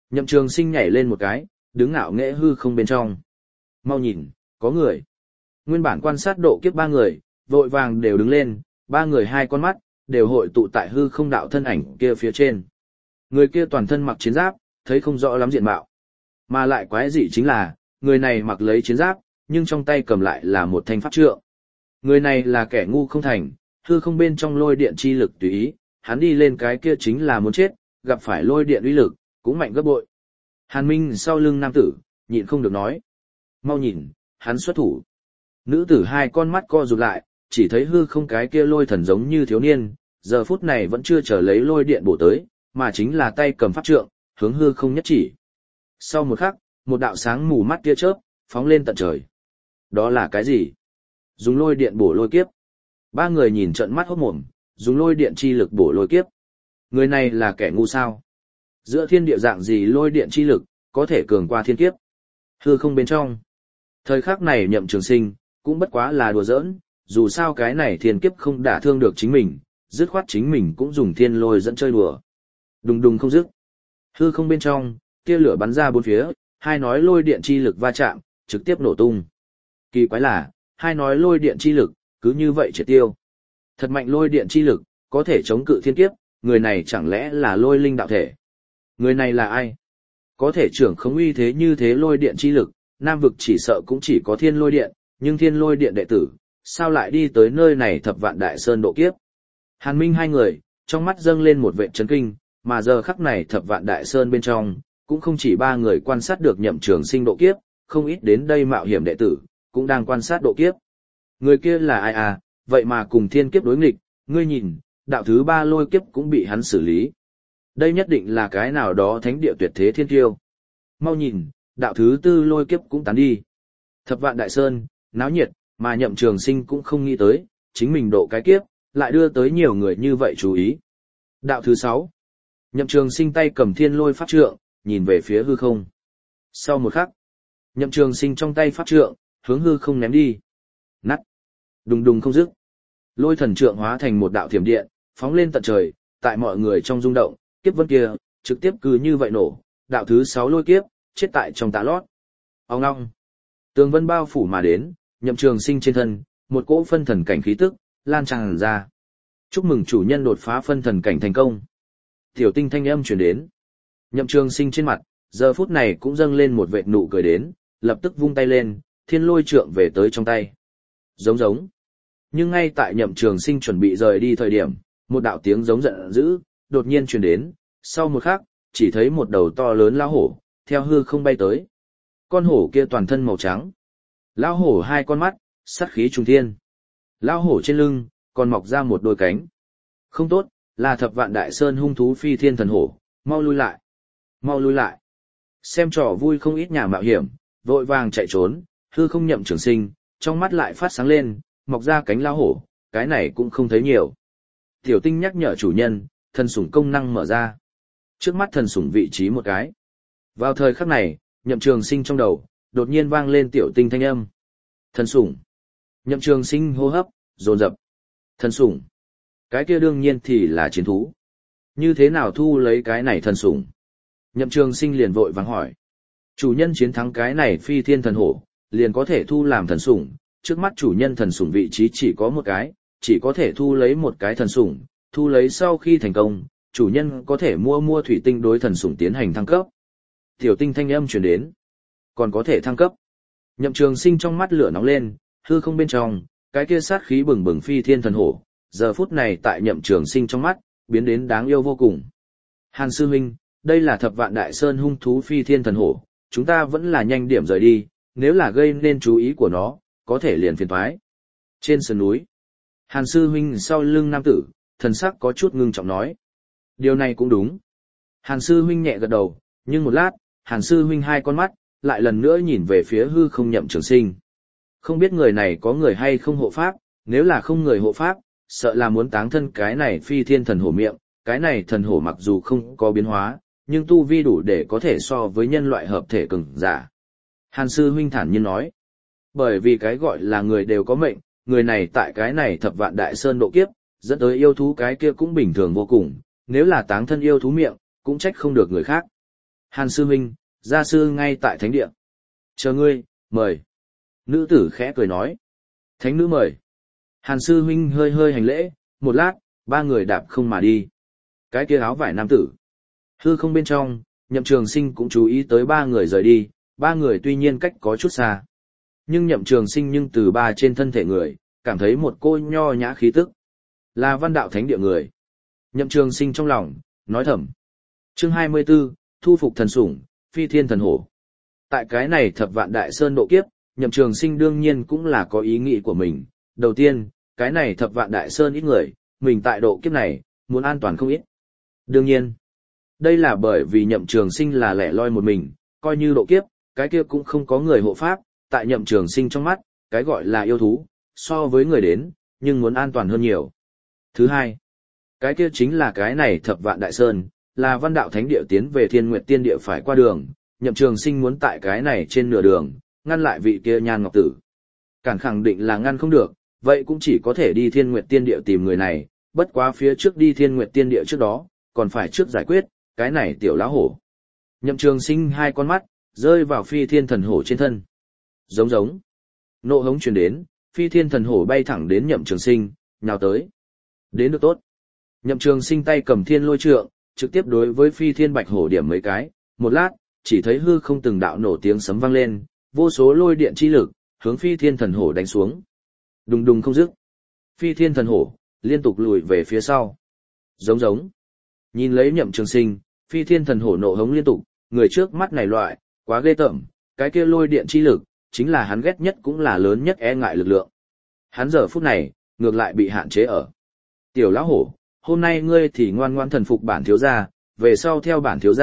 Nhậm Trường Sinh nhảy lên một cái, đứng ngạo nghễ hư không bên trong. Mau nhìn, có người. Nguyên bản quan sát độ kiếp ba người, vội vàng đều đứng lên, ba người hai con mắt, đều hội tụ tại hư không đạo thân ảnh kia phía trên. Người kia toàn thân mặc chiến giáp, thấy không rõ lắm diện mạo. Mà lại quái dị chính là, người này mặc lấy chiến giáp, nhưng trong tay cầm lại là một thanh pháp trượng. Người này là kẻ ngu không thành, hư không bên trong lôi điện chi lực tùy ý, hắn đi lên cái kia chính là muốn chết, gặp phải lôi điện uy lực, cũng mạnh gấp bội. Hàn Minh sau lưng nam tử, nhịn không được nói. Mau nhìn, hắn xuất thủ. Nữ tử hai con mắt co rụt lại, chỉ thấy hư không cái kia lôi thần giống như thiếu niên, giờ phút này vẫn chưa chờ lấy lôi điện bổ tới, mà chính là tay cầm pháp trượng, hướng hư không nhất chỉ. Sau một khắc, một đạo sáng mù mắt tia chớp, phóng lên tận trời. Đó là cái gì? Dùng lôi điện bổ lôi kiếp. Ba người nhìn trợn mắt hốt mồm, dùng lôi điện chi lực bổ lôi kiếp. Người này là kẻ ngu sao? Giữa thiên địa dạng gì lôi điện chi lực, có thể cường qua thiên kiếp? Hư không bên trong. Thời khắc này Nhậm Trường Sinh, cũng bất quá là đùa giỡn, dù sao cái này thiên kiếp không đả thương được chính mình, dứt khoát chính mình cũng dùng thiên lôi dẫn chơi đùa. Đùng đùng không dứt. Hư không bên trong, tia lửa bắn ra bốn phía, hai nói lôi điện chi lực va chạm, trực tiếp nổ tung. Kỳ quái là, hai nói lôi điện chi lực, cứ như vậy triệt tiêu. Thật mạnh lôi điện chi lực, có thể chống cự thiên kiếp, người này chẳng lẽ là lôi linh đạo thể? Người này là ai? Có thể trưởng khống uy thế như thế lôi điện chi lực, Nam vực chỉ sợ cũng chỉ có thiên lôi điện, nhưng thiên lôi điện đệ tử, sao lại đi tới nơi này thập vạn đại sơn độ kiếp? Hàn Minh hai người, trong mắt dâng lên một vệ chấn kinh, mà giờ khắc này thập vạn đại sơn bên trong, cũng không chỉ ba người quan sát được Nhậm Trường Sinh độ kiếp, không ít đến đây mạo hiểm đệ tử, cũng đang quan sát độ kiếp. Người kia là ai à, vậy mà cùng thiên kiếp đối nghịch, ngươi nhìn, đạo thứ ba lôi kiếp cũng bị hắn xử lý. Đây nhất định là cái nào đó thánh địa tuyệt thế thiên kiêu. Mau nhìn, đạo thứ tư lôi kiếp cũng tán đi. Thập vạn đại sơn, náo nhiệt, mà Nhậm Trường Sinh cũng không nghĩ tới, chính mình độ cái kiếp, lại đưa tới nhiều người như vậy chú ý. Đạo thứ 6. Nhậm Trường Sinh tay cầm thiên lôi pháp trượng, nhìn về phía hư không. Sau một khắc, Nhậm Trường Sinh trong tay pháp trượng, hướng hư không ném đi. Nắt. Đùng đùng không dứt. Lôi thần trượng hóa thành một đạo thiểm điện, phóng lên tận trời, tại mọi người trong rung động, kiếp vân kia, trực tiếp cứ như vậy nổ, đạo thứ 6 lôi kiếp, chết tại trong tạ lót. Ông ngong. Tường vân bao phủ mà đến, Nhậm Trường Sinh trên thân, một cỗ phân thần cảnh khí tức, lan tràn ra. Chúc mừng chủ nhân đột phá phân thần cảnh thành công. Tiểu tinh thanh âm truyền đến. Nhậm Trường Sinh trên mặt, giờ phút này cũng dâng lên một vệt nụ cười đến, lập tức vung tay lên, thiên lôi trượng về tới trong tay. Giống giống. Nhưng ngay tại Nhậm Trường Sinh chuẩn bị rời đi thời điểm, một đạo tiếng giống giận dữ, đột nhiên truyền đến, sau một khắc, chỉ thấy một đầu to lớn lão hổ, theo hư không bay tới. Con hổ kia toàn thân màu trắng. Lão hổ hai con mắt, sát khí trùng thiên. Lão hổ trên lưng, còn mọc ra một đôi cánh. Không tốt, là thập vạn đại sơn hung thú phi thiên thần hổ, mau lui lại. Mau lui lại. Xem trò vui không ít nhà mạo hiểm, vội vàng chạy trốn, hư không Nhậm Trường Sinh, trong mắt lại phát sáng lên, mọc ra cánh lão hổ, cái này cũng không thấy nhiều. Tiểu tinh nhắc nhở chủ nhân, thần sủng công năng mở ra. Trước mắt thần sủng vị trí một cái. Vào thời khắc này, Nhậm Trường Sinh trong đầu, đột nhiên vang lên tiểu tinh thanh âm. Thần sủng. Nhậm Trường Sinh hô hấp, dồn dập. Thần sủng. Cái kia đương nhiên thì là chiến thú. Như thế nào thu lấy cái này thần sủng? Nhậm Trường Sinh liền vội vàng hỏi. Chủ nhân chiến thắng cái này phi thiên thần hổ, liền có thể thu làm thần sủng. Trước mắt chủ nhân thần sủng vị trí chỉ có một cái, chỉ có thể thu lấy một cái thần sủng. Thu lấy sau khi thành công, chủ nhân có thể mua thủy tinh đối thần sủng tiến hành thăng cấp. Tiểu tinh thanh âm truyền đến. Còn có thể thăng cấp. Nhậm Trường Sinh trong mắt lửa nóng lên, hư không bên trong, cái kia sát khí bừng bừng phi thiên thần hổ, giờ phút này tại Nhậm Trường Sinh trong mắt, biến đến đáng yêu vô cùng. Hàn sư huynh, đây là thập vạn đại sơn hung thú phi thiên thần hổ, chúng ta vẫn là nhanh điểm rời đi, nếu là gây nên chú ý của nó, có thể liền phiền toái. Trên sườn núi, Hàn sư huynh sau lưng nam tử, thần sắc có chút ngưng trọng nói. Điều này cũng đúng. Hàn sư huynh nhẹ gật đầu, nhưng một lát, Hàn sư huynh hai con mắt, lại lần nữa nhìn về phía hư không Nhậm Trường Sinh. Không biết người này có người hay không hộ pháp, nếu là không người hộ pháp, sợ là muốn táng thân cái này phi thiên thần hổ miệng, cái này thần hổ mặc dù không có biến hóa, nhưng tu vi đủ để có thể so với nhân loại hợp thể cường giả. Hàn sư huynh thản nhiên nói, bởi vì cái gọi là người đều có mệnh, người này tại cái này thập vạn đại sơn độ kiếp, dẫn tới yêu thú cái kia cũng bình thường vô cùng, nếu là táng thân yêu thú miệng, cũng trách không được người khác. Hàn sư huynh, gia sư ngay tại thánh địa. Chờ ngươi, mời. Nữ tử khẽ cười nói. Thánh nữ mời. Hàn sư huynh hơi hơi hành lễ, một lát, ba người đạp không mà đi. Cái kia áo vải nam tử. Hư không bên trong, Nhậm Trường Sinh cũng chú ý tới ba người rời đi, ba người tuy nhiên cách có chút xa. Nhưng Nhậm Trường Sinh nhưng từ ba trên thân thể người, cảm thấy một cô nho nhã khí tức. Là Văn Đạo Thánh địa người. Nhậm Trường Sinh trong lòng, nói thầm. Chương 24, thu phục thần sủng, phi thiên thần hổ. Tại cái này thập vạn đại sơn độ kiếp, Nhậm Trường Sinh đương nhiên cũng là có ý nghĩ của mình. Đầu tiên, cái này thập vạn đại sơn ít người, mình tại độ kiếp này, muốn an toàn không ít. Đương nhiên, đây là bởi vì Nhậm Trường Sinh là lẻ loi một mình, coi như độ kiếp, cái kia cũng không có người hộ pháp, tại Nhậm Trường Sinh trong mắt, cái gọi là yêu thú, so với người đến, nhưng muốn an toàn hơn nhiều. Thứ hai, cái kia chính là cái này thập vạn đại sơn, là Văn Đạo Thánh địa tiến về Thiên Nguyệt Tiên địa phải qua đường, Nhậm Trường Sinh muốn tại cái này trên nửa đường, ngăn lại vị kia Nhan Ngọc Tử. Cản khẳng định là ngăn không được, vậy cũng chỉ có thể đi Thiên Nguyệt Tiên địa tìm người này, bất quá phía trước đi Thiên Nguyệt Tiên địa trước đó, còn phải trước giải quyết cái này tiểu lão hổ. Nhậm Trường Sinh hai con mắt rơi vào phi thiên thần hổ trên thân. Giống giống. Nộ hống truyền đến, phi thiên thần hổ bay thẳng đến Nhậm Trường Sinh, nhào tới. Đến được tốt. Nhậm Trường Sinh tay cầm thiên lôi trượng, trực tiếp đối với phi thiên bạch hổ điểm mấy cái, một lát, chỉ thấy hư không từng đạo nổ tiếng sấm vang lên, vô số lôi điện chi lực, hướng phi thiên thần hổ đánh xuống. Đùng đùng không dứt. Phi thiên thần hổ, liên tục lùi về phía sau. Giống giống. Nhìn lấy Nhậm Trường Sinh, phi thiên thần hổ nộ hống liên tục, người trước mắt này loại, quá ghê tởm, cái kia lôi điện chi lực, chính là hắn ghét nhất cũng là lớn nhất e ngại lực lượng. Hắn giờ phút này, ngược lại bị hạn chế ở. Tiểu lão hổ, hôm nay ngươi thì ngoan ngoãn thần phục bản thiếu gia, về sau theo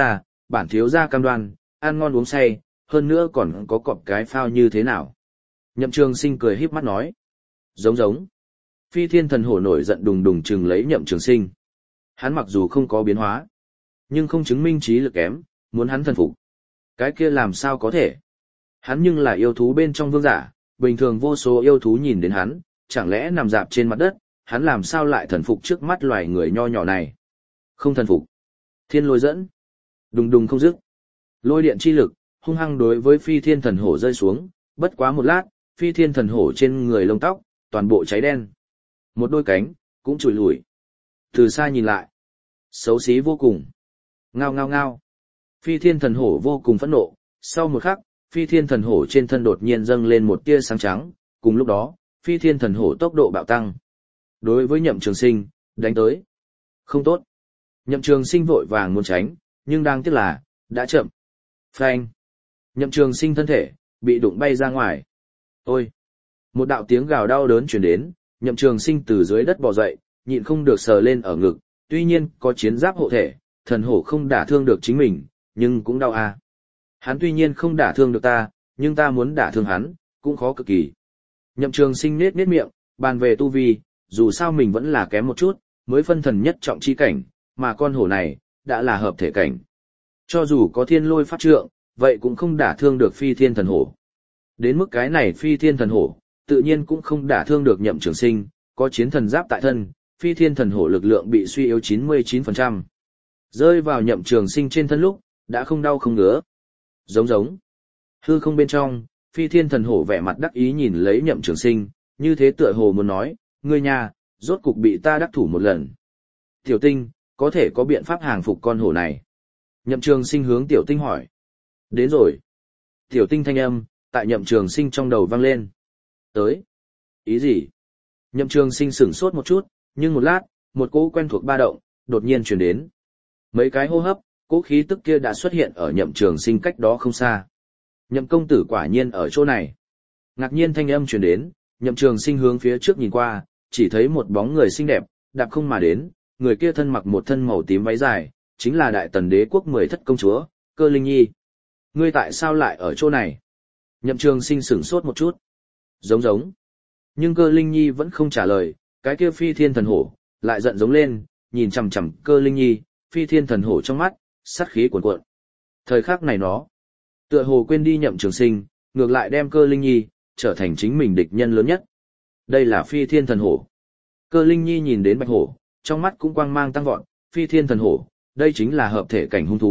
bản thiếu gia cam đoan, ăn ngon uống say, hơn nữa còn có cọp cái phao như thế nào. Nhậm Trường Sinh cười híp mắt nói. Giống giống. Phi thiên thần hổ nổi giận đùng đùng chừng lấy Nhậm Trường Sinh. Hắn mặc dù không có biến hóa, nhưng không chứng minh trí lực kém, muốn hắn thần phục. Cái kia làm sao có thể? Hắn nhưng là yêu thú bên trong vương giả, bình thường vô số yêu thú nhìn đến hắn, chẳng lẽ nằm dạp trên mặt đất, hắn làm sao lại thần phục trước mắt loài người nho nhỏ này? Không thần phục. Thiên lôi dẫn. Đùng đùng không dứt. Lôi điện chi lực, hung hăng đối với phi thiên thần hổ rơi xuống, bất quá một lát, phi thiên thần hổ trên người lông tóc, toàn bộ cháy đen. Một đôi cánh, cũng chùi lủi. Từ xa nhìn lại, xấu xí vô cùng. Ngao ngao ngao. Phi thiên thần hổ vô cùng phẫn nộ, sau một khắc, phi thiên thần hổ trên thân đột nhiên dâng lên một tia sáng trắng, cùng lúc đó, phi thiên thần hổ tốc độ bạo tăng. Đối với Nhậm Trường Sinh, đánh tới. Không tốt. Nhậm Trường Sinh vội vàng muốn tránh, nhưng đáng tiếc là, đã chậm. Phanh. Nhậm Trường Sinh thân thể, bị đụng bay ra ngoài. Ôi! Một đạo tiếng gào đau đớn truyền đến, Nhậm Trường Sinh từ dưới đất bò dậy, nhịn không được sờ lên ở ngực, tuy nhiên có chiến giáp hộ thể, thần hổ không đả thương được chính mình, nhưng cũng đau à. Hắn tuy nhiên không đả thương được ta, nhưng ta muốn đả thương hắn, cũng khó cực kỳ. Nhậm Trường Sinh nết miệng, bàn về tu vi, dù sao mình vẫn là kém một chút, mới phân thần nhất trọng chi cảnh, mà con hổ này, đã là hợp thể cảnh. Cho dù có thiên lôi pháp trượng, vậy cũng không đả thương được phi thiên thần hổ. Đến mức cái này phi thiên thần hổ, tự nhiên cũng không đả thương được Nhậm Trường Sinh, có chiến thần giáp tại thân, phi thiên thần hổ lực lượng bị suy yếu 99%. Rơi vào Nhậm Trường Sinh trên thân lúc, đã không đau không ngứa. Giống giống. Hư không bên trong, phi thiên thần hổ vẻ mặt đắc ý nhìn lấy Nhậm Trường Sinh, như thế tựa hồ muốn nói, ngươi nhà, rốt cục bị ta đắc thủ một lần. Tiểu Tinh, có thể có biện pháp hàng phục con hổ này. Nhậm Trường Sinh hướng Tiểu Tinh hỏi. Đến rồi. Tiểu Tinh thanh âm, tại Nhậm Trường Sinh trong đầu vang lên. Tới. Ý gì? Nhậm Trường Sinh sửng sốt một chút, nhưng một lát, một cỗ quen thuộc ba động, đột nhiên truyền đến. Mấy cái hô hấp, cỗ khí tức kia đã xuất hiện ở Nhậm Trường Sinh cách đó không xa. Nhậm công tử quả nhiên ở chỗ này. Ngạc nhiên thanh âm truyền đến, Nhậm Trường Sinh hướng phía trước nhìn qua, chỉ thấy một bóng người xinh đẹp, đạp không mà đến, người kia thân mặc một thân màu tím váy dài, chính là Đại Tần Đế quốc 10 thất công chúa, Cơ Linh Nhi. Ngươi tại sao lại ở chỗ này? Nhậm Trường Sinh sửng sốt một chút. Giống giống. Nhưng Cơ Linh Nhi vẫn không trả lời, cái kia phi thiên thần hổ, lại giận giống lên, nhìn chằm chằm Cơ Linh Nhi, phi thiên thần hổ trong mắt, sát khí cuồn cuộn. Thời khắc này nó, tựa hồ quên đi Nhậm Trường Sinh, ngược lại đem Cơ Linh Nhi, trở thành chính mình địch nhân lớn nhất. Đây là phi thiên thần hổ. Cơ Linh Nhi nhìn đến bạch hổ, trong mắt cũng quang mang tăng vọt, phi thiên thần hổ, đây chính là hợp thể cảnh hung thú,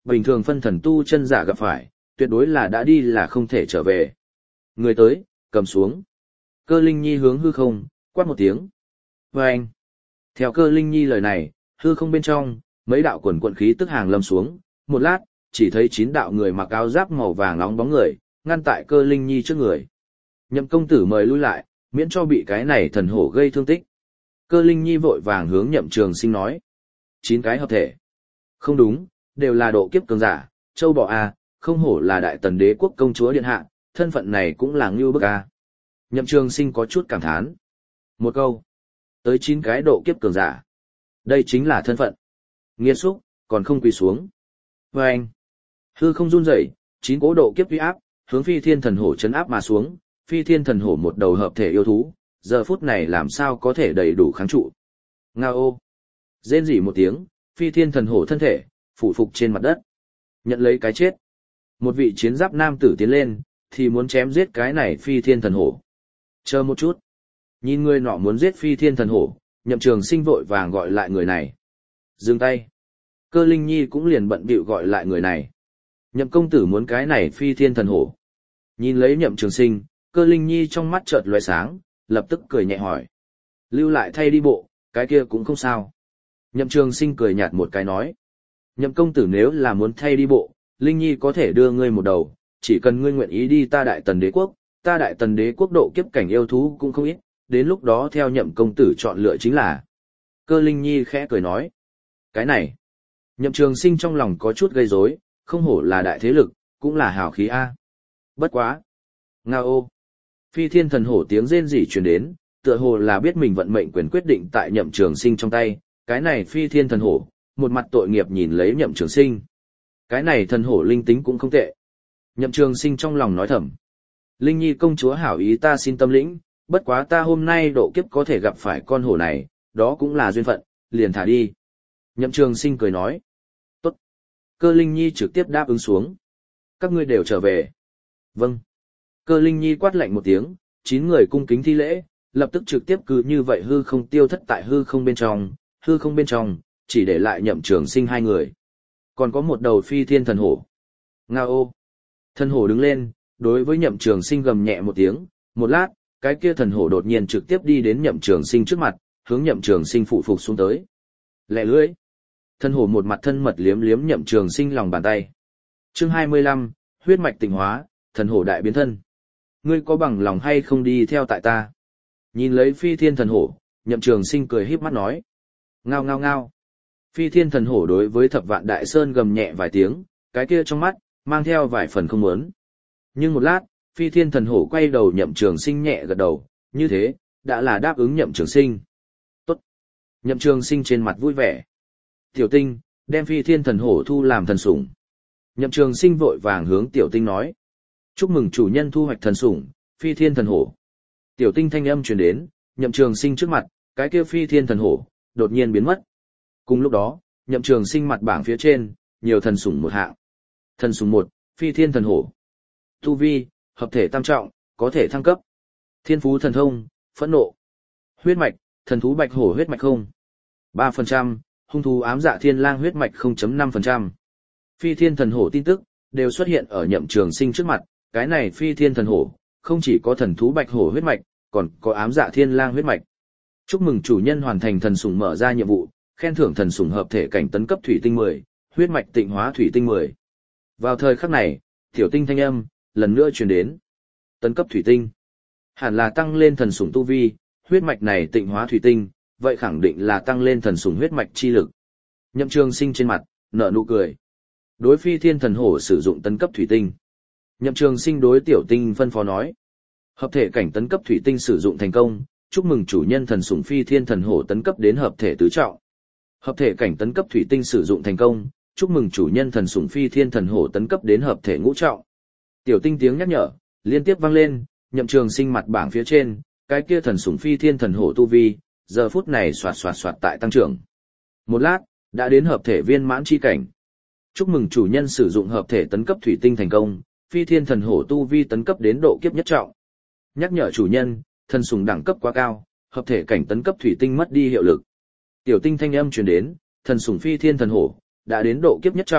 bình thường phân thần tu chân giả gặp phải, tuyệt đối là đã đi là không thể trở về. Người tới, cầm xuống. Cơ Linh Nhi hướng hư không, quát một tiếng. Vâng! Theo Cơ Linh Nhi lời này, hư không bên trong, mấy đạo quần quận khí tức hàng lâm xuống, một lát, chỉ thấy 9 đạo người mặc áo giáp màu vàng nóng bóng người, ngăn tại Cơ Linh Nhi trước người. Nhậm công tử mời lui lại, miễn cho bị cái này thần hổ gây thương tích. Cơ Linh Nhi vội vàng hướng Nhậm Trường Sinh nói. 9 cái hợp thể. Không đúng, đều là độ kiếp cường giả, châu bò a, không hổ là đại tần đế quốc công chúa điện hạ, thân phận này cũng là ngưu bức a. Nhậm Trường Sinh có chút cảm thán. Một câu. Tới 9 cái độ kiếp cường giả. Đây chính là thân phận. Nghiệt xúc, còn không quỳ xuống. Và anh. Hư không run rẩy, 9 cố độ kiếp uy áp, hướng Phi Thiên Thần Hổ chấn áp mà xuống. Phi Thiên Thần Hổ một đầu hợp thể yêu thú, giờ phút này làm sao có thể đầy đủ kháng trụ. Ngao ô. Rên rỉ một tiếng, Phi Thiên Thần Hổ thân thể, phủ phục trên mặt đất. Nhận lấy cái chết. Một vị chiến giáp nam tử tiến lên, thì muốn chém giết cái này Phi Thiên Thần Hổ. Chờ một chút. Nhìn người nọ muốn giết Phi Thiên Thần Hổ, Nhậm Trường Sinh vội vàng gọi lại người này. Dừng tay. Cơ Linh Nhi cũng liền bận bịu gọi lại người này. Nhậm công tử muốn cái này Phi Thiên Thần Hổ. Nhìn lấy Nhậm Trường Sinh, Cơ Linh Nhi trong mắt chợt lóe sáng, lập tức cười nhẹ hỏi. Lưu lại thay đi bộ, cái kia cũng không sao. Nhậm Trường Sinh cười nhạt một cái nói. Nhậm công tử nếu là muốn thay đi bộ, Linh Nhi có thể đưa ngươi một đầu, chỉ cần ngươi nguyện ý đi ta Đại Tần Đế quốc, ta Đại Tần Đế quốc độ kiếp cảnh yêu thú cũng không ít, đến lúc đó theo Nhậm công tử chọn lựa chính là. Cơ Linh Nhi khẽ cười nói. Cái này. Nhậm Trường Sinh trong lòng có chút gây rối, không hổ là đại thế lực, cũng là hào khí a. Bất quá. Ngao ô. Phi Thiên Thần Hổ tiếng rên rỉ truyền đến, tựa hồ là biết mình vận mệnh quyền quyết định tại Nhậm Trường Sinh trong tay, cái này Phi Thiên Thần Hổ, một mặt tội nghiệp nhìn lấy Nhậm Trường Sinh. Cái này thần hổ linh tính cũng không tệ. Nhậm Trường Sinh trong lòng nói thầm. Linh Nhi công chúa hảo ý ta xin tâm lĩnh, bất quá ta hôm nay độ kiếp có thể gặp phải con hổ này, đó cũng là duyên phận, liền thả đi. Nhậm Trường Sinh cười nói. Tốt. Cơ Linh Nhi trực tiếp đáp ứng xuống. Các ngươi đều trở về. Vâng. Cơ Linh Nhi quát lạnh một tiếng, 9 người cung kính thi lễ, lập tức trực tiếp cứ như vậy hư không tiêu thất tại hư không bên trong, chỉ để lại Nhậm Trường Sinh 2 người. Còn có một đầu Phi Thiên Thần Hổ. Ngao ô. Thần hổ đứng lên, đối với Nhậm Trường Sinh gầm nhẹ một tiếng, một lát, cái kia thần hổ đột nhiên trực tiếp đi đến Nhậm Trường Sinh trước mặt, hướng Nhậm Trường Sinh phụ phục xuống tới. Lẹ lưỡi. Thần hổ một mặt thân mật liếm liếm Nhậm Trường Sinh lòng bàn tay. Chương 25, huyết mạch tịnh hóa, thần hổ đại biến thân. Ngươi có bằng lòng hay không đi theo tại ta? Nhìn lấy Phi Thiên Thần Hổ, Nhậm Trường Sinh cười híp mắt nói. Ngao ngao ngao. Phi Thiên Thần Hổ đối với Thập Vạn Đại Sơn gầm nhẹ vài tiếng, cái kia trong mắt, mang theo vài phần không muốn. Nhưng một lát, Phi Thiên Thần Hổ quay đầu Nhậm Trường Sinh nhẹ gật đầu, như thế, đã là đáp ứng Nhậm Trường Sinh. Tốt. Nhậm Trường Sinh trên mặt vui vẻ. Tiểu Tinh, đem Phi Thiên Thần Hổ thu làm thần sủng. Nhậm Trường Sinh vội vàng hướng Tiểu Tinh nói. Chúc mừng chủ nhân thu hoạch thần sủng, Phi Thiên Thần Hổ. Tiểu Tinh thanh âm truyền đến, Nhậm Trường Sinh trước mặt, cái kia Phi Thiên Thần Hổ, đột nhiên biến mất. Cùng lúc đó, Nhậm Trường Sinh mặt bảng phía trên, nhiều thần sủng một hạng. Thần sủng 1, Phi Thiên Thần Hổ. Tu vi, hợp thể tam trọng, có thể thăng cấp. Thiên phú thần thông, phẫn nộ. Huyết mạch, thần thú bạch hổ huyết mạch 0. 3%, hung thú ám dạ thiên lang huyết mạch 0.5%. Phi Thiên Thần Hổ tin tức, đều xuất hiện ở Nhậm Trường Sinh trước mặt, cái này Phi Thiên Thần Hổ, không chỉ có thần thú bạch hổ huyết mạch, còn có ám dạ thiên lang huyết mạch. Chúc mừng chủ nhân hoàn thành thần sủng mở ra nhiệm vụ, khen thưởng thần sủng hợp thể cảnh tấn cấp thủy tinh 10, huyết mạch tịnh hóa thủy tinh 10. Vào thời khắc này, Tiểu Tinh thanh âm lần nữa truyền đến. Tấn cấp thủy tinh, hẳn là tăng lên thần sủng tu vi, huyết mạch này tịnh hóa thủy tinh, vậy khẳng định là tăng lên thần sủng huyết mạch chi lực. Nhậm Trường Sinh trên mặt nở nụ cười. Đối Phi Thiên Thần Hổ sử dụng tấn cấp thủy tinh. Nhậm Trường Sinh đối Tiểu Tinh phân phó nói. Hợp thể cảnh tấn cấp thủy tinh sử dụng thành công, chúc mừng chủ nhân thần sủng Phi Thiên Thần Hổ tấn cấp đến hợp thể tứ trọng. Hợp thể cảnh tấn cấp thủy tinh sử dụng thành công, chúc mừng chủ nhân thần sủng Phi Thiên Thần Hổ tấn cấp đến hợp thể ngũ trọng. Tiểu Tinh tiếng nhắc nhở liên tiếp vang lên, Nhậm Trường Sinh mặt bảng phía trên, cái kia thần sủng Phi Thiên Thần Hổ tu vi, giờ phút này xoạt xoạt xoạt tại tăng trưởng. Một lát, đã đến hợp thể viên mãn chi cảnh. Chúc mừng chủ nhân sử dụng hợp thể tấn cấp thủy tinh thành công, Phi Thiên Thần Hổ tu vi tấn cấp đến độ kiếp nhất trọng. Nhắc nhở chủ nhân, thần sủng đẳng cấp quá cao, hợp thể cảnh tấn cấp thủy tinh mất đi hiệu lực. Tiểu Tinh thanh âm truyền đến, thần sủng Phi Thiên Thần Hổ đã đến độ kiếp nhất trọng,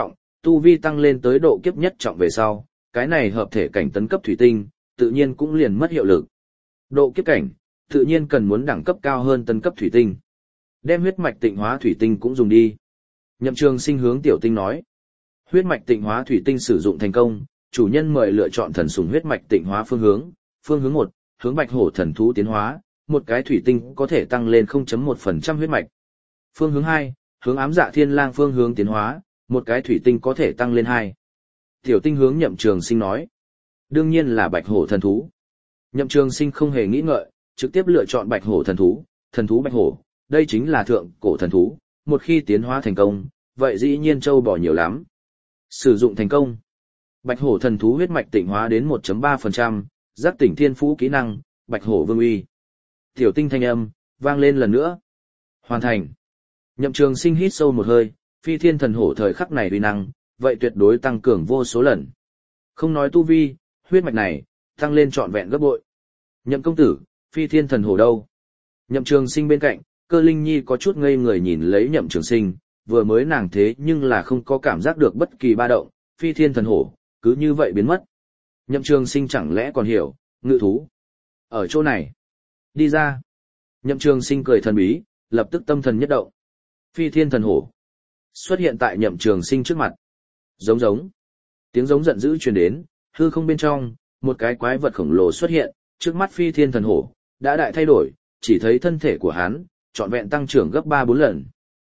tu vi tăng lên tới độ kiếp nhất trọng về sau, cái này hợp thể cảnh tấn cấp thủy tinh, tự nhiên cũng liền mất hiệu lực. Độ kiếp cảnh, tự nhiên cần muốn đẳng cấp cao hơn tấn cấp thủy tinh. Đem huyết mạch tịnh hóa thủy tinh cũng dùng đi. Nhậm Trường Sinh hướng Tiểu Tinh nói. Huyết mạch tịnh hóa thủy tinh sử dụng thành công, chủ nhân mời lựa chọn thần sủng huyết mạch tịnh hóa phương hướng. Phương hướng 1, hướng bạch hổ thần thú tiến hóa, một cái thủy tinh có thể tăng lên 0.1% huyết mạch. Phương hướng 2, hướng ám dạ thiên lang phương hướng tiến hóa, một cái thủy tinh có thể tăng lên 2. Tiểu Tinh hướng Nhậm Trường Sinh nói. Đương nhiên là bạch hổ thần thú. Nhậm Trường Sinh không hề nghĩ ngợi, trực tiếp lựa chọn bạch hổ thần thú bạch hổ, đây chính là thượng cổ thần thú, một khi tiến hóa thành công, vậy dĩ nhiên châu bò nhiều lắm. Sử dụng thành công. Bạch hổ thần thú huyết mạch tịnh hóa đến 1.3%, giác tỉnh thiên phú kỹ năng, bạch hổ vương uy. Tiểu Tinh thanh âm, vang lên lần nữa. Hoàn thành. Nhậm Trường Sinh hít sâu một hơi, phi thiên thần hổ thời khắc này uy năng, vậy tuyệt đối tăng cường vô số lần. Không nói tu vi, huyết mạch này, tăng lên trọn vẹn gấp bội. Nhậm công tử, phi thiên thần hổ đâu? Nhậm Trường Sinh bên cạnh, Cơ Linh Nhi có chút ngây người nhìn lấy Nhậm Trường Sinh, vừa mới nàng thế nhưng là không có cảm giác được bất kỳ ba động, phi thiên thần hổ, cứ như vậy biến mất. Nhậm Trường Sinh chẳng lẽ còn hiểu, ngự thú. Ở chỗ này. Đi ra. Nhậm Trường Sinh cười thần bí, lập tức tâm thần nhất động. Phi thiên thần hổ. Xuất hiện tại Nhậm Trường Sinh trước mặt. Giống giống. Tiếng giống giận dữ truyền đến, hư không bên trong, một cái quái vật khổng lồ xuất hiện, trước mắt phi thiên thần hổ, đã đại thay đổi, chỉ thấy thân thể của hắn, trọn vẹn tăng trưởng gấp 3-4 lần.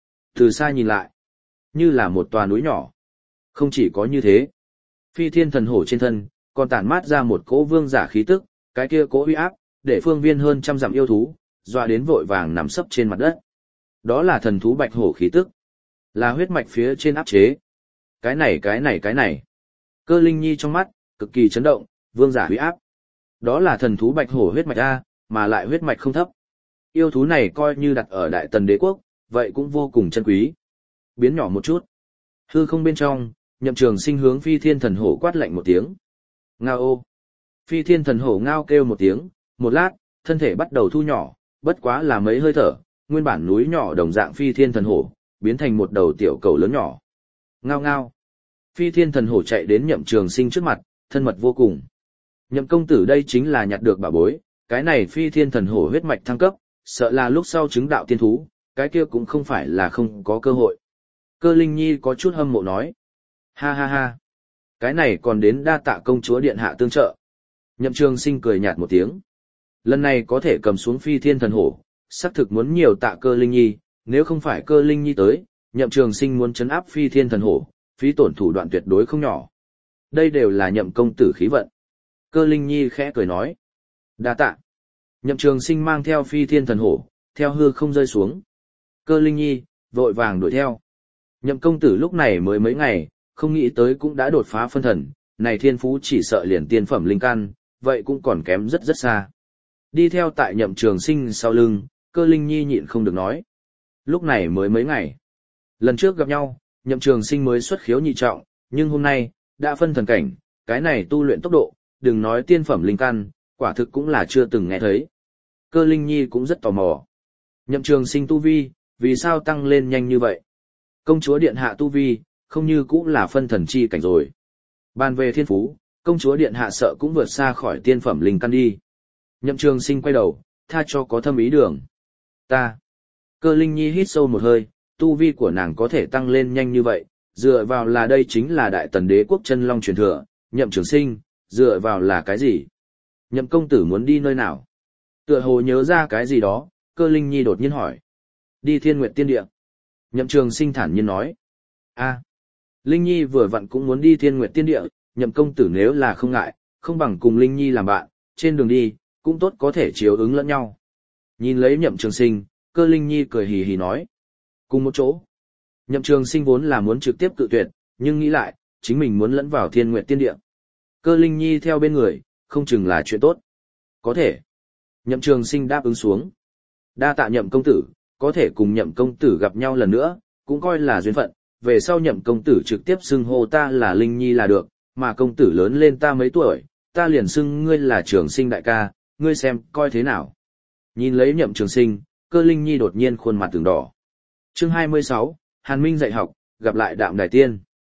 Từ xa nhìn lại, như là một tòa núi nhỏ. Không chỉ có như thế, phi thiên thần hổ trên thân, còn tản mát ra một cỗ vương giả khí tức, cái kia cỗ uy áp, để phương viên hơn trăm dặm yêu thú, dọa đến vội vàng nằm sấp trên mặt đất. Đó là thần thú bạch hổ khí tức, là huyết mạch phía trên áp chế. Cái này. Cơ Linh Nhi trong mắt, cực kỳ chấn động, vương giả uy áp. Đó là thần thú bạch hổ huyết mạch A, mà lại huyết mạch không thấp. Yêu thú này coi như đặt ở Đại Tần Đế quốc, vậy cũng vô cùng chân quý. Biến nhỏ một chút. Hư không bên trong, Nhậm Trường Sinh hướng phi thiên thần hổ quát lạnh một tiếng. Ngao ô. Phi thiên thần hổ ngao kêu một tiếng, một lát, thân thể bắt đầu thu nhỏ, bất quá là mấy hơi thở, nguyên bản núi nhỏ đồng dạng phi thiên thần hổ, biến thành một đầu tiểu cầu lớn nhỏ. Ngao ngao. Phi thiên thần hổ chạy đến Nhậm Trường Sinh trước mặt, thân mật vô cùng. Nhậm công tử đây chính là nhặt được bảo bối, cái này phi thiên thần hổ huyết mạch thăng cấp, sợ là lúc sau chứng đạo tiên thú, cái kia cũng không phải là không có cơ hội. Cơ Linh Nhi có chút hâm mộ nói. Ha ha ha. Cái này còn đến đa tạ công chúa điện hạ tương trợ. Nhậm Trường Sinh cười nhạt một tiếng. Lần này có thể cầm xuống phi thiên thần hổ, xác thực muốn nhiều tạ Cơ Linh Nhi, nếu không phải Cơ Linh Nhi tới, Nhậm Trường Sinh muốn trấn áp phi thiên thần hổ, phí tổn thủ đoạn tuyệt đối không nhỏ. Đây đều là Nhậm công tử khí vận. Cơ Linh Nhi khẽ cười nói. Đa tạ. Nhậm Trường Sinh mang theo phi thiên thần hổ, theo hư không rơi xuống. Cơ Linh Nhi, vội vàng đuổi theo. Nhậm công tử lúc này mới mấy ngày, không nghĩ tới cũng đã đột phá phân thần, này thiên phú chỉ sợ liền tiên phẩm linh căn, vậy cũng còn kém rất rất xa. Đi theo tại Nhậm Trường Sinh sau lưng, Cơ Linh Nhi nhịn không được nói. Lúc này mới mấy ngày. Lần trước gặp nhau, Nhậm Trường Sinh mới xuất khiếu nhị trọng, nhưng hôm nay, đã phân thần cảnh, cái này tu luyện tốc độ, đừng nói tiên phẩm linh căn, quả thực cũng là chưa từng nghe thấy. Cơ Linh Nhi cũng rất tò mò. Nhậm Trường Sinh tu vi, vì sao tăng lên nhanh như vậy? Công chúa điện hạ tu vi, không như cũng là phân thần chi cảnh rồi. Bàn về thiên phú, công chúa điện hạ sợ cũng vượt xa khỏi tiên phẩm linh căn đi. Nhậm Trường Sinh quay đầu, tha cho có thâm ý đường. Ta. Cơ Linh Nhi hít sâu một hơi, tu vi của nàng có thể tăng lên nhanh như vậy, dựa vào là đây chính là Đại Tần Đế quốc chân long truyền thừa. Nhậm Trường Sinh, dựa vào là cái gì? Nhậm công tử muốn đi nơi nào? Tựa hồ nhớ ra cái gì đó, Cơ Linh Nhi đột nhiên hỏi. Đi Thiên Nguyệt Tiên Địa. Nhậm Trường Sinh thản nhiên nói. A, Linh Nhi vừa vặn cũng muốn đi Thiên Nguyệt Tiên Địa, Nhậm công tử nếu là không ngại, không bằng cùng Linh Nhi làm bạn, trên đường đi, cũng tốt có thể chiếu ứng lẫn nhau. Nhìn lấy Nhậm Trường Sinh, Cơ Linh Nhi cười hì hì nói. Cùng một chỗ. Nhậm Trường Sinh vốn là muốn trực tiếp cự tuyệt, nhưng nghĩ lại, chính mình muốn lẫn vào Thiên Nguyệt Tiên Địa. Cơ Linh Nhi theo bên người, không chừng là chuyện tốt. Có thể. Nhậm Trường Sinh đáp ứng xuống. Đa tạ Nhậm công tử, có thể cùng Nhậm công tử gặp nhau lần nữa, cũng coi là duyên phận. Về sau Nhậm công tử trực tiếp xưng hô ta là Linh Nhi là được, mà công tử lớn lên ta mấy tuổi, ta liền xưng ngươi là Trường Sinh đại ca, ngươi xem coi thế nào. Nhìn lấy Nhậm Trường Sinh, Cơ Linh Nhi đột nhiên khuôn mặt từng đỏ. Chương 26, Hàn Minh dạy học, gặp lại Đạm Đài Tiên.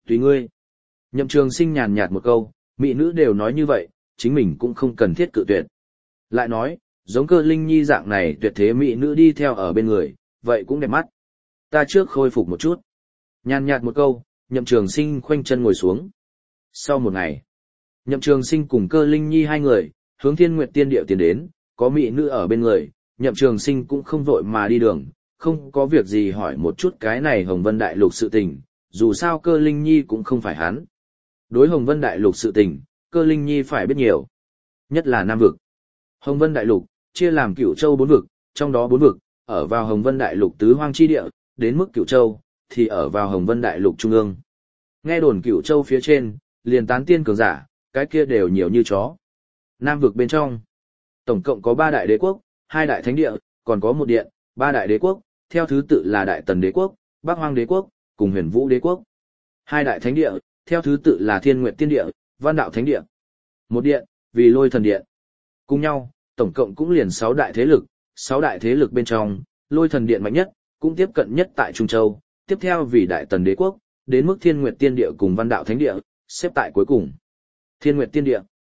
Tùy ngươi. Nhậm Trường Sinh nhàn nhạt một câu, mỹ nữ đều nói như vậy, chính mình cũng không cần thiết cự tuyệt. Lại nói, giống Cơ Linh Nhi dạng này tuyệt thế mỹ nữ đi theo ở bên người, vậy cũng đẹp mắt. Ta trước khôi phục một chút. Nhàn nhạt một câu, Nhậm Trường Sinh khoanh chân ngồi xuống. Sau một ngày, Nhậm Trường Sinh cùng Cơ Linh Nhi hai người, hướng Thiên Nguyệt Tiên Điệu tiến đến, có mỹ nữ ở bên người, Nhậm Trường Sinh cũng không vội mà đi đường, không có việc gì hỏi một chút cái này Hồng Vân Đại Lục sự tình, dù sao Cơ Linh Nhi cũng không phải hắn. Đối Hồng Vân Đại Lục sự tình, Cơ Linh Nhi phải biết nhiều, nhất là Nam vực. Hồng Vân Đại Lục chia làm Cửu Châu 4 vực, trong đó 4 vực ở vào Hồng Vân Đại Lục tứ hoang chi địa, đến mức Cửu Châu thì ở vào Hồng Vân Đại Lục trung ương. Nghe đồn Cửu Châu phía trên, liền tán tiên cường giả, cái kia đều nhiều như chó. Nam vực bên trong, tổng cộng có 3 đại đế quốc, 2 đại thánh địa, còn có một điện, 3 đại đế quốc, theo thứ tự là Đại Tần đế quốc, Bắc Hoang đế quốc, cùng Huyền Vũ đế quốc. 2 đại thánh địa, theo thứ tự là Thiên Nguyệt Tiên Địa, Văn Đạo Thánh Địa. Một điện, vì Lôi Thần Điện. Cùng nhau, tổng cộng cũng liền 6 đại thế lực, 6 đại thế lực bên trong, Lôi Thần Điện mạnh nhất, cũng tiếp cận nhất tại Trung Châu, tiếp theo vì Đại Tần đế quốc, đến mức Thiên Nguyệt Tiên Địa cùng Văn Đạo Thánh Địa, xếp tại cuối cùng. Thiên Nguyệt Tiên Địa.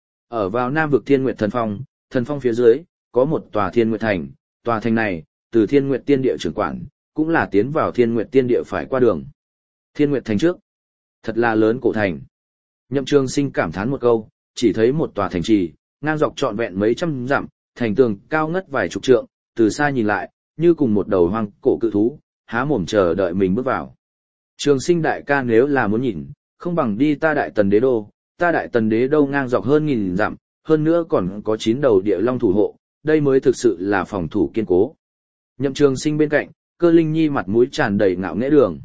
Ở vào Nam vực Thiên Nguyệt thần phong phía dưới, có một tòa Thiên Nguyệt Thành, tòa thành này, từ Thiên Nguyệt Tiên Địa trưởng quản, cũng là tiến vào Thiên Nguyệt Tiên Địa phải qua đường. Thiên Nguyệt Thành trước, thật là lớn cổ thành. Nhậm Trường Sinh cảm thán một câu, chỉ thấy một tòa thành trì, ngang dọc trọn vẹn mấy trăm dặm, thành tường cao ngất vài chục trượng, từ xa nhìn lại, như cùng một đầu hoang cổ cự thú, há mồm chờ đợi mình bước vào. Trường Sinh đại ca nếu là muốn nhìn, không bằng đi ta Đại Tần đế đô, ta Đại Tần đế đô ngang dọc hơn 1000 dặm, hơn nữa còn có 9 đầu địa long thủ hộ, đây mới thực sự là phòng thủ kiên cố. Nhậm Trường Sinh bên cạnh, Cơ Linh Nhi mặt mũi tràn đầy ngạo nghễ đường.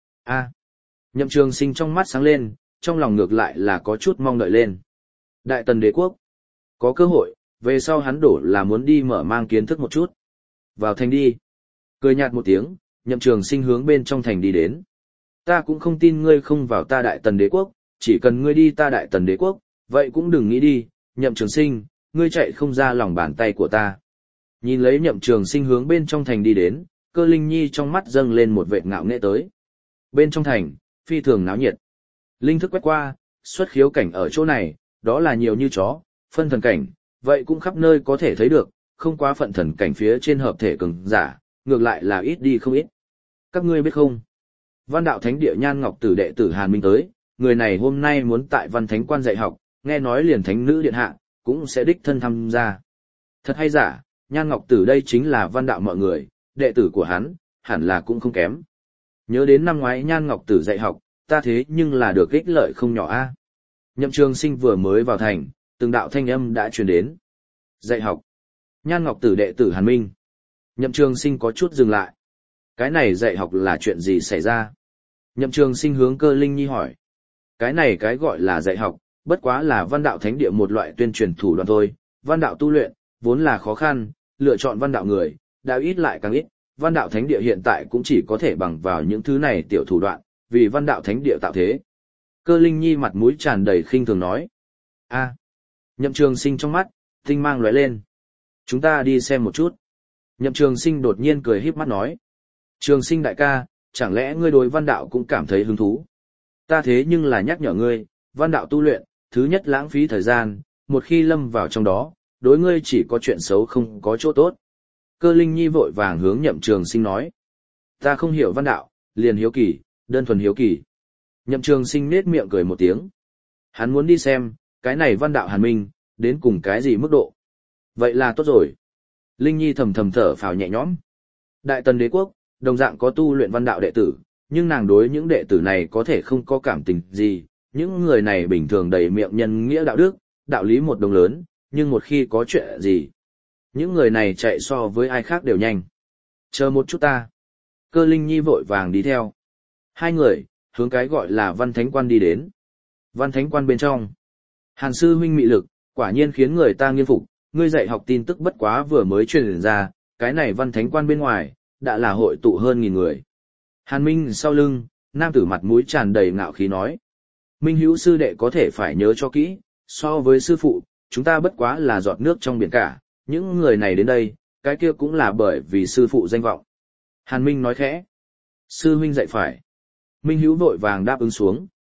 A. Nhậm Trường Sinh trong mắt sáng lên, trong lòng ngược lại là có chút mong đợi lên. Đại Tần đế quốc, có cơ hội, về sau hắn đổ là muốn đi mở mang kiến thức một chút. Vào thành đi. Cười nhạt một tiếng, Nhậm Trường Sinh hướng bên trong thành đi đến. Ta cũng không tin ngươi không vào ta Đại Tần đế quốc, chỉ cần ngươi đi ta Đại Tần đế quốc, vậy cũng đừng nghĩ đi, Nhậm Trường Sinh, ngươi chạy không ra lòng bàn tay của ta. Nhìn lấy Nhậm Trường Sinh hướng bên trong thành đi đến, Cơ Linh Nhi trong mắt dâng lên một vệt ngạo nghễ tới. Bên trong thành, phi thường náo nhiệt. Linh thức quét qua, xuất khiếu cảnh ở chỗ này, đó là nhiều như chó, phân thần cảnh, vậy cũng khắp nơi có thể thấy được, không quá phận thần cảnh phía trên hợp thể cường giả, ngược lại là ít đi không ít. Các ngươi biết không? Văn Đạo Thánh Địa Nhan Ngọc Tử đệ tử Hàn Minh tới, người này hôm nay muốn tại Văn Thánh Quan dạy học, nghe nói liền thánh nữ điện hạ, cũng sẽ đích thân tham gia. Thật hay giả, Nhan Ngọc Tử đây chính là Văn Đạo mọi người, đệ tử của hắn, hẳn là cũng không kém. Nhớ đến năm ngoái Nhan Ngọc Tử dạy học, ta thế nhưng là được ích lợi không nhỏ a. Nhậm Trường Sinh vừa mới vào thành, từng đạo thanh âm đã truyền đến. Dạy học. Nhan Ngọc Tử đệ tử Hàn Minh. Nhậm Trường Sinh có chút dừng lại. Cái này dạy học là chuyện gì xảy ra? Nhậm Trường Sinh hướng Cơ Linh Nhi hỏi. Cái này cái gọi là dạy học, bất quá là Văn Đạo Thánh Địa một loại tuyên truyền thủ đoạn thôi. Văn đạo tu luyện, vốn là khó khăn, lựa chọn văn đạo người, đã ít lại càng ít. Văn Đạo Thánh Địa hiện tại cũng chỉ có thể bằng vào những thứ này tiểu thủ đoạn, vì Văn Đạo Thánh Địa tạo thế. Cơ Linh Nhi mặt mũi tràn đầy khinh thường nói. A. Nhậm Trường Sinh trong mắt, tinh mang lóe lên. Chúng ta đi xem một chút. Nhậm Trường Sinh đột nhiên cười híp mắt nói. Trường Sinh đại ca, chẳng lẽ ngươi đối văn đạo cũng cảm thấy hứng thú? Ta thế nhưng là nhắc nhở ngươi, văn đạo tu luyện, thứ nhất lãng phí thời gian, một khi lâm vào trong đó, đối ngươi chỉ có chuyện xấu không có chỗ tốt. Cơ Linh Nhi vội vàng hướng Nhậm Trường Sinh nói. Ta không hiểu văn đạo, liền hiếu kỳ, đơn thuần hiếu kỳ. Nhậm Trường Sinh nết miệng cười một tiếng. Hắn muốn đi xem, cái này văn đạo Hàn Minh, đến cùng cái gì mức độ. Vậy là tốt rồi. Linh Nhi thầm thầm thở phào nhẹ nhõm. Đại Tần đế quốc, đồng dạng có tu luyện văn đạo đệ tử, nhưng nàng đối những đệ tử này có thể không có cảm tình gì. Những người này bình thường đầy miệng nhân nghĩa đạo đức, đạo lý một đồng lớn, nhưng một khi có chuyện gì, những người này chạy so với ai khác đều nhanh. Chờ một chút ta. Cơ Linh Nhi vội vàng đi theo. Hai người, hướng cái gọi là Văn Thánh Quan đi đến. Văn Thánh Quan bên trong. Hàn sư huynh mị lực, quả nhiên khiến người ta nghiên phục, ngươi dạy học tin tức bất quá vừa mới truyền ra, cái này Văn Thánh Quan bên ngoài, đã là hội tụ hơn 1000 người. Hàn Minh sau lưng, nam tử mặt mũi tràn đầy ngạo khí nói. Minh hữu sư đệ có thể phải nhớ cho kỹ, so với sư phụ, chúng ta bất quá là giọt nước trong biển cả, những người này đến đây, cái kia cũng là bởi vì sư phụ danh vọng. Hàn Minh nói khẽ. Sư huynh dạy phải. Minh hữu vội vàng đáp ứng xuống.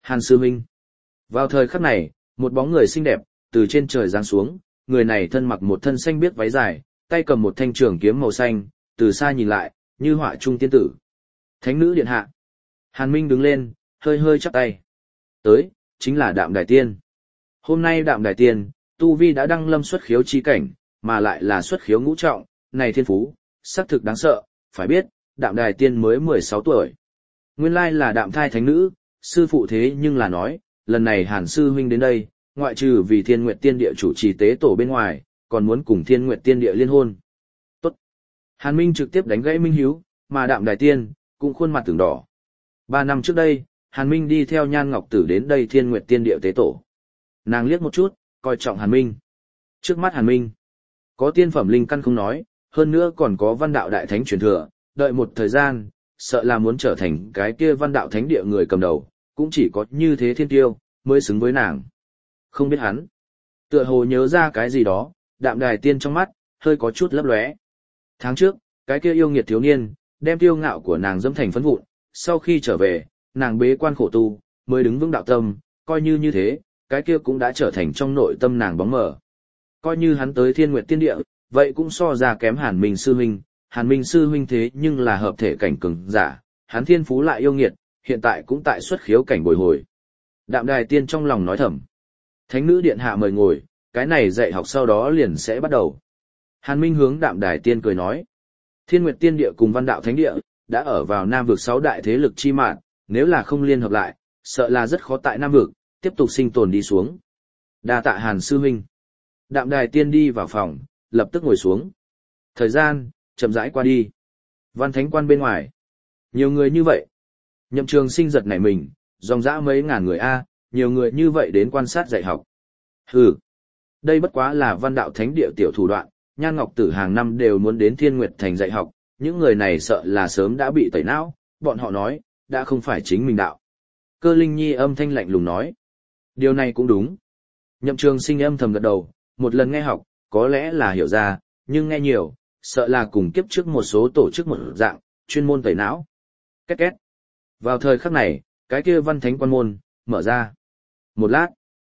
Hàn sư huynh. Vào thời khắc này, một bóng người xinh đẹp từ trên trời giáng xuống, người này thân mặc một thân xanh biếc váy dài, tay cầm một thanh trường kiếm màu xanh, từ xa nhìn lại, như họa trung tiên tử. Thánh nữ điện hạ. Hàn Minh đứng lên, hơi hơi chắp tay. Tới, chính là Đạm Đài Tiên. Hôm nay Đạm Đài Tiên, tu vi đã đăng lâm xuất khiếu chi cảnh, mà lại là xuất khiếu ngũ trọng, này thiên phú, xác thực đáng sợ, phải biết, Đạm Đài Tiên mới 16 tuổi. Nguyên lai là Đạm Thai thánh nữ, sư phụ thế nhưng là nói, lần này Hàn sư huynh đến đây, ngoại trừ vì Thiên Nguyệt Tiên Địa chủ trì tế tổ bên ngoài, còn muốn cùng Thiên Nguyệt Tiên Địa liên hôn. Tốt. Hàn Minh trực tiếp đánh gãy Minh Hiếu, mà Đạm Đài Tiên cũng khuôn mặt tưởng đỏ. 3 năm trước đây, Hàn Minh đi theo Nhan Ngọc Tử đến đây Thiên Nguyệt Tiên Địa tế tổ. Nàng liếc một chút, coi trọng Hàn Minh. Trước mắt Hàn Minh, có tiên phẩm linh căn không nói, hơn nữa còn có văn đạo đại thánh truyền thừa, đợi một thời gian, sợ là muốn trở thành cái kia văn đạo thánh địa người cầm đầu, cũng chỉ có như thế thiên tiêu, mới xứng với nàng. Không biết hắn, tựa hồ nhớ ra cái gì đó, Đạm Đài Tiên trong mắt, hơi có chút lấp lóe. Tháng trước, cái kia yêu nghiệt thiếu niên, đem tiêu ngạo của nàng dẫm thành phấn vụn, sau khi trở về, nàng bế quan khổ tu, mới đứng vững đạo tâm, coi như thế, cái kia cũng đã trở thành trong nội tâm nàng bóng mờ. Coi như hắn tới Thiên Nguyệt Tiên Địa, vậy cũng so ra kém Hàn Minh sư huynh, Hàn Minh sư huynh thế nhưng là hợp thể cảnh cường giả, hắn thiên phú lại yêu nghiệt, hiện tại cũng tại xuất khiếu cảnh bồi hồi. Đạm Đài Tiên trong lòng nói thầm. Thánh nữ điện hạ mời ngồi, cái này dạy học sau đó liền sẽ bắt đầu. Hàn Minh hướng Đạm Đài Tiên cười nói. Thiên Nguyệt Tiên Địa cùng Văn Đạo Thánh Địa, đã ở vào Nam vực 6 đại thế lực chi mạng, nếu là không liên hợp lại, sợ là rất khó tại Nam vực, tiếp tục sinh tồn đi xuống. Đa tạ Hàn sư huynh. Đạm Đài Tiên đi vào phòng, lập tức ngồi xuống. Thời gian, chậm rãi qua đi. Văn Thánh Quan bên ngoài. Nhiều người như vậy. Nhậm Trường Sinh giật nảy mình, dòng dã mấy ngàn người a, nhiều người như vậy đến quan sát dạy học. Hừ. Đây bất quá là Văn Đạo Thánh Địa tiểu thủ đoạn, Nhan Ngọc Tử hàng năm đều muốn đến Thiên Nguyệt Thành dạy học, những người này sợ là sớm đã bị tẩy não, bọn họ nói, đã không phải chính mình đạo. Cơ Linh Nhi âm thanh lạnh lùng nói. Điều này cũng đúng. Nhậm Trường Sinh âm thầm gật đầu, một lần nghe học, có lẽ là hiểu ra, nhưng nghe nhiều, sợ là cùng kiếp trước một số tổ chức một dạng, chuyên môn tẩy não. Két két. Vào thời khắc này, cái kia Văn Thánh Quan môn, mở ra. Một lát,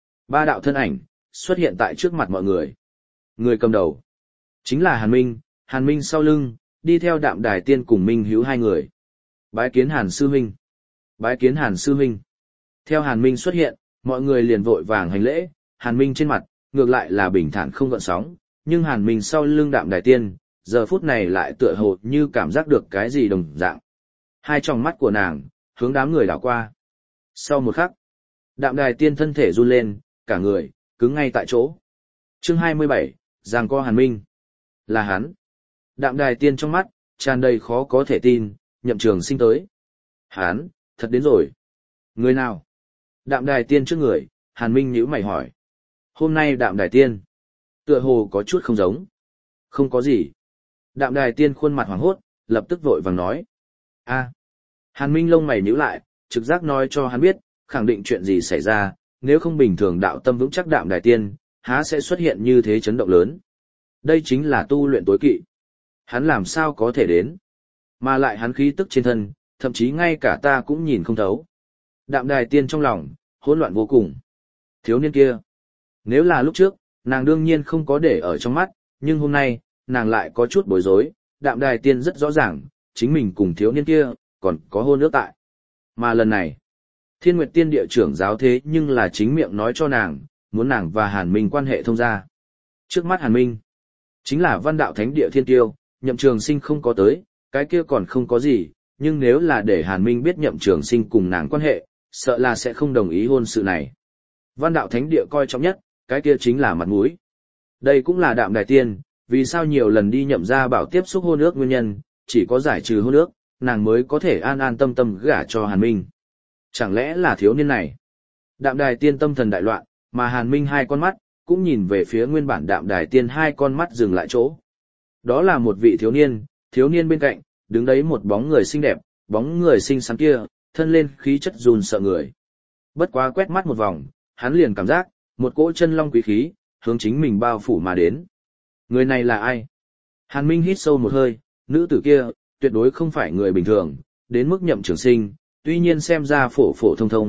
3 đạo thân ảnh, xuất hiện tại trước mặt mọi người. Người cầm đầu, chính là Hàn Minh sau lưng, đi theo Đạm Đài Tiên cùng Minh Hiếu 2 người. Bái kiến Hàn sư huynh. Bái kiến Hàn sư huynh. Theo Hàn Minh xuất hiện, mọi người liền vội vàng hành lễ, Hàn Minh trên mặt, ngược lại là bình thản không gợn sóng, nhưng Hàn Minh sau lưng Đạm Đài Tiên, giờ phút này lại tựa hồ như cảm giác được cái gì đồng dạng. Hai tròng mắt của nàng, hướng đám người đảo qua. Sau một khắc, Đạm Đài Tiên thân thể run lên, cả người, cứng ngay tại chỗ. Chương 27, giằng co Hàn Minh. Là hắn. Đạm Đài Tiên trong mắt, tràn đầy khó có thể tin, Nhậm Trường Sinh tới. Hắn, thật đến rồi. Người nào? Đạm Đài Tiên trước người, Hàn Minh nhíu mày hỏi. Hôm nay Đạm Đài Tiên, tựa hồ có chút không giống. Không có gì. Đạm Đài Tiên khuôn mặt hoảng hốt, lập tức vội vàng nói. A. Hàn Minh lông mày nhíu lại, trực giác nói cho hắn biết, khẳng định chuyện gì xảy ra, nếu không bình thường đạo tâm vững chắc Đạm Đài Tiên, há sẽ xuất hiện như thế chấn động lớn. Đây chính là tu luyện tối kỵ. Hắn làm sao có thể đến? Mà lại hắn khí tức trên thân, thậm chí ngay cả ta cũng nhìn không thấu. Đạm Đài Tiên trong lòng, hỗn loạn vô cùng. Thiếu niên kia. Nếu là lúc trước, nàng đương nhiên không có để ở trong mắt, nhưng hôm nay, nàng lại có chút bối rối. Đạm Đài Tiên rất rõ ràng, chính mình cùng thiếu niên kia, còn có hôn ước tại. Mà lần này, Thiên Nguyệt Tiên Địa trưởng giáo thế nhưng là chính miệng nói cho nàng, muốn nàng và Hàn Minh quan hệ thông gia. Trước mắt Hàn Minh, chính là Văn Đạo Thánh Địa thiên tiêu, Nhậm Trường Sinh không có tới, cái kia còn không có gì, nhưng nếu là để Hàn Minh biết Nhậm Trường Sinh cùng nàng quan hệ, sợ là sẽ không đồng ý hôn sự này. Văn Đạo Thánh Địa coi trọng nhất, cái kia chính là mặt mũi. Đây cũng là Đạm Đài Tiên, vì sao nhiều lần đi Nhậm gia bảo tiếp xúc hôn ước nguyên nhân, chỉ có giải trừ hôn ước, nàng mới có thể an an tâm tâm gả cho Hàn Minh. Chẳng lẽ là thiếu niên này? Đạm Đài Tiên tâm thần đại loạn, mà Hàn Minh 2 con mắt, cũng nhìn về phía nguyên bản Đạm Đài Tiên 2 con mắt dừng lại chỗ. Đó là một vị thiếu niên bên cạnh, đứng đấy một bóng người xinh đẹp, bóng người xinh xắn kia, thân lên khí chất run sợ người. Bất quá quét mắt một vòng, hắn liền cảm giác, một cỗ chân long quý khí, hướng chính mình bao phủ mà đến. Người này là ai? Hàn Minh hít sâu một hơi, nữ tử kia, tuyệt đối không phải người bình thường, đến mức Nhậm Trường Sinh, tuy nhiên xem ra phổ phổ thông thông,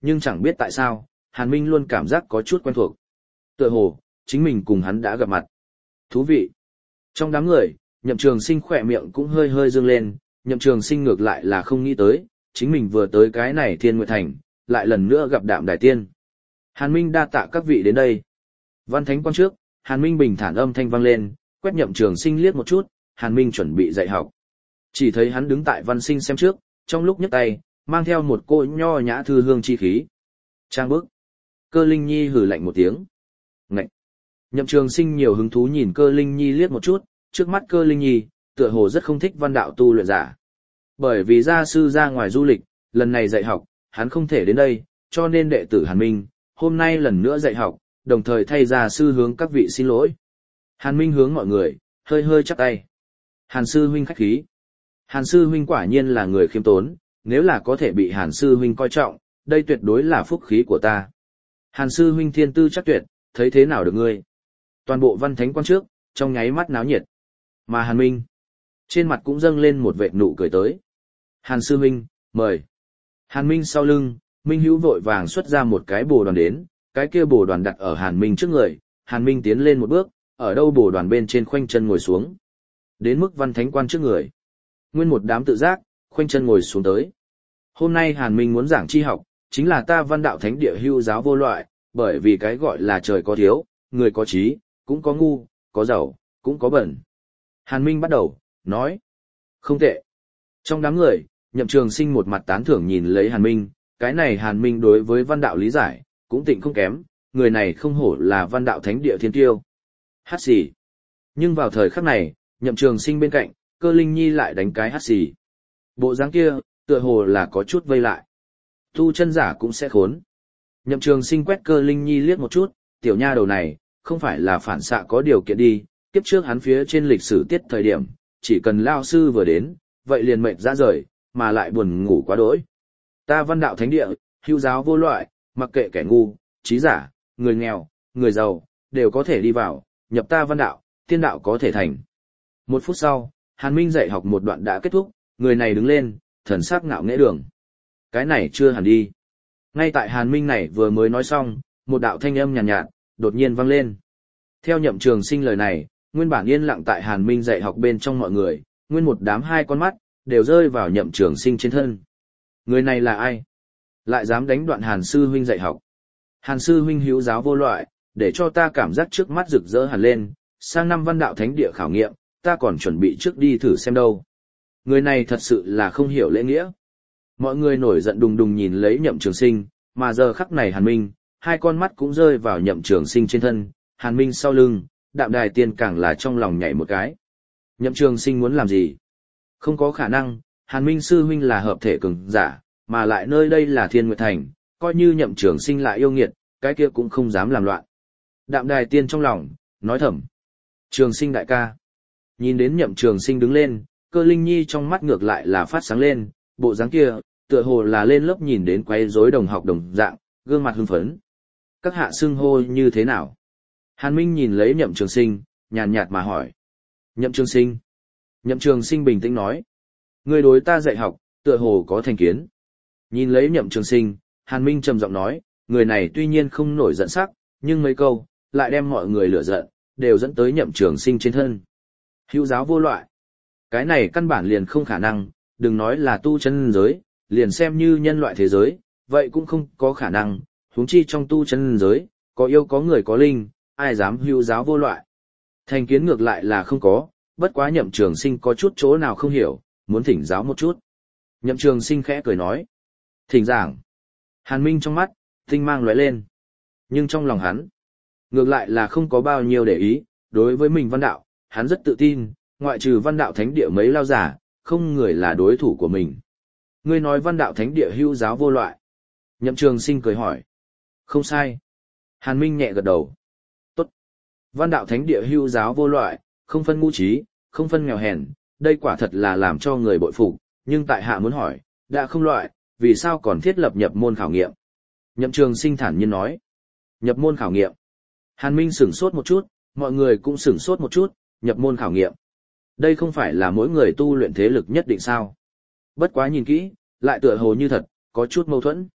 nhưng chẳng biết tại sao, Hàn Minh luôn cảm giác có chút quen thuộc. Tựa hồ, chính mình cùng hắn đã gặp mặt. Thú vị. Trong đám người, Nhậm Trường Sinh khỏe miệng cũng hơi hơi dương lên, Nhậm Trường Sinh ngược lại là không nghĩ tới, chính mình vừa tới cái này Thiên Nguyệt Thành, lại lần nữa gặp Đạm Đài Tiên. Hàn Minh đa tạ các vị đến đây. Văn Thánh Quan trước, Hàn Minh bình thản âm thanh vang lên, quét Nhậm Trường Sinh liếc một chút, Hàn Minh chuẩn bị dạy học. Chỉ thấy hắn đứng tại Văn Sinh xem trước, trong lúc nhấc tay, mang theo một cô nho nhã thư hương chi khí. Trang bức. Cơ Linh Nhi hừ lạnh một tiếng. Ngậy. Nhậm Trường Sinh nhiều hứng thú nhìn Cơ Linh Nhi liếc một chút, trước mắt Cơ Linh Nhi, tựa hồ rất không thích văn đạo tu luyện giả. Bởi vì gia sư ra ngoài du lịch, lần này dạy học, hắn không thể đến đây, cho nên đệ tử Hàn Minh, hôm nay lần nữa dạy học, đồng thời thay gia sư hướng các vị xin lỗi. Hàn Minh hướng mọi người, hơi hơi chắp tay. Hàn sư huynh khách khí. Hàn sư huynh quả nhiên là người khiêm tốn, nếu là có thể bị Hàn sư huynh coi trọng, đây tuyệt đối là phúc khí của ta. Hàn sư huynh thiên tư chắc tuyệt, thấy thế nào được ngươi? Toàn bộ Văn Thánh Quan trước, trong nháy mắt náo nhiệt. Mà Hàn Minh, trên mặt cũng dâng lên một vệt nụ cười tới. Hàn sư huynh, mời. Hàn Minh sau lưng, Minh Hữu vội vàng xuất ra một cái bồ đoàn đến, cái kia bồ đoàn đặt ở Hàn Minh trước người, Hàn Minh tiến lên một bước, ở đâu bồ đoàn bên trên khoanh chân ngồi xuống. Đến mức Văn Thánh Quan trước người. Nguyên một đám tự giác, khoanh chân ngồi xuống tới. Hôm nay Hàn Minh muốn giảng chi học, chính là ta Văn Đạo Thánh Địa hưu giáo vô loại, bởi vì cái gọi là trời có thiếu, người có trí, cũng có ngu, có giàu, cũng có bẩn. Hàn Minh bắt đầu, nói. Không tệ. Trong đám người, Nhậm Trường Sinh một mặt tán thưởng nhìn lấy Hàn Minh, cái này Hàn Minh đối với văn đạo lý giải, cũng tịnh không kém, người này không hổ là Văn Đạo Thánh Địa thiên tiêu. Hát xì. Nhưng vào thời khắc này, Nhậm Trường Sinh bên cạnh, Cơ Linh Nhi lại đánh cái hát xì. Bộ dáng kia, tựa hồ là có chút vây lại. Tu chân giả cũng sẽ khốn. Nhậm Trường Sinh quét Cơ Linh Nhi liếc một chút, tiểu nha đầu này, không phải là phản xạ có điều kiện đi, kiếp trước hắn phía trên lịch sử tiết thời điểm, chỉ cần lao sư vừa đến, vậy liền mệt ra rời, mà lại buồn ngủ quá đỗi. Ta Văn Đạo Thánh Địa, hữu giáo vô loại, mặc kệ kẻ ngu, trí giả, người nghèo, người giàu, đều có thể đi vào, nhập ta văn đạo, tiên đạo có thể thành. Một phút sau, Hàn Minh dạy học một đoạn đã kết thúc, người này đứng lên, thần sắc ngạo nghễ đường. Cái này chưa hẳn đi. Ngay tại Hàn Minh này vừa mới nói xong, một đạo thanh âm nhàn nhạt, đột nhiên vang lên. Theo Nhậm Trường Sinh lời này, nguyên bản yên lặng tại Hàn Minh dạy học bên trong mọi người, nguyên một đám hai con mắt, đều rơi vào Nhậm Trường Sinh trên thân. Người này là ai? Lại dám đánh đoạn Hàn sư huynh dạy học. Hàn sư huynh hữu giáo vô loại, để cho ta cảm giác trước mắt rực rỡ hẳn lên, sang năm Văn Đạo Thánh Địa khảo nghiệm, ta còn chuẩn bị trước đi thử xem đâu. Người này thật sự là không hiểu lễ nghĩa. Mọi người nổi giận đùng đùng nhìn lấy Nhậm Trường Sinh, mà giờ khắc này Hàn Minh, hai con mắt cũng rơi vào Nhậm Trường Sinh trên thân, Hàn Minh sau lưng, Đạm Đài Tiên càng là trong lòng nhảy một cái. Nhậm Trường Sinh muốn làm gì? Không có khả năng, Hàn Minh sư huynh là hợp thể cường giả, mà lại nơi đây là Thiên Nguyệt Thành, coi như Nhậm Trường Sinh lại yêu nghiệt, cái kia cũng không dám làm loạn. Đạm Đài Tiên trong lòng, nói thầm. Trường Sinh đại ca. Nhìn đến Nhậm Trường Sinh đứng lên, Cơ Linh Nhi trong mắt ngược lại là phát sáng lên, bộ dáng kia, tựa hồ là lên lớp nhìn đến quấy rối đồng học đồng dạng, gương mặt hưng phấn. Các hạ xưng hô như thế nào? Hàn Minh nhìn lấy Nhậm Trường Sinh, nhàn nhạt mà hỏi. Nhậm Trường Sinh. Nhậm Trường Sinh bình tĩnh nói. Người đối ta dạy học, tựa hồ có thành kiến. Nhìn lấy Nhậm Trường Sinh, Hàn Minh trầm giọng nói, người này tuy nhiên không nổi giận sắc, nhưng mấy câu, lại đem mọi người lửa giận, đều dẫn tới Nhậm Trường Sinh trên thân. Hữu giáo vô loại. Cái này căn bản liền không khả năng, đừng nói là tu chân giới, liền xem như nhân loại thế giới, vậy cũng không có khả năng, huống chi trong tu chân giới, có yêu có người có linh, ai dám hữu giáo vô loại. Thành kiến ngược lại là không có, bất quá Nhậm Trường Sinh có chút chỗ nào không hiểu, muốn thỉnh giáo một chút. Nhậm Trường Sinh khẽ cười nói. Thỉnh giảng. Hàn Minh trong mắt, tinh mang lóe lên. Nhưng trong lòng hắn, ngược lại là không có bao nhiêu để ý, đối với mình văn đạo, hắn rất tự tin, ngoại trừ Văn Đạo Thánh Địa mấy lao giả, không người là đối thủ của mình. Ngươi nói Văn Đạo Thánh Địa hữu giáo vô loại. Nhậm Trường Sinh cười hỏi. Không sai. Hàn Minh nhẹ gật đầu. Tốt. Văn Đạo Thánh Địa hữu giáo vô loại, không phân ngu trí, không phân nghèo hèn, đây quả thật là làm cho người bội phục, nhưng tại hạ muốn hỏi, đã không loại, vì sao còn thiết lập nhập môn khảo nghiệm? Nhậm Trường Sinh thản nhiên nói. Nhập môn khảo nghiệm. Hàn Minh sửng sốt một chút, mọi người cũng sửng sốt một chút, nhập môn khảo nghiệm. Đây không phải là mỗi người tu luyện thế lực nhất định sao? Bất quá nhìn kỹ, lại tựa hồ như thật, có chút mâu thuẫn.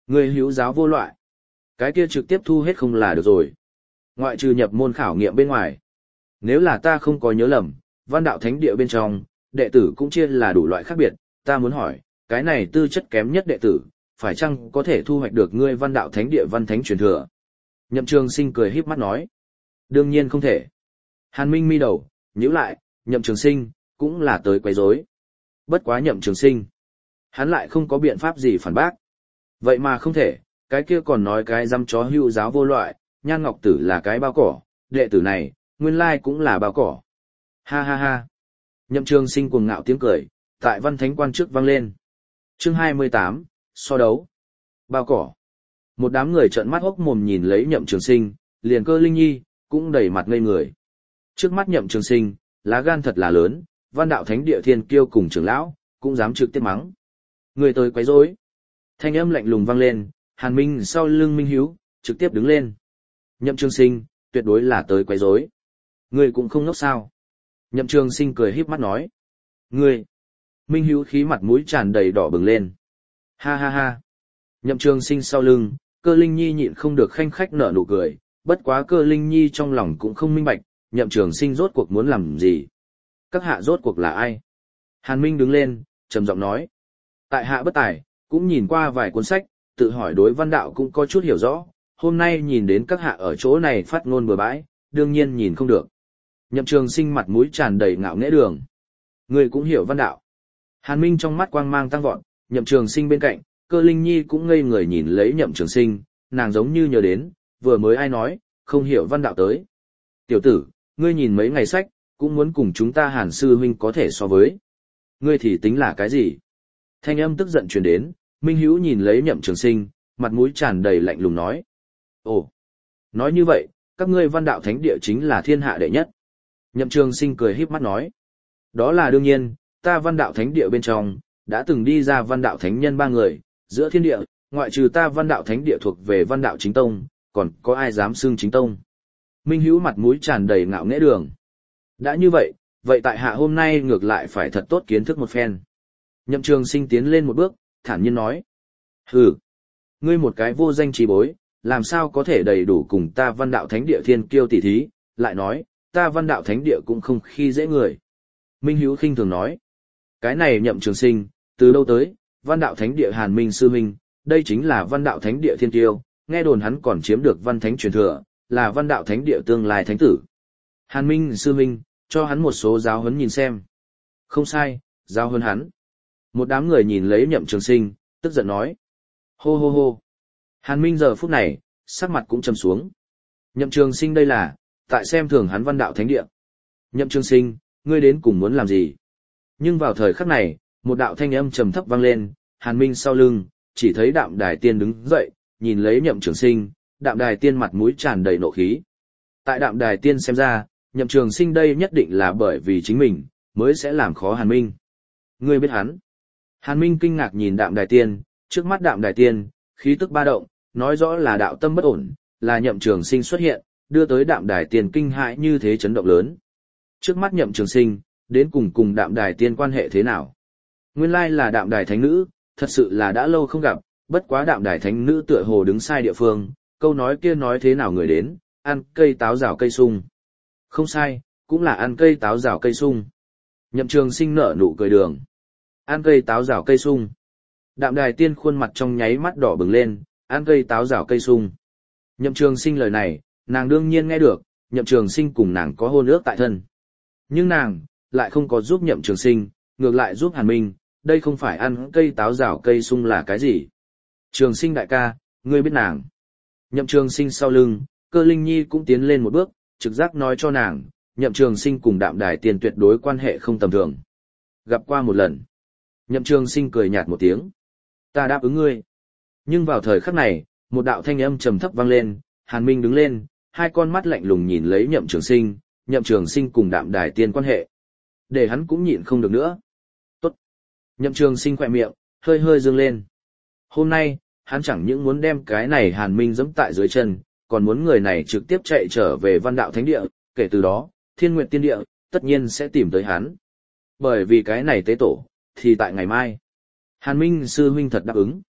Ngươi hữu giáo vô loại. Cái kia trực tiếp thu hết không là được rồi. Ngoại trừ nhập môn khảo nghiệm bên ngoài. Nếu là ta không có nhớ lầm, văn đạo thánh địa bên trong, đệ tử cũng chia là đủ loại khác biệt, ta muốn hỏi, cái này tư chất kém nhất đệ tử, phải chăng có thể thu hoạch được ngươi văn đạo thánh địa văn thánh truyền thừa? Nhậm Trường Sinh cười híp mắt nói, đương nhiên không thể. Hàn Minh mi đầu, nhíu lại, Nhậm Trường Sinh, cũng là tới quấy rối. Bất quá Nhậm Trường Sinh, hắn lại không có biện pháp gì phản bác. Vậy mà không thể, cái kia còn nói cái dăm chó hữu giáo vô loại, Nhan Ngọc Tử là cái bao cỏ, đệ tử này, nguyên lai cũng là bao cỏ. Ha ha ha. Nhậm Trường Sinh cuồng ngạo tiếng cười, tại văn thánh quan trước vang lên. Chương 28, so đấu. Bao cỏ. Một đám người trợn mắt hốc mồm nhìn lấy Nhậm Trường Sinh, liền Cơ Linh Nhi, cũng đầy mặt ngây người. Trước mắt Nhậm Trường Sinh, lá gan thật là lớn, văn đạo thánh địa thiên kiêu cùng trưởng lão, cũng dám trực tiếp mắng. Người tới quấy rối. Thanh âm lạnh lùng vang lên, Hàn Minh sau lưng Minh Hiếu, trực tiếp đứng lên. Nhậm Trường Sinh, tuyệt đối là tới quấy rối. Người cũng không ngốc sao. Nhậm Trường Sinh cười híp mắt nói. Ngươi. Minh Hiếu khí mặt mũi tràn đầy đỏ bừng lên. Ha ha ha. Nhậm Trường Sinh sau lưng, Cơ Linh Nhi nhịn không được khanh khách nở nụ cười, bất quá Cơ Linh Nhi trong lòng cũng không minh bạch, Nhậm Trường Sinh rốt cuộc muốn làm gì. Các hạ rốt cuộc là ai? Hàn Minh đứng lên, trầm giọng nói. Tại hạ bất tài, cũng nhìn qua vài cuốn sách, tự hỏi đối văn đạo cũng có chút hiểu rõ, hôm nay nhìn đến các hạ ở chỗ này phát ngôn bừa bãi, đương nhiên nhìn không được. Nhậm Trường Sinh mặt mũi tràn đầy ngạo nghễ đường. Người cũng hiểu văn đạo. Hàn Minh trong mắt quang mang tăng vọt, Nhậm Trường Sinh bên cạnh, Cơ Linh Nhi cũng ngây người nhìn lấy Nhậm Trường Sinh, nàng giống như nhớ đến, vừa mới ai nói, không hiểu văn đạo tới. Tiểu tử, ngươi nhìn mấy ngày sách, cũng muốn cùng chúng ta Hàn sư huynh có thể so với. Ngươi thì tính là cái gì? Thanh âm tức giận truyền đến, Minh Hữu nhìn lấy Nhậm Trường Sinh, mặt mũi tràn đầy lạnh lùng nói. Ồ, nói như vậy, các ngươi văn đạo thánh địa chính là thiên hạ đệ nhất. Nhậm Trường Sinh cười híp mắt nói. Đó là đương nhiên, ta văn đạo thánh địa bên trong, đã từng đi ra văn đạo thánh nhân 3 người, giữa thiên địa, ngoại trừ ta văn đạo thánh địa thuộc về văn đạo chính tông, còn có ai dám xưng chính tông. Minh Hữu mặt mũi tràn đầy ngạo nghễ đường. Đã như vậy, vậy tại hạ hôm nay ngược lại phải thật tốt kiến thức một phen. Nhậm Trường Sinh tiến lên một bước, thản nhiên nói. Hừ, ngươi một cái vô danh trí bối, làm sao có thể đầy đủ cùng ta văn đạo thánh địa thiên kiêu tỷ thí, lại nói, ta văn đạo thánh địa cũng không khi dễ người. Minh Hữu khinh thường nói. Cái này Nhậm Trường Sinh, từ đâu tới, văn đạo thánh địa Hàn Minh sư huynh, đây chính là văn đạo thánh địa thiên kiêu, nghe đồn hắn còn chiếm được văn thánh truyền thừa, là văn đạo thánh địa tương lai thánh tử. Hàn Minh sư huynh, cho hắn một số giáo huấn nhìn xem. Không sai, giáo huấn hắn. Một đám người nhìn lấy Nhậm Trường Sinh, tức giận nói. Hô hô hô. Hàn Minh giờ phút này, sắc mặt cũng trầm xuống. Nhậm Trường Sinh đây là, tại xem thường hắn văn đạo thánh địa. Nhậm Trường Sinh, ngươi đến cùng muốn làm gì? Nhưng vào thời khắc này, một đạo thanh âm trầm thấp vang lên, Hàn Minh sau lưng, chỉ thấy Đạm Đài Tiên đứng dậy, nhìn lấy Nhậm Trường Sinh, Đạm Đài Tiên mặt mũi tràn đầy nộ khí. Tại Đạm Đài Tiên xem ra, Nhậm Trường Sinh đây nhất định là bởi vì chính mình, mới sẽ làm khó Hàn Minh. Ngươi biết hắn? Hàn Minh kinh ngạc nhìn Đạm Đài Tiên, trước mắt Đạm Đài Tiên, khí tức ba động, nói rõ là đạo tâm bất ổn, là Nhậm Trường Sinh xuất hiện, đưa tới Đạm Đài Tiên kinh hãi như thế chấn động lớn. Trước mắt Nhậm Trường Sinh, đến cùng Đạm Đài Tiên quan hệ thế nào? Nguyên lai là Đạm Đài Thánh Nữ, thật sự là đã lâu không gặp, bất quá Đạm Đài Thánh Nữ tựa hồ đứng sai địa phương, câu nói kia nói thế nào người đến, ăn cây táo rào cây sung. Không sai, cũng là ăn cây táo rào cây sung. Nhậm Trường Sinh nở nụ cười đường. Ăn cây táo rào cây sung. Đạm Đài Tiên khuôn mặt trong nháy mắt đỏ bừng lên, ăn cây táo rào cây sung. Nhậm Trường Sinh lời này, nàng đương nhiên nghe được, Nhậm Trường Sinh cùng nàng có hôn ước tại thân. Nhưng nàng, lại không có giúp Nhậm Trường Sinh, ngược lại giúp Hàn Minh, đây không phải ăn cây táo rào cây sung là cái gì. Trường Sinh đại ca, ngươi biết nàng. Nhậm Trường Sinh sau lưng, Cơ Linh Nhi cũng tiến lên một bước, trực giác nói cho nàng, Nhậm Trường Sinh cùng Đạm Đài Tiên tuyệt đối quan hệ không tầm thường. Gặp qua một lần. Nhậm Trường Sinh cười nhạt một tiếng. Ta đáp ứng ngươi. Nhưng vào thời khắc này, một đạo thanh âm trầm thấp vang lên, Hàn Minh đứng lên, hai con mắt lạnh lùng nhìn lấy Nhậm Trường Sinh cùng Đạm Đài Tiên quan hệ. Để hắn cũng nhịn không được nữa. Tốt. Nhậm Trường Sinh khỏe miệng, hơi hơi dương lên. Hôm nay, hắn chẳng những muốn đem cái này Hàn Minh giẫm tại dưới chân, còn muốn người này trực tiếp chạy trở về văn đạo thánh địa, kể từ đó, Thiên Nguyệt Tiên Địa, tất nhiên sẽ tìm tới hắn. Bởi vì cái này tế tổ, thì tại ngày mai. Hàn Minh sư huynh thật đáp ứng.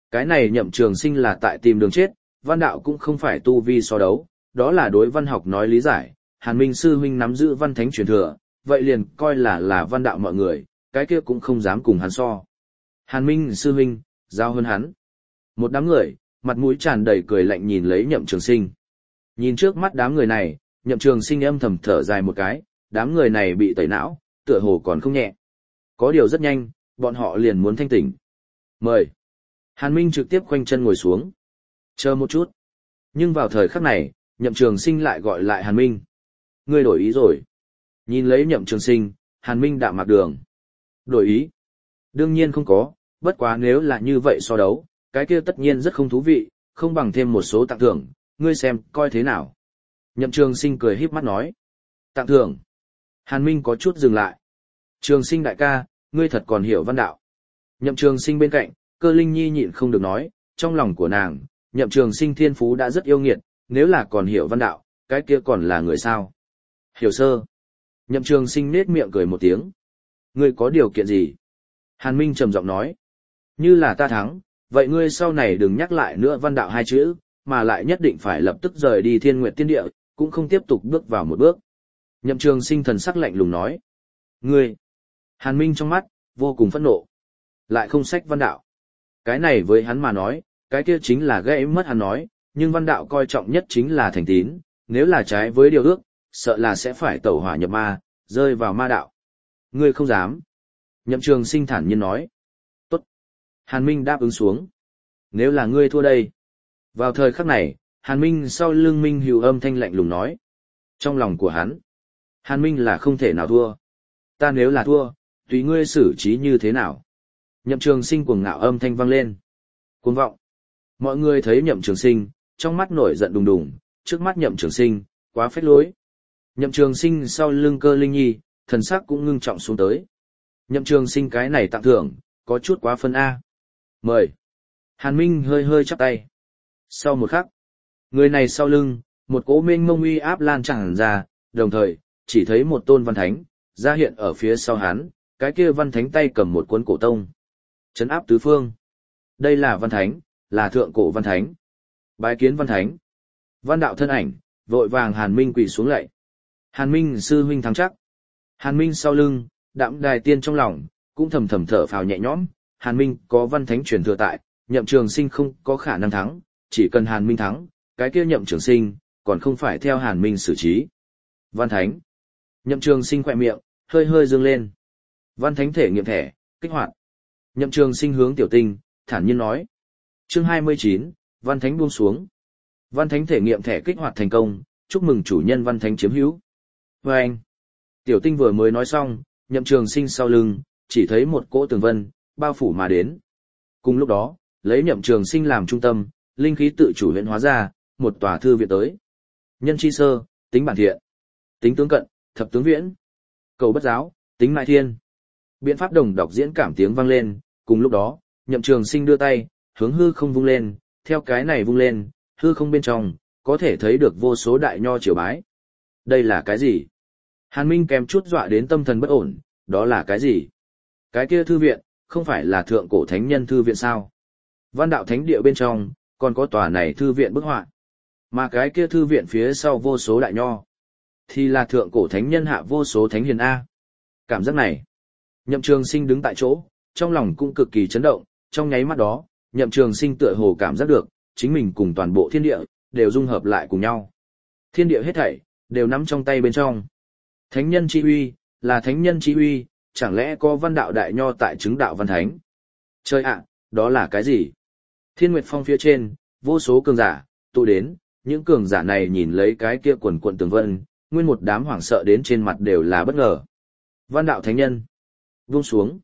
Cái này Nhậm Trường Sinh là tại tìm đường chết, văn đạo cũng không phải tu vi so đấu, đó là đối văn học nói lý giải, Hàn Minh sư huynh nắm giữ văn thánh truyền thừa, vậy liền coi là văn đạo mọi người, cái kia cũng không dám cùng hắn so. Hàn Minh sư huynh, giao hơn hắn. Một đám người, mặt mũi tràn đầy cười lạnh nhìn lấy Nhậm Trường Sinh. Nhìn trước mắt đám người này, Nhậm Trường Sinh âm thầm thở dài một cái, đám người này bị tẩy não, tựa hồ còn không nhẹ. Có điều rất nhanh, bọn họ liền muốn thanh tỉnh. Mời. Hàn Minh trực tiếp khoanh chân ngồi xuống. Chờ một chút. Nhưng vào thời khắc này, Nhậm Trường Sinh lại gọi lại Hàn Minh. Ngươi đổi ý rồi. Nhìn lấy Nhậm Trường Sinh, Hàn Minh đạm mạc đường. Đổi ý? Đương nhiên không có, bất quá nếu là như vậy so đấu, cái kia tất nhiên rất không thú vị, không bằng thêm một số tặng thưởng, ngươi xem, coi thế nào. Nhậm Trường Sinh cười híp mắt nói. Tặng thưởng. Hàn Minh có chút dừng lại. Trường Sinh đại ca, ngươi thật còn hiểu văn đạo. Nhậm Trường Sinh bên cạnh, Cơ Linh Nhi nhịn không được nói, trong lòng của nàng, Nhậm Trường Sinh thiên phú đã rất yêu nghiệt, nếu là còn hiểu văn đạo, cái kia còn là người sao? Hiểu sơ. Nhậm Trường Sinh nết miệng cười một tiếng. Ngươi có điều kiện gì? Hàn Minh trầm giọng nói. Như là ta thắng, vậy ngươi sau này đừng nhắc lại nữa văn đạo hai chữ, mà lại nhất định phải lập tức rời đi Thiên Nguyệt Tiên Địa, cũng không tiếp tục bước vào một bước. Nhậm Trường Sinh thần sắc lạnh lùng nói. Ngươi. Hàn Minh trong mắt, vô cùng phẫn nộ. Lại không sách văn đạo. Cái này với hắn mà nói, cái kia chính là gãy mất hắn nói, nhưng văn đạo coi trọng nhất chính là thành tín, nếu là trái với điều ước, sợ là sẽ phải tẩu hỏa nhập ma, rơi vào ma đạo. Ngươi không dám. Nhậm Trường Sinh thản nhiên nói. Tốt. Hàn Minh đáp ứng xuống. Nếu là ngươi thua đây. Vào thời khắc này, Hàn Minh sau lưng Minh Hữu âm thanh lạnh lùng nói. Trong lòng của hắn, Hàn Minh là không thể nào thua. Ta nếu là thua, tùy ngươi xử trí như thế nào. Nhậm Trường Sinh cuồng ngạo âm thanh vang lên. Cuồng vọng. Mọi người thấy Nhậm Trường Sinh, trong mắt nổi giận đùng đùng, trước mắt Nhậm Trường Sinh, quá phách lối. Nhậm Trường Sinh sau lưng Cơ Linh Nhi, thần sắc cũng ngưng trọng xuống tới. Nhậm Trường Sinh cái này tặng thưởng, có chút quá phân A. Mời. Hàn Minh hơi hơi chắp tay. Sau một khắc, người này sau lưng, một cỗ mênh mông uy áp lan tràn ra, đồng thời, chỉ thấy một tôn văn thánh, ra hiện ở phía sau hắn, cái kia văn thánh tay cầm một cuốn cổ tông. Trấn áp tứ phương. Đây là văn thánh, là thượng cổ văn thánh. Bái kiến văn thánh. Văn đạo thân ảnh, vội vàng Hàn Minh quỳ xuống lạy. Hàn Minh sư huynh thắng chắc. Hàn Minh sau lưng, Đạm Đài Tiên trong lòng, cũng thầm thầm thở phào nhẹ nhõm, Hàn Minh có văn thánh truyền thừa tại, Nhậm Trường Sinh không có khả năng thắng, chỉ cần Hàn Minh thắng, cái kia Nhậm Trường Sinh, còn không phải theo Hàn Minh xử trí. Văn thánh. Nhậm Trường Sinh khỏe miệng, hơi hơi dương lên. Văn thánh thể nghiệm thẻ, kích hoạt. Nhậm Trường Sinh hướng Tiểu Tinh, thản nhiên nói. Chương 29, văn thánh buông xuống. Văn thánh thể nghiệm thẻ kích hoạt thành công, chúc mừng chủ nhân văn thánh chiếm hữu. Và anh. Tiểu Tinh vừa mới nói xong, Nhậm Trường Sinh sau lưng, chỉ thấy một cỗ tường vân, bao phủ mà đến. Cùng lúc đó, lấy Nhậm Trường Sinh làm trung tâm, linh khí tự chủ huyễn hóa ra, một tòa thư viện tới. Nhân chi sơ, tính bản thiện. Tính tướng cận, thập tướng viễn. Cầu bất giáo, tính mại thiên. Biện pháp đồng đọc diễn cảm tiếng vang lên, cùng lúc đó, Nhậm Trường Sinh đưa tay, hướng hư không vung lên, theo cái này vung lên, hư không bên trong, có thể thấy được vô số đại nho triều bái. Đây là cái gì? Hàn Minh kèm chút dọa đến tâm thần bất ổn, đó là cái gì? Cái kia thư viện, không phải là thượng cổ thánh nhân thư viện sao? Văn đạo thánh địa bên trong, còn có tòa này thư viện bức họa. Mà cái kia thư viện phía sau vô số đại nho, thì là thượng cổ thánh nhân hạ vô số thánh hiền A. Cảm giác này, Nhậm Trường Sinh đứng tại chỗ, trong lòng cũng cực kỳ chấn động, trong nháy mắt đó, Nhậm Trường Sinh tựa hồ cảm giác được, chính mình cùng toàn bộ thiên địa, đều dung hợp lại cùng nhau. Thiên địa hết thảy, đều nắm trong tay bên trong. Thánh nhân chi uy, là thánh nhân chi uy, chẳng lẽ có văn đạo đại nho tại chứng đạo văn thánh? Trời ạ, đó là cái gì? Thiên Nguyệt Phong phía trên, vô số cường giả, tụ đến, những cường giả này nhìn lấy cái kia quần quần tường vân, nguyên một đám hoảng sợ đến trên mặt đều là bất ngờ. Văn đạo thánh nhân. Vung xuống.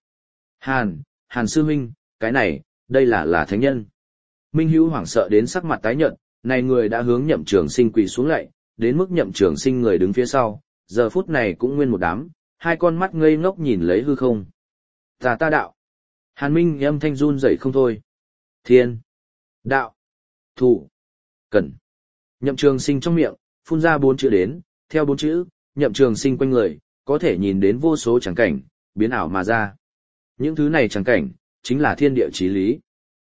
Hàn sư huynh, cái này, đây là thánh nhân. Minh Hữu hoảng sợ đến sắc mặt tái nhợt, này người đã hướng Nhậm Trường Sinh quỳ xuống lạy, đến mức Nhậm Trường Sinh người đứng phía sau, giờ phút này cũng nguyên một đám, hai con mắt ngây ngốc nhìn lấy hư không. Ta đạo. Hàn Minh âm thanh run rẩy không thôi. Thiên. Đạo. Thủ. Cẩn. Nhậm Trường Sinh trong miệng, phun ra 4 chữ đến, theo 4 chữ, Nhậm Trường Sinh quanh người, có thể nhìn đến vô số tràng cảnh, biến ảo mà ra. Những thứ này tràng cảnh, chính là thiên địa chí lý.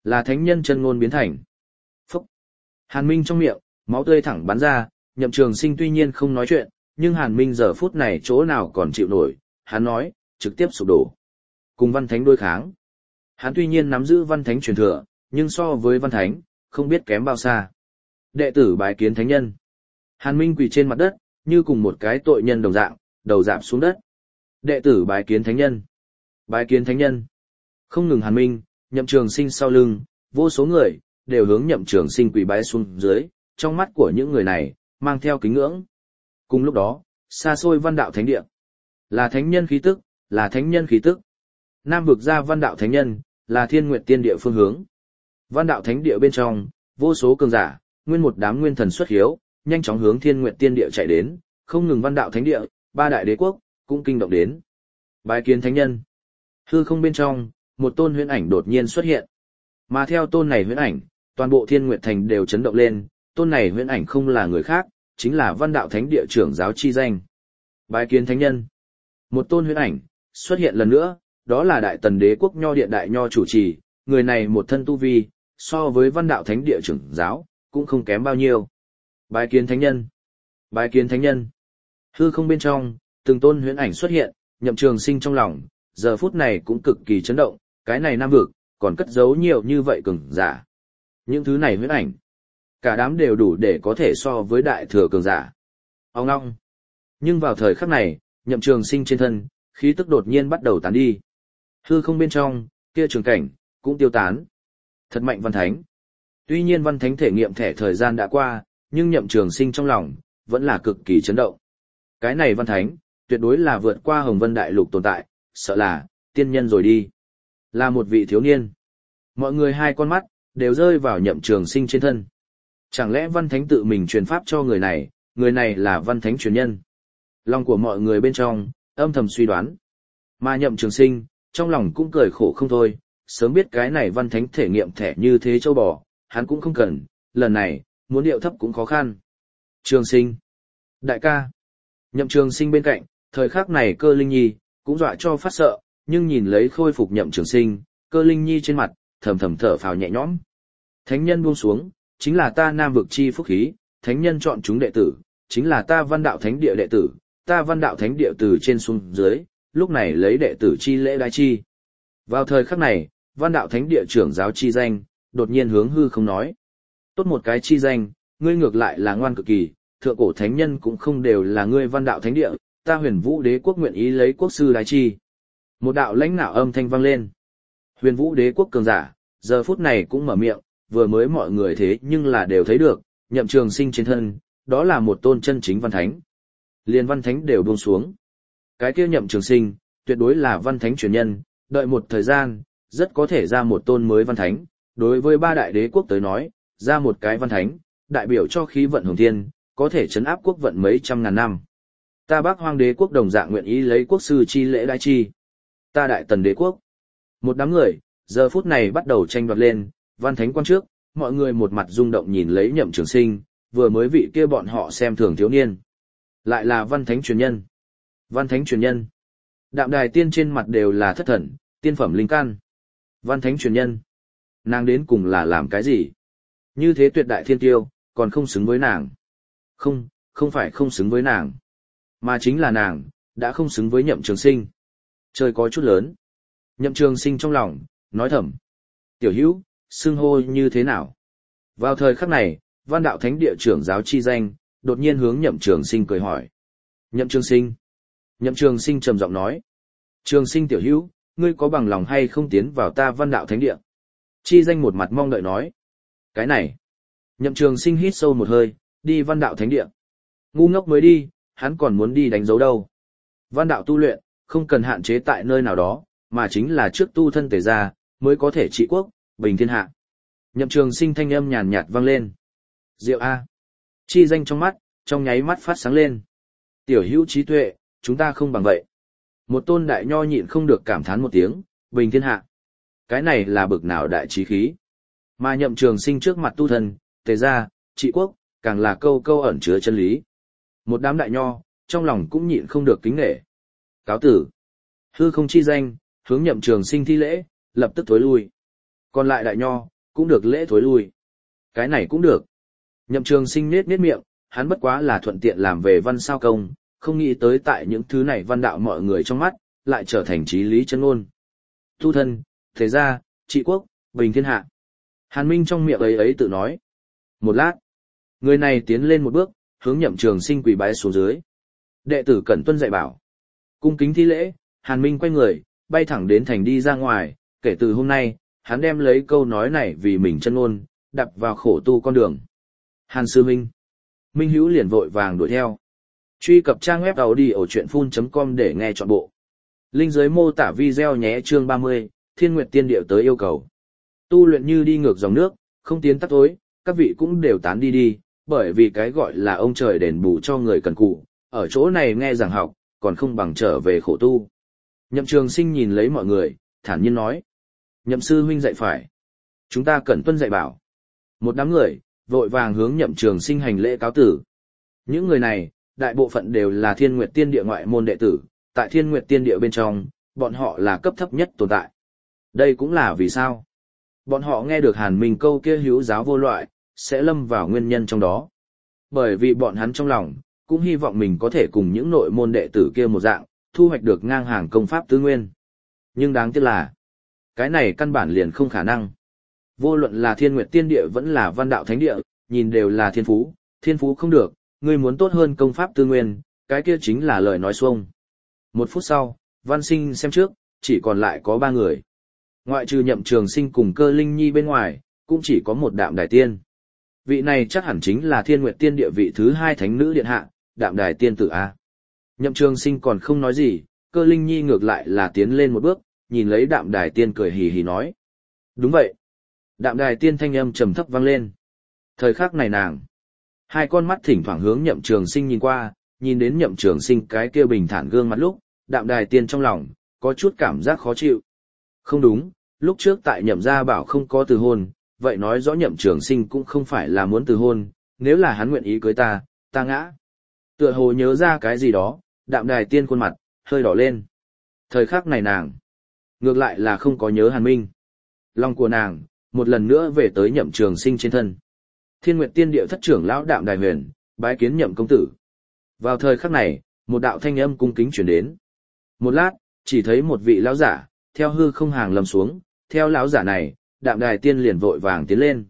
Là thánh nhân chân ngôn biến thành. Phúc. Hàn Minh trong miệng, máu tươi thẳng bắn ra, Nhậm Trường Sinh tuy nhiên không nói chuyện, nhưng Hàn Minh giờ phút này chỗ nào còn chịu nổi, hắn nói, trực tiếp sụp đổ. Cùng Văn Thánh đối kháng. Hắn tuy nhiên nắm giữ Văn Thánh truyền thừa, nhưng so với Văn Thánh, không biết kém bao xa. Đệ tử bái kiến thánh nhân. Hàn Minh quỳ trên mặt đất, như cùng một cái tội nhân đồng dạng, đầu rạp xuống đất. Đệ tử bái kiến thánh nhân. Bái kiến thánh nhân. Không ngừng Hàn Minh, Nhậm Trường Sinh sau lưng, vô số người, đều hướng Nhậm Trường Sinh quỳ bái xuống dưới, trong mắt của những người này, mang theo kính ngưỡng. Cùng lúc đó, xa xôi Văn Đạo Thánh Địa. Là thánh nhân khí tức, là thánh nhân khí tức. Nam vực ra Văn Đạo Thánh Nhân, là Thiên Nguyệt Tiên Địa phương hướng. Văn Đạo Thánh Địa bên trong, vô số cường giả, nguyên một đám nguyên thần xuất hiếu, nhanh chóng hướng Thiên Nguyệt Tiên Địa chạy đến, không ngừng Văn Đạo Thánh Địa, ba đại đế quốc cũng kinh động đến. Bái kiến thánh nhân. Hư không bên trong, một tôn huyễn ảnh đột nhiên xuất hiện. Mà theo tôn này huyễn ảnh, toàn bộ Thiên Nguyệt Thành đều chấn động lên, tôn này huyễn ảnh không là người khác, chính là Văn Đạo Thánh Địa trưởng giáo chi danh. Bái kiến thánh nhân. Một tôn huyễn ảnh xuất hiện lần nữa, đó là Đại Tần Đế quốc Nho Điện đại nho chủ trì, người này một thân tu vi, so với Văn Đạo Thánh Địa trưởng giáo, cũng không kém bao nhiêu. Bái kiến thánh nhân. Bái kiến thánh nhân. Hư không bên trong, từng tôn huyễn ảnh xuất hiện, Nhậm Trường Sinh trong lòng, giờ phút này cũng cực kỳ chấn động, cái này Nam vực, còn cất giấu nhiều như vậy cường giả. Những thứ này huyễn ảnh, cả đám đều đủ để có thể so với đại thừa cường giả. Ông ngong. Nhưng vào thời khắc này, Nhậm Trường Sinh trên thân, khí tức đột nhiên bắt đầu tán đi. Hư không bên trong, kia trường cảnh, cũng tiêu tán. Thật mạnh Văn Thánh. Tuy nhiên Văn Thánh thể nghiệm thẻ thời gian đã qua, nhưng Nhậm Trường Sinh trong lòng, vẫn là cực kỳ chấn động. Cái này Văn Thánh, tuyệt đối là vượt qua Hồng Vân Đại Lục tồn tại, sợ là, tiên nhân rồi đi. Là một vị thiếu niên. Mọi người hai con mắt, đều rơi vào Nhậm Trường Sinh trên thân. Chẳng lẽ Văn Thánh tự mình truyền pháp cho người này là Văn Thánh truyền nhân. Lòng của mọi người bên trong, âm thầm suy đoán. Mà Nhậm Trường Sinh, trong lòng cũng cười khổ không thôi, sớm biết cái này Văn Thánh thể nghiệm thẻ như thế châu bò, hắn cũng không cần, lần này, muốn điệu thấp cũng khó khăn. Trường Sinh. Đại ca. Nhậm Trường Sinh bên cạnh, thời khắc này Cơ Linh Nhi, cũng dọa cho phát sợ, nhưng nhìn lấy khôi phục Nhậm Trường Sinh, Cơ Linh Nhi trên mặt, thầm thầm thở phào nhẹ nhõm. Thánh nhân buông xuống, chính là ta Nam vực chi phúc khí, thánh nhân chọn chúng đệ tử, chính là ta Văn Đạo Thánh Địa đệ tử, ta Văn Đạo Thánh Địa từ trên xuống dưới, lúc này lấy đệ tử chi lễ đái chi. Vào thời khắc này, Văn Đạo Thánh Địa trưởng giáo chi danh, đột nhiên hướng hư không nói. Tốt một cái chi danh, ngươi ngược lại là ngoan cực kỳ, thượng cổ thánh nhân cũng không đều là ngươi Văn Đạo Thánh Địa, ta Huyền Vũ Đế quốc nguyện ý lấy quốc sư đái chi. Một đạo lãnh nạo âm thanh vang lên. Huyền Vũ Đế quốc cường giả, giờ phút này cũng mở miệng, vừa mới mọi người thế nhưng là đều thấy được, Nhậm Trường Sinh trên thân, đó là một tôn chân chính Văn Thánh. Liên Văn Thánh đều buông xuống. Cái kia Nhậm Trường Sinh, tuyệt đối là Văn Thánh truyền nhân, đợi một thời gian, rất có thể ra một tôn mới Văn Thánh. Đối với ba đại đế quốc tới nói, ra một cái Văn Thánh, đại biểu cho khí vận hồng thiên, có thể chấn áp quốc vận mấy trăm ngàn năm. Ta Bắc Hoang Đế quốc đồng dạng nguyện ý lấy quốc sư chi lễ đái chi. Ta Đại Tần Đế quốc. Một đám người, giờ phút này bắt đầu tranh đoạt lên, Văn Thánh quan trước, mọi người một mặt rung động nhìn lấy Nhậm Trường Sinh, vừa mới vị kia bọn họ xem thường thiếu niên. Lại là Văn Thánh truyền nhân. Văn Thánh truyền nhân. Đạm Đài Tiên trên mặt đều là thất thần, tiên phẩm linh căn. Văn Thánh truyền nhân. Nàng đến cùng là làm cái gì? Như thế tuyệt đại thiên tiêu, còn không xứng với nàng. Không, không phải không xứng với nàng. Mà chính là nàng, đã không xứng với Nhậm Trường Sinh. Trời có chút lớn. Nhậm Trường Sinh trong lòng, nói thầm. Tiểu hữu, xưng hô như thế nào? Vào thời khắc này, Văn Đạo Thánh Địa trưởng giáo chi danh, đột nhiên hướng Nhậm Trường Sinh cười hỏi. Nhậm Trường Sinh. Nhậm Trường Sinh trầm giọng nói. Trường Sinh tiểu hữu, ngươi có bằng lòng hay không tiến vào ta Văn Đạo Thánh Địa? Chi danh một mặt mong đợi nói. Cái này. Nhậm Trường Sinh hít sâu một hơi, đi Văn Đạo Thánh Địa. Ngu ngốc mới đi, hắn còn muốn đi đánh dấu đâu. Văn đạo tu luyện, không cần hạn chế tại nơi nào đó, mà chính là trước tu thân tề gia, mới có thể trị quốc, bình thiên hạ. Nhậm Trường Sinh thanh âm nhàn nhạt vang lên. Diệu A. Chi danh trong mắt, trong nháy mắt phát sáng lên. Tiểu hữu trí tuệ, chúng ta không bằng vậy. Một tôn đại nho nhịn không được cảm thán một tiếng, bình thiên hạ. Cái này là bực nào đại trí khí. Mà Nhậm Trường Sinh trước mặt tu thân, tề gia, trị quốc, càng là câu câu ẩn chứa chân lý. Một đám đại nho, trong lòng cũng nhịn không được kính nể. Cáo tử. Hư không chi danh, hướng Nhậm Trường Sinh thi lễ, lập tức thối lui. Còn lại đại nho, cũng được lễ thối lui. Cái này cũng được. Nhậm Trường Sinh nết nết miệng, hắn bất quá là thuận tiện làm về văn sao công, không nghĩ tới tại những thứ này văn đạo mọi người trong mắt, lại trở thành chí lý chân ngôn. Tu thân, thế gia, trị quốc, bình thiên hạ. Hàn Minh trong miệng ấy ấy tự nói. Một lát, người này tiến lên một bước, hướng Nhậm Trường Sinh quỳ bái xuống dưới. Đệ tử cẩn tuân dạy bảo. Cung kính thi lễ, Hàn Minh quay người, bay thẳng đến thành đi ra ngoài, kể từ hôm nay, hắn đem lấy câu nói này vì mình chân ngôn, đập vào khổ tu con đường. Hàn sư huynh. Minh Hữu liền vội vàng đuổi theo. Truy cập trang web audio.full.com để nghe trọn bộ. Link dưới mô tả video nhé. Chương 30, Thiên Nguyệt Tiên Điệu tới yêu cầu. Tu luyện như đi ngược dòng nước, không tiến tắt tối, các vị cũng đều tán đi đi, bởi vì cái gọi là ông trời đền bù cho người cần cù, ở chỗ này nghe giảng học, còn không bằng trở về khổ tu. Nhậm Trường Sinh nhìn lấy mọi người, thản nhiên nói. Nhậm sư huynh dạy phải. Chúng ta cần tuân dạy bảo. Một đám người, vội vàng hướng Nhậm Trường Sinh hành lễ cáo tử. Những người này, đại bộ phận đều là Thiên Nguyệt Tiên Địa ngoại môn đệ tử, tại Thiên Nguyệt Tiên Địa bên trong, bọn họ là cấp thấp nhất tồn tại. Đây cũng là vì sao? Bọn họ nghe được Hàn Minh câu kia hữu giáo vô loại, sẽ lâm vào nguyên nhân trong đó. Bởi vì bọn hắn trong lòng, cũng hy vọng mình có thể cùng những nội môn đệ tử kia một dạng, thu hoạch được ngang hàng công pháp tứ nguyên. Nhưng đáng tiếc là, cái này căn bản liền không khả năng. Vô luận là Thiên Nguyệt Tiên Địa vẫn là Văn Đạo Thánh Địa, nhìn đều là thiên phú không được, ngươi muốn tốt hơn công pháp tư nguyên, cái kia chính là lời nói xuông. Một phút sau, Văn Sinh xem trước, chỉ còn lại có 3 người. Ngoại trừ Nhậm Trường Sinh cùng Cơ Linh Nhi bên ngoài, cũng chỉ có một Đạm Đài Tiên. Vị này chắc hẳn chính là Thiên Nguyệt Tiên Địa vị thứ 2 thánh nữ điện hạ, Đạm Đài Tiên tử A. Nhậm Trường Sinh còn không nói gì, Cơ Linh Nhi ngược lại là tiến lên một bước, nhìn lấy Đạm Đài Tiên cười hì hì nói. Đúng vậy. Đạm Đài Tiên thanh âm trầm thấp vang lên. Thời khắc này nàng, hai con mắt thỉnh thoảng hướng Nhậm Trường Sinh nhìn qua, nhìn đến Nhậm Trường Sinh cái kia bình thản gương mặt lúc, Đạm Đài Tiên trong lòng có chút cảm giác khó chịu. Không đúng, lúc trước tại Nhậm gia bảo không có từ hôn, vậy nói rõ Nhậm Trường Sinh cũng không phải là muốn từ hôn, nếu là hắn nguyện ý cưới ta, ta ngã. Tựa hồ nhớ ra cái gì đó, Đạm Đài Tiên khuôn mặt hơi đỏ lên. Thời khắc này nàng, ngược lại là không có nhớ Hàn Minh. Lòng của nàng một lần nữa về tới Nhậm Trường Sinh trên thân. Thiên Nguyệt Tiên Điệu thất trưởng lão Đạm Đài Huyền, bái kiến Nhậm công tử. Vào thời khắc này, một đạo thanh âm cung kính truyền đến. Một lát, chỉ thấy một vị lão giả theo hư không hàng lầm xuống, theo lão giả này, Đạm Đài Tiên liền vội vàng tiến lên.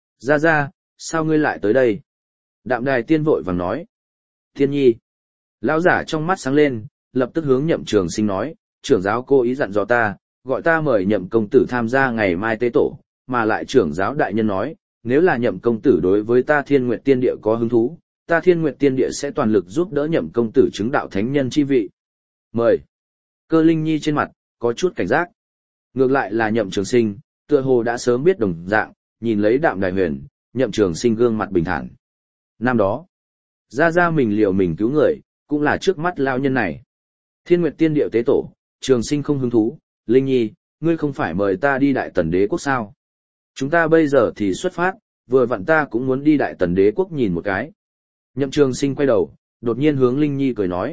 Ra, sao ngươi lại tới đây? Đạm Đài Tiên vội vàng nói. Tiên nhi. Lão giả trong mắt sáng lên, lập tức hướng Nhậm Trường Sinh nói, trưởng giáo cố ý dặn dò ta, gọi ta mời Nhậm công tử tham gia ngày mai tế tổ, mà lại trưởng giáo đại nhân nói, nếu là Nhậm công tử đối với ta Thiên Nguyệt Tiên Địa có hứng thú, ta Thiên Nguyệt Tiên Địa sẽ toàn lực giúp đỡ Nhậm công tử chứng đạo thánh nhân chi vị. Mời. Cơ Linh Nhi trên mặt có chút cảnh giác. Ngược lại là Nhậm Trường Sinh, tựa hồ đã sớm biết đồng dạng, nhìn lấy Đạm Đài Huyền, Nhậm Trường Sinh gương mặt bình thản. Năm đó, ra mình liều mình cứu người, cũng là trước mắt lao nhân này. Thiên Nguyệt Tiên Điệu tế tổ, Trường Sinh không hứng thú, Linh Nhi, ngươi không phải mời ta đi Đại Tần Đế quốc sao? Chúng ta bây giờ thì xuất phát, vừa vặn ta cũng muốn đi Đại Tần Đế quốc nhìn một cái. Nhậm Trường Sinh quay đầu, đột nhiên hướng Linh Nhi cười nói.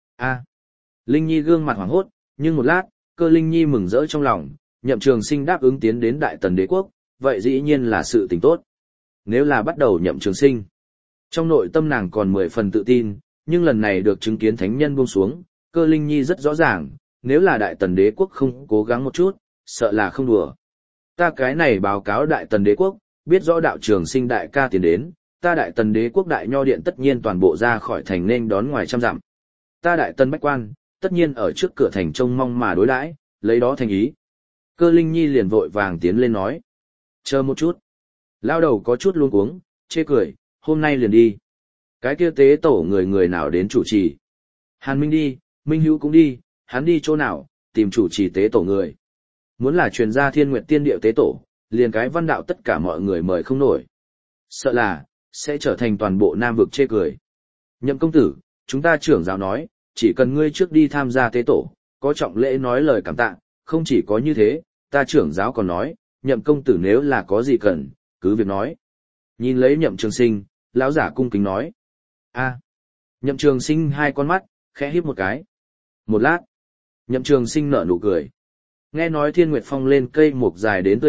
Linh Nhi gương mặt hoảng hốt, nhưng một lát, Cơ Linh Nhi mừng rỡ trong lòng, Nhậm Trường Sinh đáp ứng tiến đến Đại Tần Đế quốc, vậy dĩ nhiên là sự tình tốt. Nếu là bắt đầu Nhậm Trường Sinh, trong nội tâm nàng còn 10 phần tự tin, nhưng lần này được chứng kiến thánh nhân buông xuống, Cơ Linh Nhi rất rõ ràng, nếu là Đại Tần Đế quốc không cố gắng một chút, sợ là không đùa. Ta cái này báo cáo Đại Tần Đế quốc, biết rõ đạo Trường Sinh đại ca tiến đến, ta Đại Tần Đế quốc đại nho điện tất nhiên toàn bộ ra khỏi thành nên đón ngoài trăm dặm. Ta Đại Tần bách quan, tất nhiên ở trước cửa thành trông mong mà đối đãi, lấy đó thành ý. Cơ Linh Nhi liền vội vàng tiến lên nói. Chờ một chút. Lao đầu có chút luống cuống, chê cười, hôm nay liền đi. Cái kia tế tổ người nào đến chủ trì. Hàn Minh đi, Minh Hữu cũng đi, hắn đi chỗ nào, tìm chủ trì tế tổ người. Muốn là truyền ra Thiên Nguyệt Tiên Điệu tế tổ, liền cái văn đạo tất cả mọi người mời không nổi. Sợ là, sẽ trở thành toàn bộ Nam vực chê cười. Nhậm công tử, chúng ta trưởng giáo nói, chỉ cần ngươi trước đi tham gia tế tổ, có trọng lễ nói lời cảm tạ, không chỉ có như thế, ta trưởng giáo còn nói, Nhậm công tử nếu là có gì cần, cứ việc nói. Nhìn lấy Nhậm Trường Sinh, lão giả cung kính nói. Nhậm Trường Sinh hai con mắt, khẽ híp một cái. Một lát, Nhậm Trường Sinh nở nụ cười. Nghe nói Thiên Nguyệt Phong lên cây mục dài đến tươi tốt,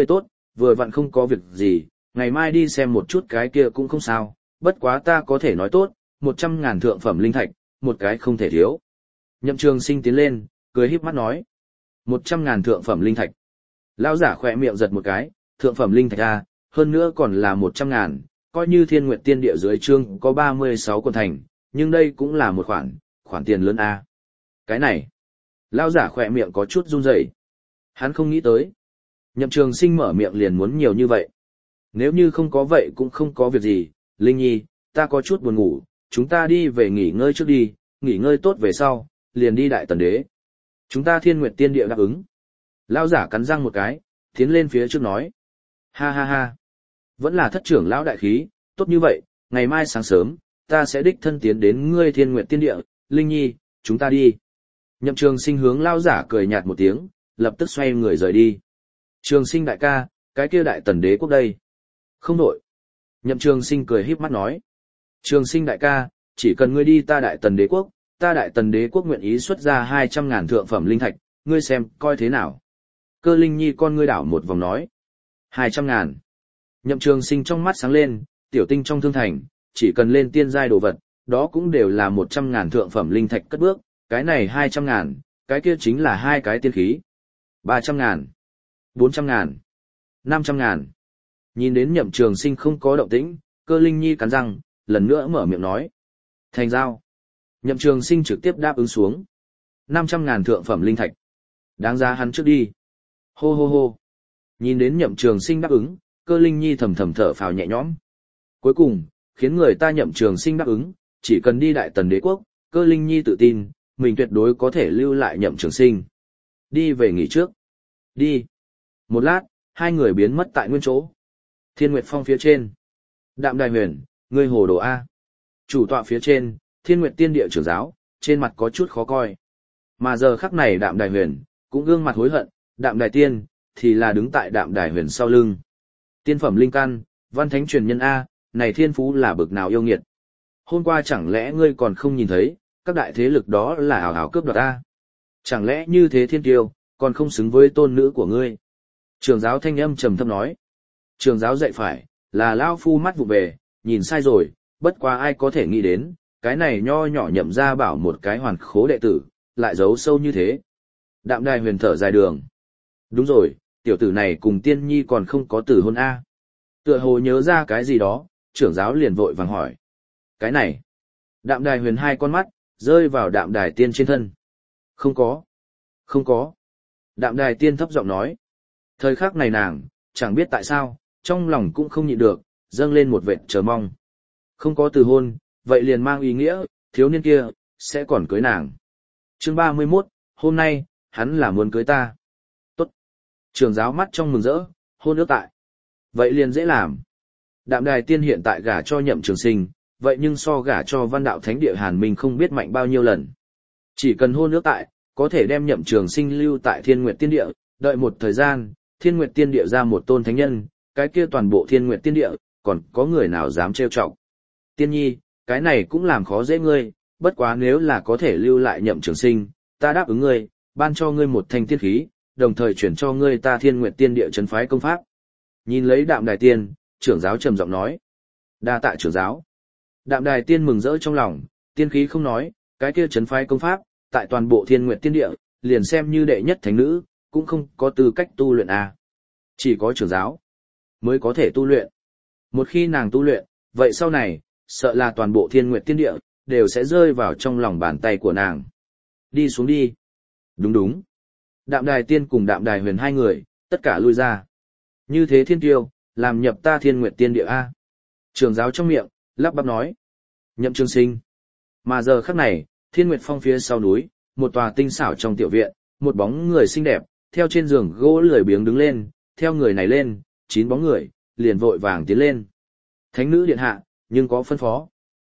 vừa vặn không có việc gì, ngày mai đi xem một chút cái kia cũng không sao, bất quá ta có thể nói tốt, 100.000 thượng phẩm linh thạch, một cái không thể thiếu. Nhậm Trường Sinh tiến lên, cười híp mắt nói. 100.000 thượng phẩm linh thạch. Lão giả khỏe miệng giật một cái, thượng phẩm linh thạch a, hơn nữa còn là 100.000, coi như Thiên Nguyệt Tiên Địa dưới chương có 36 quận thành, nhưng đây cũng là một khoản tiền lớn a. Cái này, lão giả khỏe miệng có chút run rẩy. Hắn không nghĩ tới. Nhậm Trường Sinh mở miệng liền muốn nhiều như vậy. Nếu như không có vậy cũng không có việc gì, Linh Nhi, ta có chút buồn ngủ, chúng ta đi về nghỉ ngơi trước đi, nghỉ ngơi tốt về sau, liền đi Đại Tần Đế. Chúng ta Thiên Nguyệt Tiên Địa đáp ứng. Lão giả cắn răng một cái, tiến lên phía trước nói. Ha ha ha. Vẫn là thất trưởng lão đại khí, tốt như vậy, ngày mai sáng sớm, ta sẽ đích thân tiến đến ngươi Thiên Nguyệt Tiên Địa, Linh Nhi, chúng ta đi. Nhậm Trường Sinh hướng lão giả cười nhạt một tiếng, lập tức xoay người rời đi. Trường Sinh đại ca, cái kia Đại Tần Đế quốc đây. Không đổi. Nhậm Trường Sinh cười híp mắt nói. Trường Sinh đại ca, chỉ cần ngươi đi ta Đại Tần Đế quốc, ta Đại Tần Đế quốc nguyện ý xuất ra 200.000 thượng phẩm linh thạch, ngươi xem, coi thế nào. Cơ Linh Nhi con ngươi đảo một vòng nói. 200.000. Nhậm Trường Sinh trong mắt sáng lên, tiểu tinh trong thương thành, chỉ cần lên tiên giai đồ vật, đó cũng đều là 100.000 thượng phẩm linh thạch cất bước, cái này 200.000, cái kia chính là hai cái tiên khí. 300.000, 400.000, 500.000. Nhìn đến Nhậm Trường Sinh không có động tĩnh, Cơ Linh Nhi cắn răng, lần nữa mở miệng nói. Thành giao. Nhậm Trường Sinh trực tiếp đáp ứng xuống. 500.000 thượng phẩm linh thạch. Đáng giá hắn trước đi. Hô hô hô. Nhìn đến Nhậm Trường Sinh đáp ứng, Cơ Linh Nhi thầm thầm thở phào nhẹ nhõm. Cuối cùng, khiến người ta Nhậm Trường Sinh đáp ứng, chỉ cần đi Đại Tần Đế quốc, Cơ Linh Nhi tự tin, mình tuyệt đối có thể lưu lại Nhậm Trường Sinh. Đi về nghỉ trước. Đi. Một lát, hai người biến mất tại nguyên chỗ. Thiên Nguyệt Phong phía trên. Đạm Đài Huyền, ngươi hồ đồ A. Chủ tọa phía trên, Thiên Nguyệt Tiên Địa trưởng giáo, trên mặt có chút khó coi. Mà giờ khắc này Đạm Đài Huyền, cũng gương mặt hối hận, Đạm Đài Tiên, thì là đứng tại Đạm Đài Huyền sau lưng. Tiên phẩm linh căn, văn thánh truyền nhân A, này thiên phú là bực nào yêu nghiệt. Hôm qua chẳng lẽ ngươi còn không nhìn thấy, các đại thế lực đó là ảo ảo cướp đoạt A. Chẳng lẽ như thế thiên tiêu, còn không xứng với tôn nữ của ngươi. Trưởng giáo thanh âm trầm thấp nói. Trưởng giáo dạy phải, là lão phu mắt vụ về, nhìn sai rồi, bất quá ai có thể nghĩ đến, cái này nho nhỏ Nhậm ra bảo một cái hoàn khố đệ tử, lại giấu sâu như thế. Đạm Đài Huyền thở dài đường. Đúng rồi, tiểu tử này cùng Tiên Nhi còn không có tử hôn A. Tựa hồ nhớ ra cái gì đó, trưởng giáo liền vội vàng hỏi. Cái này. Đạm Đài Huyền hai con mắt, rơi vào Đạm Đài Tiên trên thân. Không có. Không có. Đạm Đài Tiên thấp giọng nói. Thời khắc này nàng, chẳng biết tại sao, trong lòng cũng không nhịn được, dâng lên một vệt chờ mong. Không có từ hôn, vậy liền mang ý nghĩa, thiếu niên kia, sẽ còn cưới nàng. Chương 31, hôm nay, hắn là muốn cưới ta. Tốt. Trường giáo mắt trong mừng rỡ, hôn ước tại. Vậy liền dễ làm. Đạm Đài Tiên hiện tại gả cho Nhậm Trường Sinh, vậy nhưng so gả cho Văn Đạo Thánh Địa Hàn Minh không biết mạnh bao nhiêu lần. Chỉ cần hôn ước tại, có thể đem Nhậm Trường Sinh lưu tại Thiên Nguyệt Tiên Địa, đợi một thời gian, Thiên Nguyệt Tiên Địa ra một tôn thánh nhân, cái kia toàn bộ Thiên Nguyệt Tiên Địa, còn có người nào dám trêu chọc. Tiên Nhi, cái này cũng làm khó dễ ngươi, bất quá nếu là có thể lưu lại Nhậm Trường Sinh, ta đáp ứng ngươi, ban cho ngươi một thanh tiên khí, đồng thời chuyển cho ngươi ta Thiên Nguyệt Tiên Địa trấn phái công pháp. Nhìn lấy Đạm Đài Tiên, trưởng giáo trầm giọng nói. Đa tạ trưởng giáo. Đạm Đài Tiên mừng rỡ trong lòng, tiên khí không nói, cái kia trấn phái công pháp, tại toàn bộ Thiên Nguyệt Tiên Địa, liền xem như đệ nhất thánh nữ, cũng không có tư cách tu luyện à. Chỉ có trưởng giáo mới có thể tu luyện. Một khi nàng tu luyện, vậy sau này, sợ là toàn bộ Thiên Nguyệt Tiên Địa, đều sẽ rơi vào trong lòng bàn tay của nàng. Đi xuống đi. Đúng đúng. Đạm Đài Tiên cùng Đạm Đài Huyền hai người, tất cả lui ra. Như thế thiên tiêu, làm nhập ta Thiên Nguyệt Tiên Địa A. Trưởng giáo trong miệng, lắp bắp nói. Nhậm Trường Sinh. Mà giờ khắc này, Thiên Nguyệt Phong phía sau núi, một tòa tinh xảo trong tiểu viện, một bóng người xinh đẹp, theo trên giường gỗ lười biếng đứng lên, theo người này lên, 9 bóng người, liền vội vàng tiến lên. Thánh nữ điện hạ, nhưng có phân phó.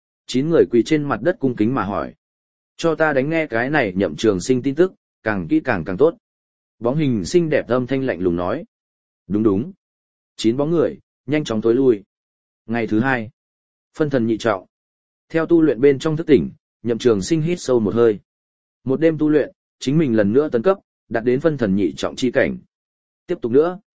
9 người quỳ trên mặt đất cung kính mà hỏi. Cho ta đánh nghe cái này Nhậm Trường Sinh tin tức, càng kỹ càng tốt. Bóng hình xinh đẹp âm thanh lạnh lùng nói. Đúng đúng. 9 bóng người, nhanh chóng tối lui. Ngày thứ 2. Phân thần nhị trọng. Theo tu luyện bên trong thức tỉnh, Nhậm Trường Sinh hít sâu một hơi. Một đêm tu luyện, chính mình lần nữa tấn cấp, đạt đến phân thần nhị trọng chi cảnh. Tiếp tục nữa.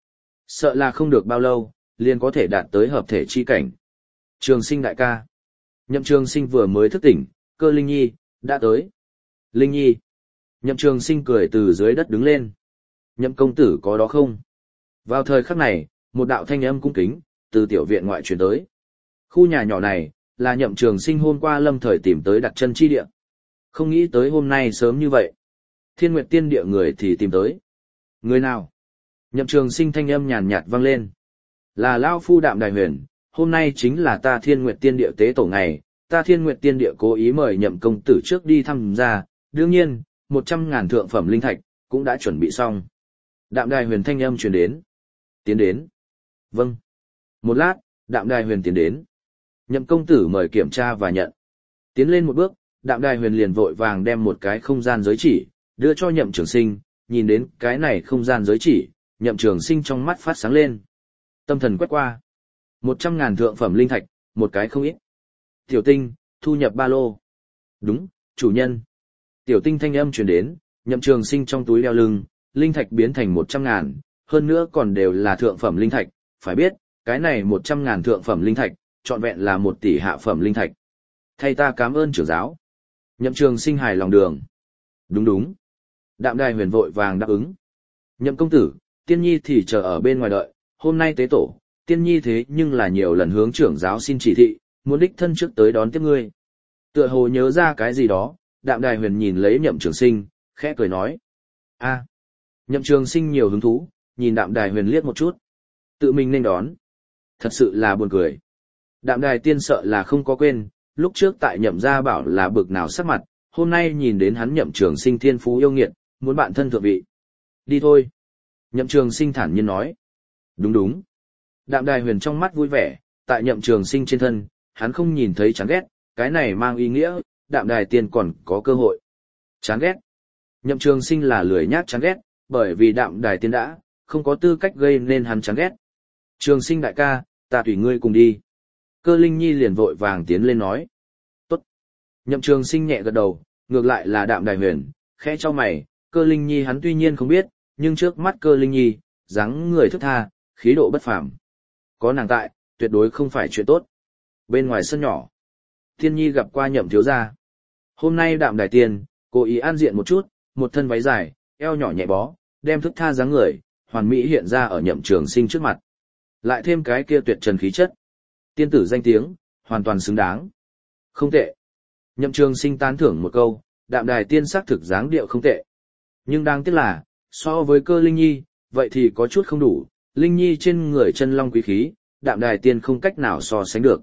sợ là không được bao lâu, liền có thể đạt tới hợp thể chi cảnh. Trường Sinh đại ca. Nhậm Trường Sinh vừa mới thức tỉnh, Cơ Linh Nhi đã tới. Linh Nhi. Nhậm Trường Sinh cười từ dưới đất đứng lên. Nhậm công tử có đó không? Vào thời khắc này, một đạo thanh âm cung kính từ tiểu viện ngoại truyền tới. Khu nhà nhỏ này là Nhậm Trường Sinh hôm qua lâm thời tìm tới đặt chân chi địa. Không nghĩ tới hôm nay sớm như vậy. Thiên Nguyệt Tiên Địa người thì tìm tới. Người nào? Nhậm Trường Sinh thanh âm nhàn nhạt vang lên. Là Lao Phu Đạm Đài Huyền, hôm nay chính là ta Thiên Nguyệt Tiên Địa tế tổ ngày, ta Thiên Nguyệt Tiên Địa cố ý mời Nhậm công tử trước đi thăm gia, đương nhiên, 100.000 thượng phẩm linh thạch cũng đã chuẩn bị xong. Đạm Đài Huyền thanh âm truyền đến. Tiến đến. Vâng. Một lát, Đạm Đài Huyền tiến đến. Nhậm công tử mời kiểm tra và nhận. Tiến lên một bước, Đạm Đài Huyền liền vội vàng đem một cái không gian giới chỉ đưa cho Nhậm Trường Sinh, nhìn đến cái này không gian giới chỉ, Nhậm Trường Sinh trong mắt phát sáng lên. Tâm thần quét qua. 100.000 thượng phẩm linh thạch, một cái không ít. Tiểu Tinh, thu nhập ba lô. Đúng, chủ nhân. Tiểu Tinh thanh âm truyền đến, Nhậm Trường Sinh trong túi đeo lưng, linh thạch biến thành 100.000, hơn nữa còn đều là thượng phẩm linh thạch, phải biết, cái này 100.000 thượng phẩm linh thạch, trọn vẹn là 1 tỷ hạ phẩm linh thạch. Thay ta cảm ơn trưởng giáo. Nhậm Trường Sinh hài lòng đường. Đúng đúng. Đạm Đài Huyền vội vàng đáp ứng. Nhậm công tử, Tiên Nhi thì chờ ở bên ngoài đợi, hôm nay tế tổ, Tiên Nhi thế nhưng là nhiều lần hướng trưởng giáo xin chỉ thị, muốn đích thân trước tới đón tiếp ngươi. Tựa hồ nhớ ra cái gì đó, Đạm Đài Huyền nhìn lấy Nhậm Trường Sinh, khẽ cười nói. A. Nhậm Trường Sinh nhiều hứng thú, nhìn Đạm Đài Huyền liếc một chút. Tự mình nên đón. Thật sự là buồn cười. Đạm Đài Tiên sợ là không có quên, lúc trước tại Nhậm gia bảo là bực nào sắc mặt, hôm nay nhìn đến hắn Nhậm Trường Sinh thiên phú yêu nghiệt, muốn bạn thân thượng vị. Đi thôi. Nhậm Trường Sinh thản nhiên nói. Đúng đúng. Đạm Đài Huyền trong mắt vui vẻ, tại Nhậm Trường Sinh trên thân, hắn không nhìn thấy chán ghét, cái này mang ý nghĩa, Đạm Đài Tiên còn có cơ hội. Chán ghét. Nhậm Trường Sinh là lười nhác chán ghét, bởi vì Đạm Đài Tiên đã không có tư cách gây nên hắn chán ghét. Trường Sinh đại ca, ta tùy ngươi cùng đi. Cơ Linh Nhi liền vội vàng tiến lên nói. Tốt. Nhậm Trường Sinh nhẹ gật đầu, ngược lại là Đạm Đài Huyền, khẽ chau mày, Cơ Linh Nhi hắn tuy nhiên không biết, nhưng trước mắt Cơ Linh Nhi, dáng người thức tha, khí độ bất phàm. Có nàng tại, tuyệt đối không phải chuyện tốt. Bên ngoài sân nhỏ, Tiên Nhi gặp qua Nhậm thiếu gia. Hôm nay Đạm Đài Tiên, cố ý an diện một chút, một thân váy dài, eo nhỏ nhẹ bó, đem thức tha dáng người, hoàn mỹ hiện ra ở Nhậm Trường Sinh trước mặt. Lại thêm cái kia tuyệt trần khí chất. Tiên tử danh tiếng, hoàn toàn xứng đáng. Không tệ. Nhậm Trường Sinh tán thưởng một câu, Đạm Đài Tiên xác thực dáng điệu không tệ. Nhưng đáng tiếc là, so với Cơ Linh Nhi, vậy thì có chút không đủ, Linh Nhi trên người chân long quý khí, Đạm Đài Tiên không cách nào so sánh được.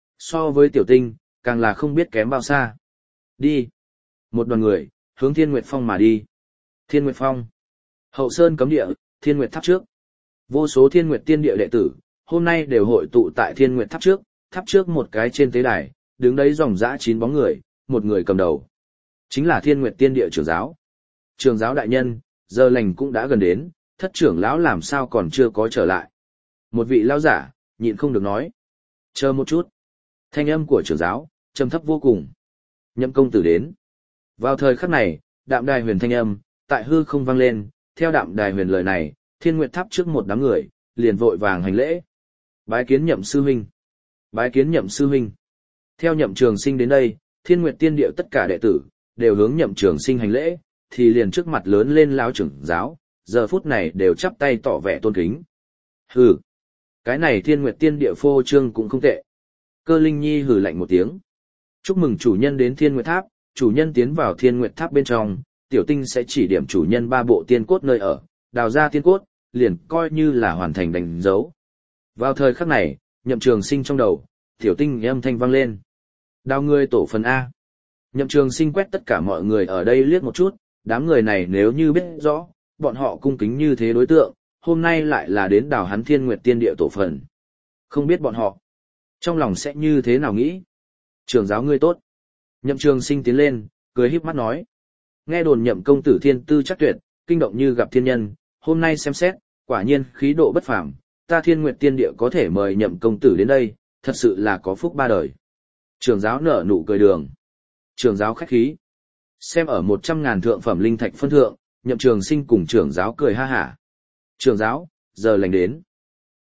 So với Tiểu Tinh, càng là không biết kém bao xa. Đi. Một đoàn người, hướng Thiên Nguyệt Phong mà đi. Thiên Nguyệt Phong. Hậu Sơn cấm địa, Thiên Nguyệt Tháp trước. Vô số Thiên Nguyệt Tiên Địa đệ tử, hôm nay đều hội tụ tại Thiên Nguyệt Tháp trước một cái trên tế đài, đứng đấy dòng dã 9 bóng người, một người cầm đầu. Chính là Thiên Nguyệt Tiên Địa trưởng giáo. Trưởng giáo đại nhân, giờ lành cũng đã gần đến, thất trưởng lão làm sao còn chưa có trở lại. Một vị lão giả, nhịn không được nói. Chờ một chút. Thanh âm của trưởng giáo, trầm thấp vô cùng. Nhậm công tử đến. Vào thời khắc này, Đạm Đài Huyền thanh âm, tại hư không vang lên, theo Đạm Đài Huyền lời này, Thiên Nguyệt Tháp trước một đám người, liền vội vàng hành lễ. Bái kiến Nhậm sư huynh. Bái kiến Nhậm sư huynh. Theo Nhậm Trường Sinh đến đây, Thiên Nguyệt Tiên Địa tất cả đệ tử đều hướng Nhậm Trường Sinh hành lễ, thì liền trước mặt lớn lên lão trưởng giáo, giờ phút này đều chắp tay tỏ vẻ tôn kính. Hừ, cái này Thiên Nguyệt Tiên Địa phô trương cũng không tệ. Cơ Linh Nhi hừ lạnh một tiếng. Chúc mừng chủ nhân đến Thiên Nguyệt Tháp, chủ nhân tiến vào Thiên Nguyệt Tháp bên trong, Tiểu Tinh sẽ chỉ điểm chủ nhân 3 bộ tiên cốt nơi ở, đào ra tiên cốt, liền coi như là hoàn thành đánh dấu. Vào thời khắc này, Nhậm Trường Sinh trong đầu, Tiểu Tinh âm thanh vang lên. Đào ngươi tổ phần A. Nhậm Trường Sinh quét tất cả mọi người ở đây liếc một chút, đám người này nếu như biết rõ, bọn họ cung kính như thế đối tượng, hôm nay lại là đến đào hắn Thiên Nguyệt Tiên Địa tổ phần. Không biết bọn họ, trong lòng sẽ như thế nào nghĩ. Trưởng giáo ngươi tốt. Nhậm Trường Sinh tiến lên, cười híp mắt nói. Nghe đồn Nhậm công tử thiên tư chắc tuyệt, kinh động như gặp thiên nhân, hôm nay xem xét, quả nhiên khí độ bất phàm, ta Thiên Nguyệt Tiên Địa có thể mời Nhậm công tử đến đây, thật sự là có phúc ba đời. Trưởng giáo nở nụ cười đường. Trưởng giáo khách khí. Xem ở 100.000 thượng phẩm linh thạch phân thượng, Nhậm Trường Sinh cùng trưởng giáo cười ha hả. Trưởng giáo, giờ lành đến.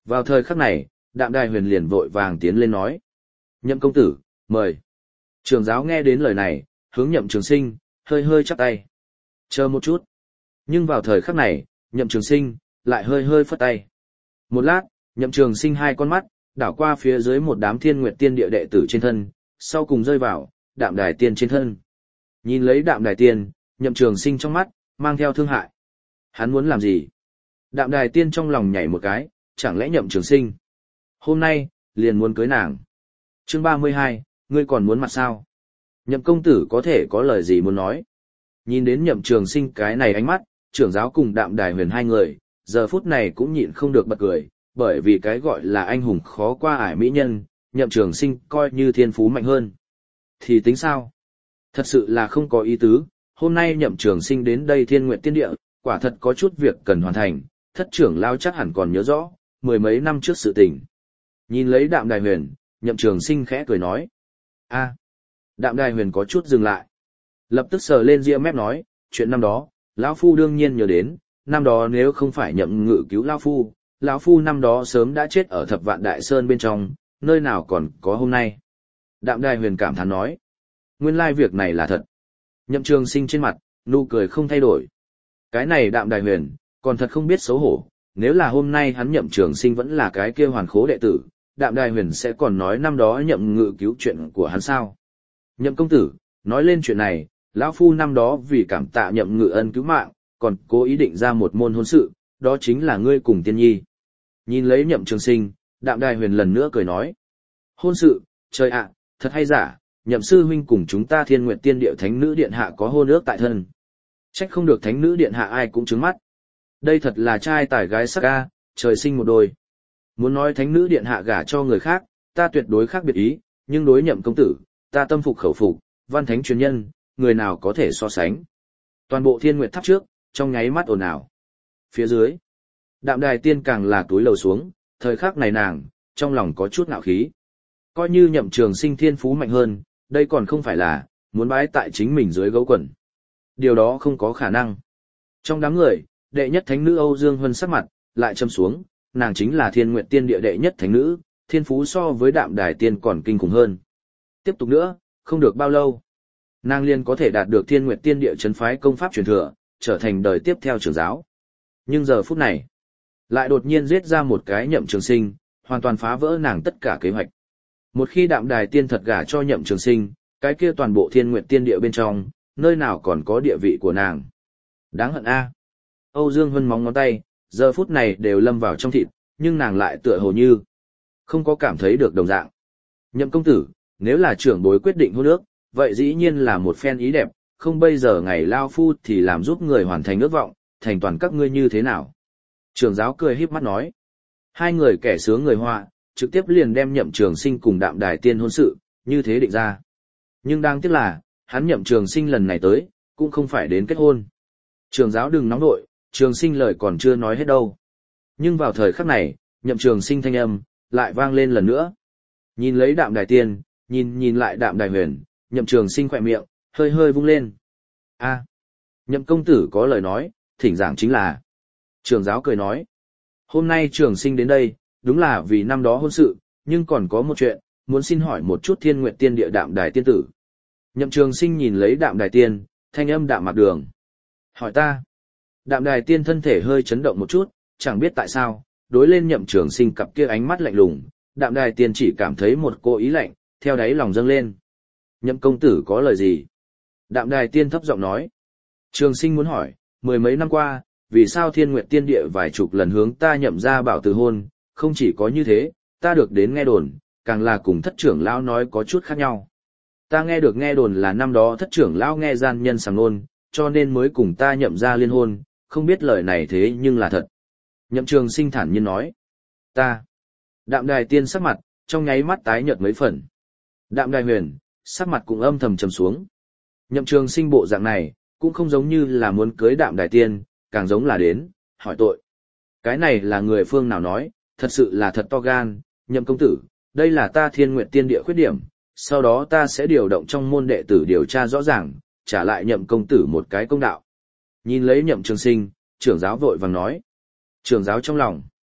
Vào thời khắc này, Đạm Đài Huyền liền vội vàng tiến lên nói. Nhậm công tử, mời. Trưởng giáo nghe đến lời này, hướng Nhậm Trường Sinh, hơi hơi chắp tay. Chờ một chút. Nhưng vào thời khắc này, Nhậm Trường Sinh, lại hơi hơi phất tay. Một lát, Nhậm Trường Sinh hai con mắt, đảo qua phía dưới một đám Thiên Nguyệt Tiên Địa đệ tử trên thân, sau cùng rơi vào Đạm Đài Tiên trên thân. Nhìn lấy Đạm Đài Tiên, Nhậm Trường Sinh trong mắt mang theo thương hại. Hắn muốn làm gì? Đạm Đài Tiên trong lòng nhảy một cái, chẳng lẽ Nhậm Trường Sinh hôm nay liền muốn cưới nàng? Chương 32, ngươi còn muốn mặt sao? Nhậm công tử có thể có lời gì muốn nói? Nhìn đến Nhậm Trường Sinh cái này ánh mắt, trưởng giáo cùng Đạm Đài Huyền hai người, giờ phút này cũng nhịn không được bật cười, bởi vì cái gọi là anh hùng khó qua ải mỹ nhân, Nhậm Trường Sinh coi như thiên phú mạnh hơn. Thì tính sao? Thật sự là không có ý tứ, hôm nay Nhậm Trường Sinh đến đây Thiên Nguyệt Tiên Địa, quả thật có chút việc cần hoàn thành, thất trưởng lao chắc hẳn còn nhớ rõ, mười mấy năm trước sự tình. Nhìn lấy Đạm Đài Huyền, Nhậm Trường Sinh khẽ cười nói. A. Đạm Đài Huyền có chút dừng lại. Lập tức sờ lên ria mép nói, chuyện năm đó, lão phu đương nhiên nhớ đến, năm đó nếu không phải Nhậm Ngự cứu lão phu năm đó sớm đã chết ở Thập Vạn Đại Sơn bên trong, nơi nào còn có hôm nay. Đạm Đài Huyền cảm thán nói. Nguyên lai việc này là thật. Nhậm Trường Sinh trên mặt, nụ cười không thay đổi. Cái này Đạm Đài Huyền, còn thật không biết xấu hổ, nếu là hôm nay hắn Nhậm Trường Sinh vẫn là cái kia hoàn khố đệ tử, Đạm Đài Huyền sẽ còn nói năm đó Nhậm Ngự cứu chuyện của hắn sao? Nhậm công tử, nói lên chuyện này, lão phu năm đó vì cảm tạ Nhậm Ngự ân cứu mạng, còn cố ý định ra một môn hôn sự, đó chính là ngươi cùng Tiên Nhi. Nhìn lấy Nhậm Trường Sinh, Đạm Đài Huyền lần nữa cười nói. Hôn sự, trời ạ, thật hay giả, Nhậm sư huynh cùng chúng ta Thiên Nguyệt Tiên Điệu Thánh Nữ Điện Hạ có hôn ước tại thân. Trách không được Thánh Nữ Điện Hạ ai cũng trứng mắt. Đây thật là trai tài gái sắc ca, trời sinh một đôi. Muốn nói Thánh Nữ Điện Hạ gả cho người khác, ta tuyệt đối khác biệt ý, nhưng đối Nhậm công tử, ta tâm phục khẩu phục, văn thánh truyền nhân, người nào có thể so sánh. Toàn bộ Thiên Nguyệt Tháp trước, trong nháy mắt ồn ào. Phía dưới, Đạm Đài Tiên càng là túi lầu xuống, thời khắc này nàng, trong lòng có chút ngạo khí. Coi như Nhậm Trường Sinh thiên phú mạnh hơn, đây còn không phải là muốn bái tại chính mình dưới gấu quần. Điều đó không có khả năng. Trong đám người, đệ nhất thánh nữ Âu Dương Huân sắc mặt lại châm xuống, nàng chính là Thiên Nguyệt Tiên Địa đệ nhất thánh nữ, thiên phú so với Đạm Đài Tiên còn kinh khủng hơn. Tiếp tục nữa, không được bao lâu, nàng liền có thể đạt được Thiên Nguyệt Tiên Địa trấn phái công pháp truyền thừa, trở thành đời tiếp theo trưởng giáo. Nhưng giờ phút này, lại đột nhiên giết ra một cái Nhậm Trường Sinh, hoàn toàn phá vỡ nàng tất cả kế hoạch. Một khi Đạm Đài Tiên thật gả cho Nhậm Trường Sinh, cái kia toàn bộ Thiên Nguyệt Tiên Địa bên trong, nơi nào còn có địa vị của nàng. Đáng hận a. Âu Dương Vân móng ngón tay, giờ phút này đều lâm vào trong thịt, nhưng nàng lại tựa hồ như không có cảm thấy được đồng dạng. Nhậm công tử, nếu là trưởng bối quyết định hôn ước, vậy dĩ nhiên là một phen ý đẹp, không bây giờ ngày lao phu thì làm giúp người hoàn thành ước vọng, thành toàn các ngươi như thế nào. Trưởng giáo cười híp mắt nói. Hai người kẻ sướng người họa, trực tiếp liền đem Nhậm Trường Sinh cùng Đạm Đài Tiên hôn sự, như thế định ra. Nhưng đáng tiếc là, hắn Nhậm Trường Sinh lần này tới, cũng không phải đến kết hôn. Trưởng giáo đừng nóng nội, Trường Sinh lời còn chưa nói hết đâu. Nhưng vào thời khắc này, Nhậm Trường Sinh thanh âm, lại vang lên lần nữa. Nhìn lấy Đạm Đài Tiên, nhìn lại Đạm Đài Huyền, Nhậm Trường Sinh khỏe miệng, hơi hơi vung lên. A, Nhậm công tử có lời nói, thỉnh giảng chính là. Trưởng giáo cười nói. Hôm nay Trường Sinh đến đây, đúng là vì năm đó hôn sự, nhưng còn có một chuyện, muốn xin hỏi một chút Thiên Nguyệt Tiên Địa Đạm Đài Tiên tử. Nhậm Trường Sinh nhìn lấy Đạm Đài Tiên, thanh âm đạm mạc đường. Hỏi ta. Đạm Đài Tiên thân thể hơi chấn động một chút, chẳng biết tại sao, đối lên Nhậm Trường Sinh cặp kia ánh mắt lạnh lùng, Đạm Đài Tiên chỉ cảm thấy một cô ý lạnh, theo đáy lòng dâng lên. Nhậm công tử có lời gì? Đạm Đài Tiên thấp giọng nói. Trường Sinh muốn hỏi, mười mấy năm qua, vì sao Thiên Nguyệt Tiên Địa vài chục lần hướng ta Nhậm ra bảo từ hôn, không chỉ có như thế, ta được đến nghe đồn, càng là cùng thất trưởng lão nói có chút khác nhau. Ta nghe được nghe đồn là năm đó thất trưởng lão nghe gian nhân sàng nôn, cho nên mới cùng ta Nhậm ra liên hôn, không biết lời này thế nhưng là thật. Nhậm Trường Sinh thản nhiên nói. Ta. Đạm Đài Tiên sắc mặt, trong nháy mắt tái nhợt mấy phần. Đạm Đài Huyền, sắc mặt cũng âm thầm trầm xuống. Nhậm Trường Sinh bộ dạng này, cũng không giống như là muốn cưới Đạm Đài Tiên, càng giống là đến, hỏi tội. Cái này là người phương nào nói, thật sự là thật to gan, Nhậm công tử, đây là ta Thiên Nguyệt Tiên Địa khuyết điểm, sau đó ta sẽ điều động trong môn đệ tử điều tra rõ ràng, trả lại Nhậm công tử một cái công đạo. Nhìn lấy Nhậm Trường Sinh, trưởng giáo vội vàng nói. Trưởng giáo trong lòng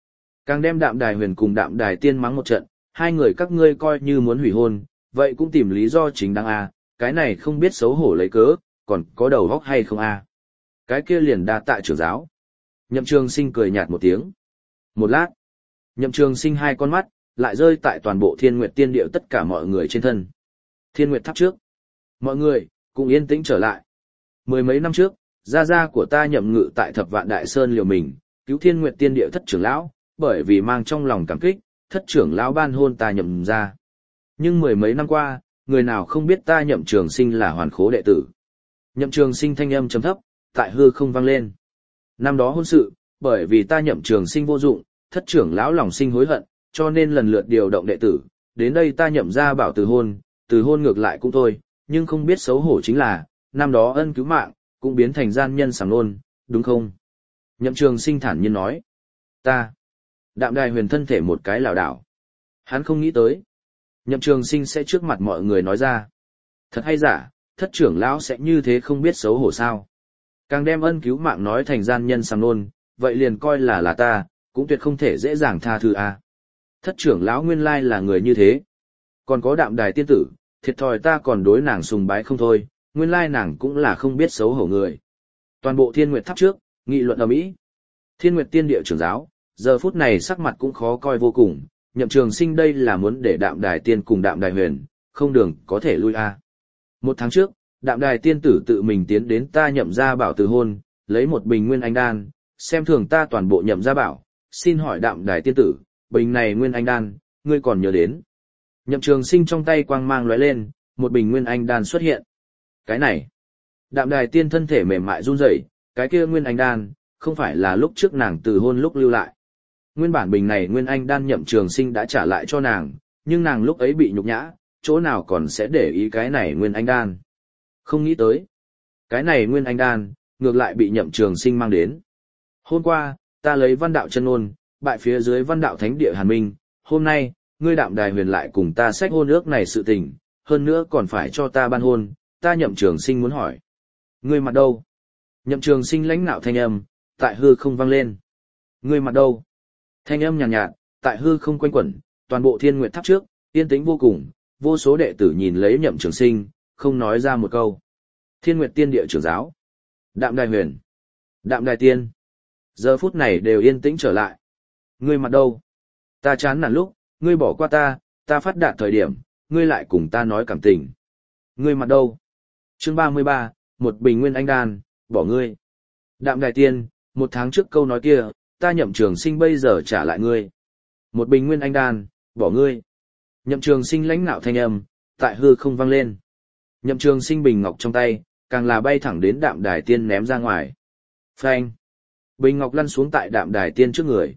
Càng đem Đạm Đài Huyền cùng Đạm Đài Tiên mắng một trận, hai người các ngươi coi như muốn hủy hôn, vậy cũng tìm lý do chính đáng a, cái này không biết xấu hổ lấy cớ, còn có đầu óc hay không a? Cái kia liền đa tạ trưởng giáo. Nhậm Trường Sinh cười nhạt một tiếng. Một lát, Nhậm Trường Sinh hai con mắt lại rơi tại toàn bộ Thiên Nguyệt Tiên Điệu tất cả mọi người trên thân. Thiên Nguyệt Tháp trước, mọi người cũng yên tĩnh trở lại. Mười mấy năm trước, gia gia của ta Nhậm Ngự tại Thập Vạn Đại Sơn liều mình, cứu Thiên Nguyệt Tiên Điệu thất trưởng lão, bởi vì mang trong lòng cảm kích, thất trưởng lão ban hôn ta Nhậm gia. Nhưng mười mấy năm qua, người nào không biết ta Nhậm Trường Sinh là hoàn khố đệ tử. Nhậm Trường Sinh thanh âm trầm thấp, tại hư không vang lên. Năm đó hôn sự, bởi vì ta Nhậm Trường Sinh vô dụng, thất trưởng lão lòng sinh hối hận, cho nên lần lượt điều động đệ tử, đến đây ta Nhậm gia bảo từ hôn ngược lại cũng thôi, nhưng không biết xấu hổ chính là, năm đó ân cứu mạng, cũng biến thành gian nhân sảng nôn, đúng không? Nhậm Trường Sinh thản nhiên nói. Ta. Đạm Đài Huyền thân thể một cái lảo đảo. Hắn không nghĩ tới. Nhậm Trường Sinh sẽ trước mặt mọi người nói ra. Thật hay giả, thất trưởng lão sẽ như thế không biết xấu hổ sao? Càng đem ân cứu mạng nói thành gian nhân sảng nôn, vậy liền coi là ta, cũng tuyệt không thể dễ dàng tha thứ a. Thất trưởng lão nguyên lai là người như thế. Còn có Đạm Đài tiên tử, thiệt thòi ta còn đối nàng sùng bái không thôi, nguyên lai nàng cũng là không biết xấu hổ người. Toàn bộ Thiên Nguyệt Tháp trước, nghị luận ầm ĩ. Thiên Nguyệt Tiên Địa trưởng giáo, giờ phút này sắc mặt cũng khó coi vô cùng, Nhậm Trường Sinh đây là muốn để Đạm Đài tiên cùng Đạm Đài Huyền, không đường có thể lui a. Một tháng trước, Đạm Đài tiên tử tự mình tiến đến ta Nhậm gia bảo từ hôn, lấy một bình nguyên anh đan, xem thường ta toàn bộ Nhậm gia bảo, xin hỏi Đạm Đài tiên tử, bình này nguyên anh đan, ngươi còn nhớ đến? Nhậm Trường Sinh trong tay quang mang lóe lên, một bình nguyên anh đan xuất hiện. Cái này, Đạm Đài tiên thân thể mềm mại run rẩy, cái kia nguyên anh đan, không phải là lúc trước nàng từ hôn lúc lưu lại. Nguyên bản bình này nguyên anh đan Nhậm Trường Sinh đã trả lại cho nàng, nhưng nàng lúc ấy bị nhục nhã, chỗ nào còn sẽ để ý cái này nguyên anh đan. Không nghĩ tới, cái này nguyên anh đan, ngược lại bị Nhậm Trường Sinh mang đến. Hôm qua, ta lấy văn đạo chân ngôn, bại phía dưới văn đạo thánh địa Hàn Minh, hôm nay, ngươi Đạm Đài Huyền lại cùng ta xách hôn ước này sự tình, hơn nữa còn phải cho ta ban hôn, ta Nhậm Trường Sinh muốn hỏi. Ngươi mặt đâu? Nhậm Trường Sinh lãnh nạo thanh âm, tại hư không vang lên. Ngươi mặt đâu? Thanh âm nhàn nhạt, tại hư không quanh quẩn, toàn bộ Thiên Nguyệt Tháp trước, yên tĩnh vô cùng, vô số đệ tử nhìn lấy Nhậm Trường Sinh, không nói ra một câu. Thiên Nguyệt Tiên Địa trưởng giáo, Đạm Đài Huyền, Đạm Đài Tiên, giờ phút này đều yên tĩnh trở lại. Ngươi mặt đâu? Ta chán nản lúc, ngươi bỏ qua ta phát đạt thời điểm, ngươi lại cùng ta nói cảm tình. Ngươi mặt đâu? Chương 33, một bình nguyên anh đan, bỏ ngươi. Đạm Đài Tiên, một tháng trước câu nói kia, ta Nhậm Trường Sinh bây giờ trả lại ngươi. Một bình nguyên anh đan, bỏ ngươi. Nhậm Trường Sinh lãnh nạo thanh âm, tại hư không vang lên. Nhậm Trường Sinh bình ngọc trong tay, càng là bay thẳng đến Đạm Đài Tiên ném ra ngoài. Phanh. Bình ngọc lăn xuống tại Đạm Đài Tiên trước người.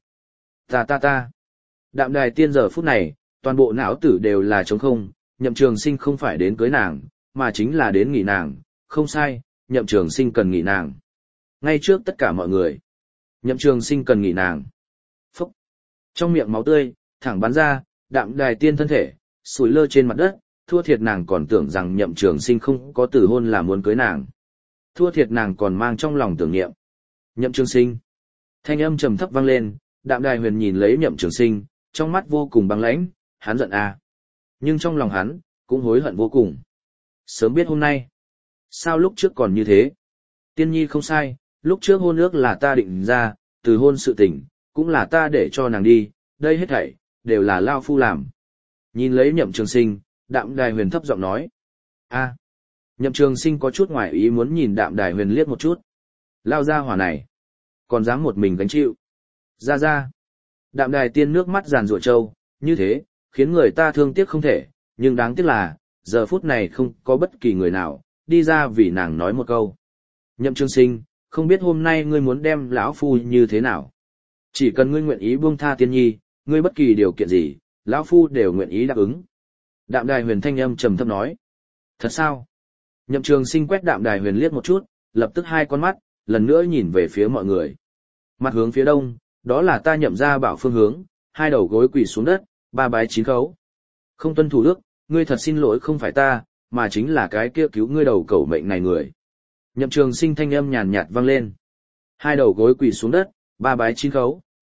Ta. Đạm Đài Tiên giờ phút này, toàn bộ não tử đều là trống không, Nhậm Trường Sinh không phải đến cưới nàng, mà chính là đến nghỉ nàng, không sai, Nhậm Trường Sinh cần nghỉ nàng. Ngay trước tất cả mọi người, Nhậm Trường Sinh cần nghỉ nàng. Phúc! Trong miệng máu tươi, thẳng bắn ra, Đạm Đài Tiên thân thể, sủi lơ trên mặt đất, thua thiệt nàng còn tưởng rằng Nhậm Trường Sinh không có từ hôn là muốn cưới nàng. Thua thiệt nàng còn mang trong lòng tưởng niệm. Nhậm Trường Sinh! Thanh âm trầm thấp vang lên, Đạm Đài Huyền nhìn lấy Nhậm Trường Sinh, trong mắt vô cùng băng lãnh, hắn giận à. Nhưng trong lòng hắn, cũng hối hận vô cùng. Sớm biết hôm nay, sao lúc trước còn như thế? Tiên nhi không sai, lúc trước hôn ước là ta định ra, từ hôn sự tình, cũng là ta để cho nàng đi, đây hết thảy, đều là Lao Phu làm. Nhìn lấy Nhậm Trường Sinh, Đạm Đài Huyền thấp giọng nói. A. Nhậm Trường Sinh có chút ngoài ý muốn nhìn Đạm Đài Huyền liếc một chút. Lao ra hỏa này, còn dám một mình gánh chịu. Ra. Đạm Đài Tiên nước mắt giàn giụa trâu, như thế, khiến người ta thương tiếc không thể, nhưng đáng tiếc là, giờ phút này không có bất kỳ người nào, đi ra vì nàng nói một câu. Nhậm Trường Sinh, không biết hôm nay ngươi muốn đem lão phu như thế nào. Chỉ cần ngươi nguyện ý buông tha Tiên nhi, ngươi bất kỳ điều kiện gì, lão phu đều nguyện ý đáp ứng. Đạm Đài Huyền thanh âm trầm thấp nói. Thật sao? Nhậm Trường Sinh quét Đạm Đài Huyền liếc một chút, lập tức hai con mắt, lần nữa nhìn về phía mọi người. Mặt hướng phía đông, đó là ta Nhậm gia bảo phương hướng, hai đầu gối quỳ xuống đất, ba bái chín khấu. Không tuân thủ đức, ngươi thật xin lỗi không phải ta, mà chính là cái kia cứu ngươi đầu cẩu mệnh này người. Nhậm Trường Sinh thanh âm nhàn nhạt vang lên. Hai đầu gối quỳ xuống đất, ba bái chín khấu.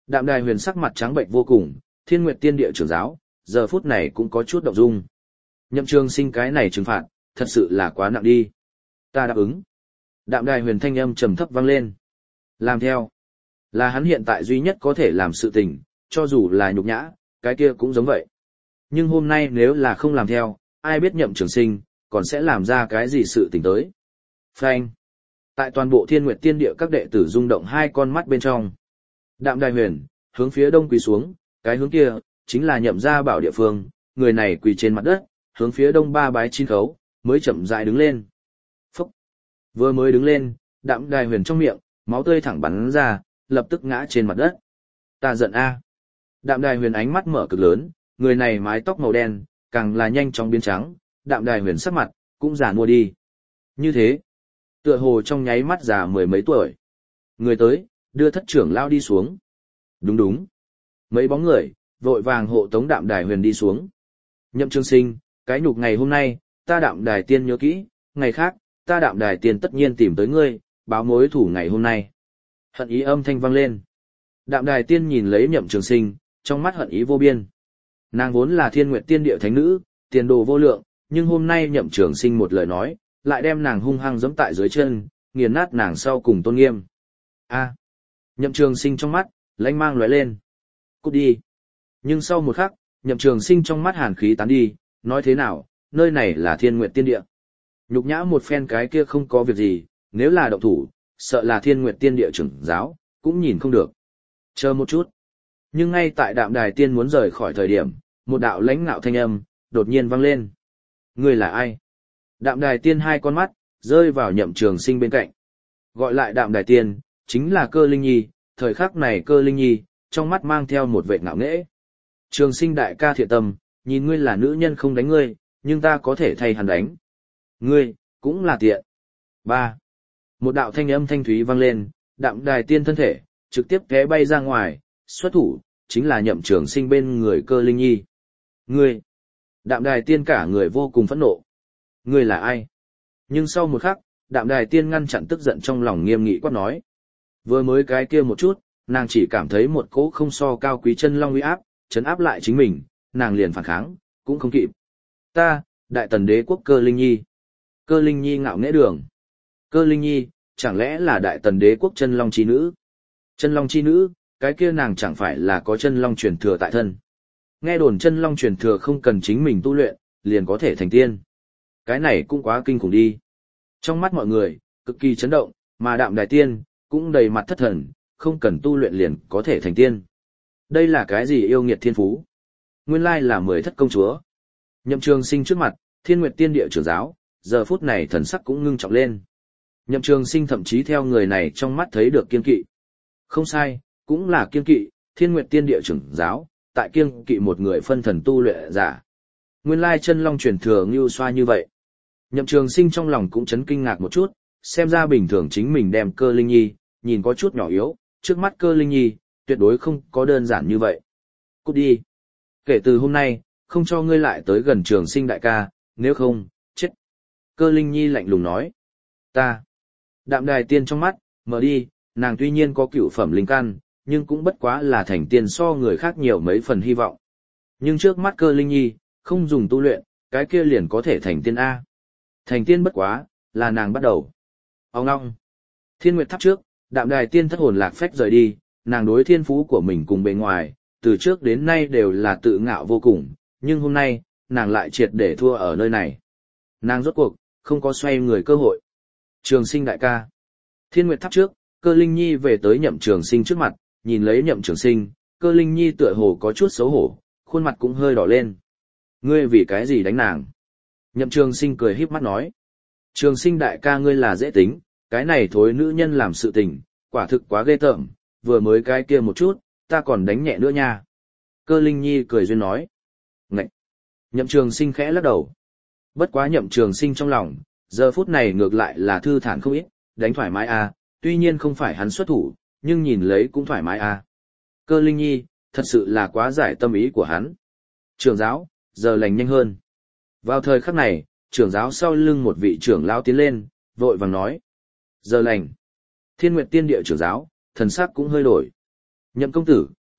Đạm Đài Huyền sắc mặt trắng bệnh vô cùng, Thiên Nguyệt Tiên Địa trưởng giáo, giờ phút này cũng có chút động dung. Nhậm Trường Sinh cái này trừng phạt, thật sự là quá nặng đi. Ta đáp ứng. Đạm Đài Huyền thanh âm trầm thấp vang lên. Làm theo. Là hắn hiện tại duy nhất có thể làm sự tình, cho dù là nhục nhã, cái kia cũng giống vậy. Nhưng hôm nay nếu là không làm theo, ai biết Nhậm Trường Sinh, còn sẽ làm ra cái gì sự tình tới. Phanh. Tại toàn bộ Thiên Nguyệt Tiên Địa các đệ tử rung động hai con mắt bên trong. Đạm Đài Huyền, hướng phía đông quỳ xuống, cái hướng kia, chính là Nhậm gia bảo địa phương, người này quỳ trên mặt đất, hướng phía đông ba bái chín khấu, mới chậm rãi đứng lên. Phúc! Vừa mới đứng lên, Đạm Đài Huyền trong miệng, máu tươi thẳng bắn ra, lập tức ngã trên mặt đất. Ta giận a! Đạm Đài Huyền ánh mắt mở cực lớn, người này mái tóc màu đen, càng là nhanh chóng biến trắng, Đạm Đài Huyền sắc mặt, cũng già mua đi. Như thế, tựa hồ trong nháy mắt già mười mấy tuổi. Người tới, đưa thất trưởng lao đi xuống. Đúng đúng. Mấy bóng người, vội vàng hộ tống Đạm Đài Huyền đi xuống. Nhậm Trường Sinh, cái nhục ngày hôm nay, ta Đạm Đài Tiên nhớ kỹ, ngày khác, ta Đạm Đài Tiên tất nhiên tìm tới ngươi, báo mối thủ ngày hôm nay. Hận ý âm thanh vang lên. Đạm Đài Tiên nhìn lấy Nhậm Trường Sinh, trong mắt hận ý vô biên. Nàng vốn là Thiên Nguyệt Tiên Địa thánh nữ, tiền đồ vô lượng, nhưng hôm nay Nhậm Trường Sinh một lời nói, lại đem nàng hung hăng giẫm tại dưới chân, nghiền nát nàng sau cùng tôn nghiêm. A. Nhậm Trường Sinh trong mắt, lanh mang lóe lên. Cút đi. Nhưng sau một khắc, Nhậm Trường Sinh trong mắt hàn khí tán đi, nói thế nào, nơi này là Thiên Nguyệt Tiên Địa. Nhục nhã một phen cái kia không có việc gì, nếu là động thủ, sợ là Thiên Nguyệt Tiên Địa trưởng giáo, cũng nhìn không được. Chờ một chút. Nhưng ngay tại Đạm Đài Tiên muốn rời khỏi thời điểm, một đạo lãnh ngạo thanh âm, đột nhiên vang lên. Ngươi là ai? Đạm Đài Tiên hai con mắt, rơi vào Nhậm Trường Sinh bên cạnh. Gọi lại Đạm Đài Tiên, chính là Cơ Linh Nhi, thời khắc này Cơ Linh Nhi, trong mắt mang theo một vẻ ngạo nghễ. Trường Sinh đại ca thiện tâm, nhìn ngươi là nữ nhân không đánh ngươi, nhưng ta có thể thay hắn đánh. Ngươi, cũng là tiện. 3. Một đạo thanh âm thanh thúy vang lên, Đạm Đài Tiên thân thể, trực tiếp té bay ra ngoài, xuất thủ, chính là Nhậm Trường Sinh bên người Cơ Linh Nhi. Ngươi! Đạm Đài Tiên cả người vô cùng phẫn nộ. Ngươi là ai? Nhưng sau một khắc, Đạm Đài Tiên ngăn chặn tức giận trong lòng nghiêm nghị quát nói. Vừa mới cái kia một chút, nàng chỉ cảm thấy một cỗ không so cao quý chân long uy áp, chấn áp lại chính mình, nàng liền phản kháng, cũng không kịp. Ta, Đại Tần Đế quốc Cơ Linh Nhi. Cơ Linh Nhi ngạo nghễ đường. Cơ Linh Nhi, chẳng lẽ là Đại Tần Đế quốc chân long chi nữ? Chân long chi nữ, cái kia nàng chẳng phải là có chân long truyền thừa tại thân. Nghe đồn chân long truyền thừa không cần chính mình tu luyện, liền có thể thành tiên. Cái này cũng quá kinh khủng đi. Trong mắt mọi người, cực kỳ chấn động, mà Đạm Đài Tiên, cũng đầy mặt thất thần, không cần tu luyện liền có thể thành tiên. Đây là cái gì yêu nghiệt thiên phú? Nguyên lai là 10 thất công chúa. Nhậm Trường Sinh trước mặt, Thiên Nguyệt Tiên Địa trưởng giáo, giờ phút này thần sắc cũng ngưng trọng lên. Nhậm Trường Sinh thậm chí theo người này trong mắt thấy được kiên kỵ. Không sai, cũng là kiên kỵ, Thiên Nguyệt Tiên Địa trưởng giáo, tại kiên kỵ một người phân thần tu luyện giả. Nguyên lai chân long truyền thừa như xoa như vậy. Nhậm Trường Sinh trong lòng cũng chấn kinh ngạc một chút, xem ra bình thường chính mình đem Cơ Linh Nhi, nhìn có chút nhỏ yếu, trước mắt Cơ Linh Nhi, tuyệt đối không có đơn giản như vậy. Cút đi. Kể từ hôm nay, không cho ngươi lại tới gần Trường Sinh đại ca, nếu không, chết. Cơ Linh Nhi lạnh lùng nói. Ta. Đạm Đài Tiên trong mắt, mở đi, nàng tuy nhiên có cửu phẩm linh căn, nhưng cũng bất quá là thành tiên so người khác nhiều mấy phần hy vọng. Nhưng trước mắt Cơ Linh Nhi, không dùng tu luyện, cái kia liền có thể thành tiên A. Thành tiên bất quá, là nàng bắt đầu. Ông ngong. Thiên Nguyệt tháp trước, Đạm Đài Tiên thất hồn lạc phách rời đi, nàng đối thiên phú của mình cùng bề ngoài, từ trước đến nay đều là tự ngạo vô cùng, nhưng hôm nay, nàng lại triệt để thua ở nơi này. Nàng rốt cuộc, không có xoay người cơ hội. Trường Sinh đại ca. Thiên Nguyệt tháp trước, Cơ Linh Nhi về tới Nhậm Trường Sinh trước mặt, nhìn lấy Nhậm Trường Sinh, Cơ Linh Nhi tựa hồ có chút xấu hổ, khuôn mặt cũng hơi đỏ lên. Ngươi vì cái gì đánh nàng? Nhậm Trường Sinh cười híp mắt nói. Trường Sinh đại ca ngươi là dễ tính, cái này thối nữ nhân làm sự tình, quả thực quá ghê tởm, vừa mới cái kia một chút, ta còn đánh nhẹ nữa nha. Cơ Linh Nhi cười duyên nói. Ngậy! Nhậm Trường Sinh khẽ lắc đầu. Bất quá Nhậm Trường Sinh trong lòng, giờ phút này ngược lại là thư thản không ít, đánh thoải mái à, tuy nhiên không phải hắn xuất thủ, nhưng nhìn lấy cũng thoải mái à. Cơ Linh Nhi, thật sự là quá giải tâm ý của hắn. Trưởng giáo, giờ lành nhanh hơn. Vào thời khắc này, trưởng giáo sau lưng một vị trưởng lão tiến lên, vội vàng nói. Giờ lành. Thiên Nguyệt Tiên Địa trưởng giáo, thần sắc cũng hơi đổi. Nhậm công tử,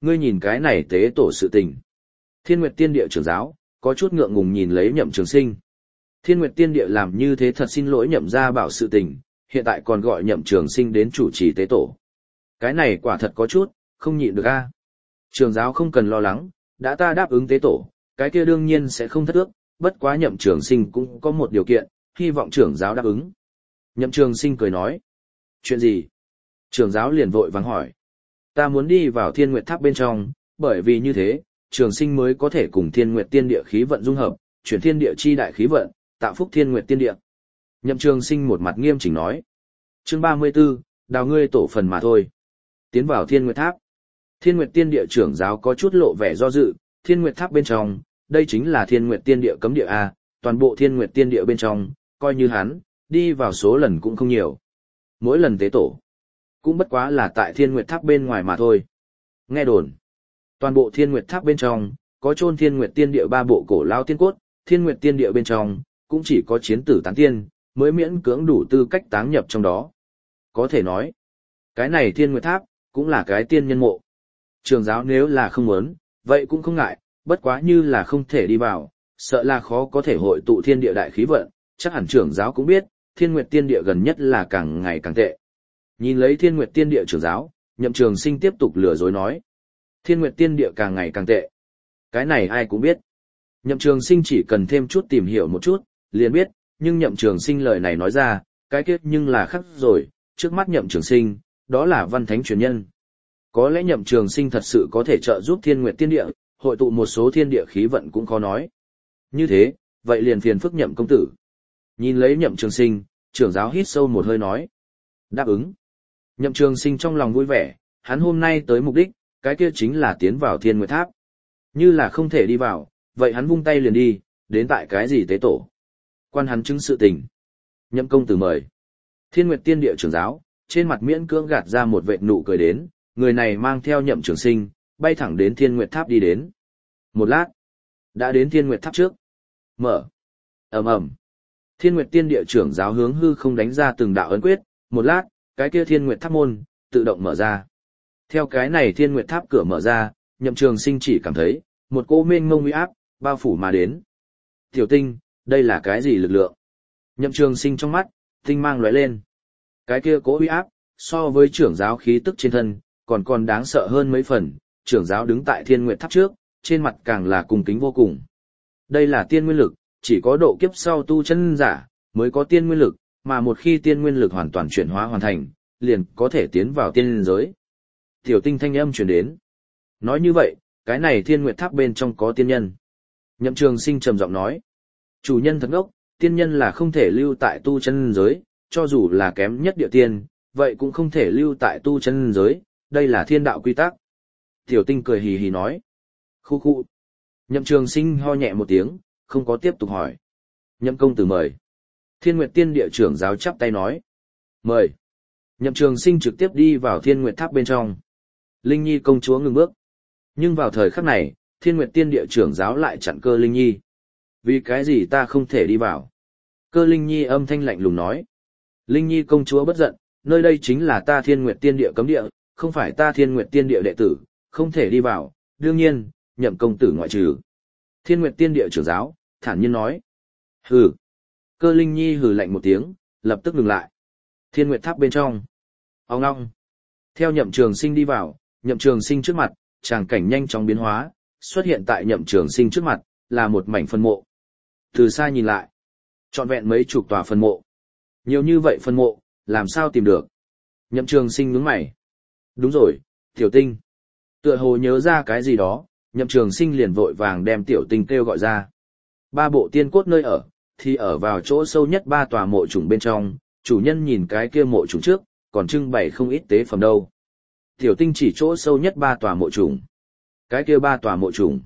ngươi nhìn cái này tế tổ sự tình. Thiên Nguyệt Tiên Địa trưởng giáo, có chút ngượng ngùng nhìn lấy Nhậm Trường Sinh. Thiên Nguyệt Tiên Địa làm như thế thật xin lỗi Nhậm gia bảo sự tình, hiện tại còn gọi Nhậm Trường Sinh đến chủ trì tế tổ. Cái này quả thật có chút, không nhịn được a. Trưởng giáo không cần lo lắng, đã ta đáp ứng tế tổ, cái kia đương nhiên sẽ không thất ước, bất quá Nhậm Trường Sinh cũng có một điều kiện, hy vọng trưởng giáo đáp ứng. Nhậm Trường Sinh cười nói. Chuyện gì? Trưởng giáo liền vội vàng hỏi. Ta muốn đi vào Thiên Nguyệt Tháp bên trong, bởi vì như thế, Trường Sinh mới có thể cùng Thiên Nguyệt Tiên Địa khí vận dung hợp, chuyển thiên địa chi đại khí vận, tạo phúc Thiên Nguyệt Tiên Địa. Nhậm Trường Sinh một mặt nghiêm chỉnh nói. Chương 34, đào ngươi tổ phần mà thôi. Tiến vào Thiên Nguyệt Tháp. Thiên Nguyệt Tiên Địa trưởng giáo có chút lộ vẻ do dự, Thiên Nguyệt Tháp bên trong, đây chính là Thiên Nguyệt Tiên Địa cấm địa a, toàn bộ Thiên Nguyệt Tiên Địa bên trong, coi như hắn đi vào số lần cũng không nhiều. Mỗi lần tế tổ, cũng bất quá là tại Thiên Nguyệt Tháp bên ngoài mà thôi. Nghe đồn, toàn bộ Thiên Nguyệt Tháp bên trong, có chôn Thiên Nguyệt Tiên Địa 3 bộ cổ lao tiên cốt, Thiên Nguyệt Tiên Địa bên trong, cũng chỉ có chiến tử tán tiên, mới miễn cưỡng đủ tư cách táng nhập trong đó. Có thể nói, cái này Thiên Nguyệt Tháp, cũng là cái tiên nhân mộ. Trường giáo nếu là không muốn, vậy cũng không ngại, bất quá như là không thể đi vào, sợ là khó có thể hội tụ thiên địa đại khí vận, chắc hẳn trưởng giáo cũng biết, Thiên Nguyệt Tiên Địa gần nhất là càng ngày càng tệ. Nhìn lấy Thiên Nguyệt Tiên Địa trưởng giáo, Nhậm Trường Sinh tiếp tục lừa dối nói. Thiên Nguyệt Tiên Địa càng ngày càng tệ. Cái này ai cũng biết. Nhậm Trường Sinh chỉ cần thêm chút tìm hiểu một chút, liền biết, nhưng Nhậm Trường Sinh lời này nói ra, cái kết nhưng là khắc rồi, trước mắt Nhậm Trường Sinh, đó là văn thánh truyền nhân. Có lẽ Nhậm Trường Sinh thật sự có thể trợ giúp Thiên Nguyệt Tiên Địa, hội tụ một số thiên địa khí vận cũng khó nói. Như thế, vậy liền phiền phức Nhậm công tử. Nhìn lấy Nhậm Trường Sinh, trưởng giáo hít sâu một hơi nói. Đáp ứng. Nhậm Trường Sinh trong lòng vui vẻ, hắn hôm nay tới mục đích, cái kia chính là tiến vào Thiên Nguyệt Tháp. Như là không thể đi vào, vậy hắn vung tay liền đi, đến tại cái gì tế tổ. Quan hắn chứng sự tình. Nhậm công tử mời. Thiên Nguyệt Tiên Địa trưởng giáo, trên mặt miễn cưỡng gạt ra một vệt nụ cười đến, người này mang theo Nhậm Trường Sinh, bay thẳng đến Thiên Nguyệt Tháp đi đến. Một lát, đã đến Thiên Nguyệt Tháp trước. Mở. Ầm ầm. Thiên Nguyệt Tiên Địa trưởng giáo hướng hư không đánh ra từng đạo ấn quyết, một lát, cái kia Thiên Nguyệt Tháp môn tự động mở ra. Theo cái này Thiên Nguyệt Tháp cửa mở ra, Nhậm Trường Sinh chỉ cảm thấy một cỗ mênh mông uy áp bao phủ mà đến. Tiểu Tinh, đây là cái gì lực lượng? Nhậm Trường Sinh trong mắt tinh mang lóe lên. Cái kia cỗ uy áp so với trưởng giáo khí tức trên thân còn đáng sợ hơn mấy phần. Trưởng giáo đứng tại Thiên Nguyệt Tháp trước, trên mặt càng là cung kính vô cùng. Đây là tiên nguyên lực, chỉ có độ kiếp sau tu chân giả mới có tiên nguyên lực, mà một khi tiên nguyên lực hoàn toàn chuyển hóa hoàn thành, liền có thể tiến vào tiên giới. Tiểu Tinh thanh âm truyền đến. Nói như vậy, cái này Thiên Nguyệt Tháp bên trong có tiên nhân. Nhậm Trường Sinh trầm giọng nói. Chủ nhân thật ngốc, tiên nhân là không thể lưu tại tu chân giới, cho dù là kém nhất địa tiên, vậy cũng không thể lưu tại tu chân giới, đây là thiên đạo quy tắc. Tiểu Tinh cười hì hì nói. Khu khu. Nhậm Trường Sinh ho nhẹ một tiếng, không có tiếp tục hỏi. Nhậm công tử mời. Thiên Nguyệt Tiên Địa trưởng giáo chắp tay nói. Mời. Nhậm Trường Sinh trực tiếp đi vào Thiên Nguyệt Tháp bên trong. Linh Nhi công chúa ngừng bước. Nhưng vào thời khắc này, Thiên Nguyệt Tiên Địa trưởng giáo lại chặn Cơ Linh Nhi. Vì cái gì ta không thể đi vào? Cơ Linh Nhi âm thanh lạnh lùng nói. Linh Nhi công chúa bất giận, nơi đây chính là ta Thiên Nguyệt Tiên Địa cấm địa, không phải ta Thiên Nguyệt Tiên Địa đệ tử, không thể đi vào, đương nhiên, Nhậm công tử ngoại trừ. Thiên Nguyệt Tiên Địa trưởng giáo, thản nhiên nói. Hừ. Cơ Linh Nhi hừ lạnh một tiếng, lập tức ngừng lại. Thiên Nguyệt Tháp bên trong. Ong ong. Theo Nhậm Trường Sinh đi vào, Nhậm Trường Sinh trước mặt, tràng cảnh nhanh chóng biến hóa, xuất hiện tại Nhậm Trường Sinh trước mặt, là một mảnh phân mộ. Từ xa nhìn lại, trọn vẹn mấy chục tòa phân mộ. Nhiều như vậy phân mộ, làm sao tìm được? Nhậm Trường Sinh nhướng mày. Đúng rồi, Tiểu Tinh. Tựa hồ nhớ ra cái gì đó, Nhậm Trường Sinh liền vội vàng đem Tiểu Tinh kêu gọi ra. 3 bộ tiên cốt nơi ở, thì ở vào chỗ sâu nhất 3 tòa mộ trùng bên trong, chủ nhân nhìn cái kia mộ trùng trước, còn trưng bày không ít tế phẩm đâu. Tiểu Tinh chỉ chỗ sâu nhất 3 tòa mộ trùng. Cái kia 3 tòa mộ trùng,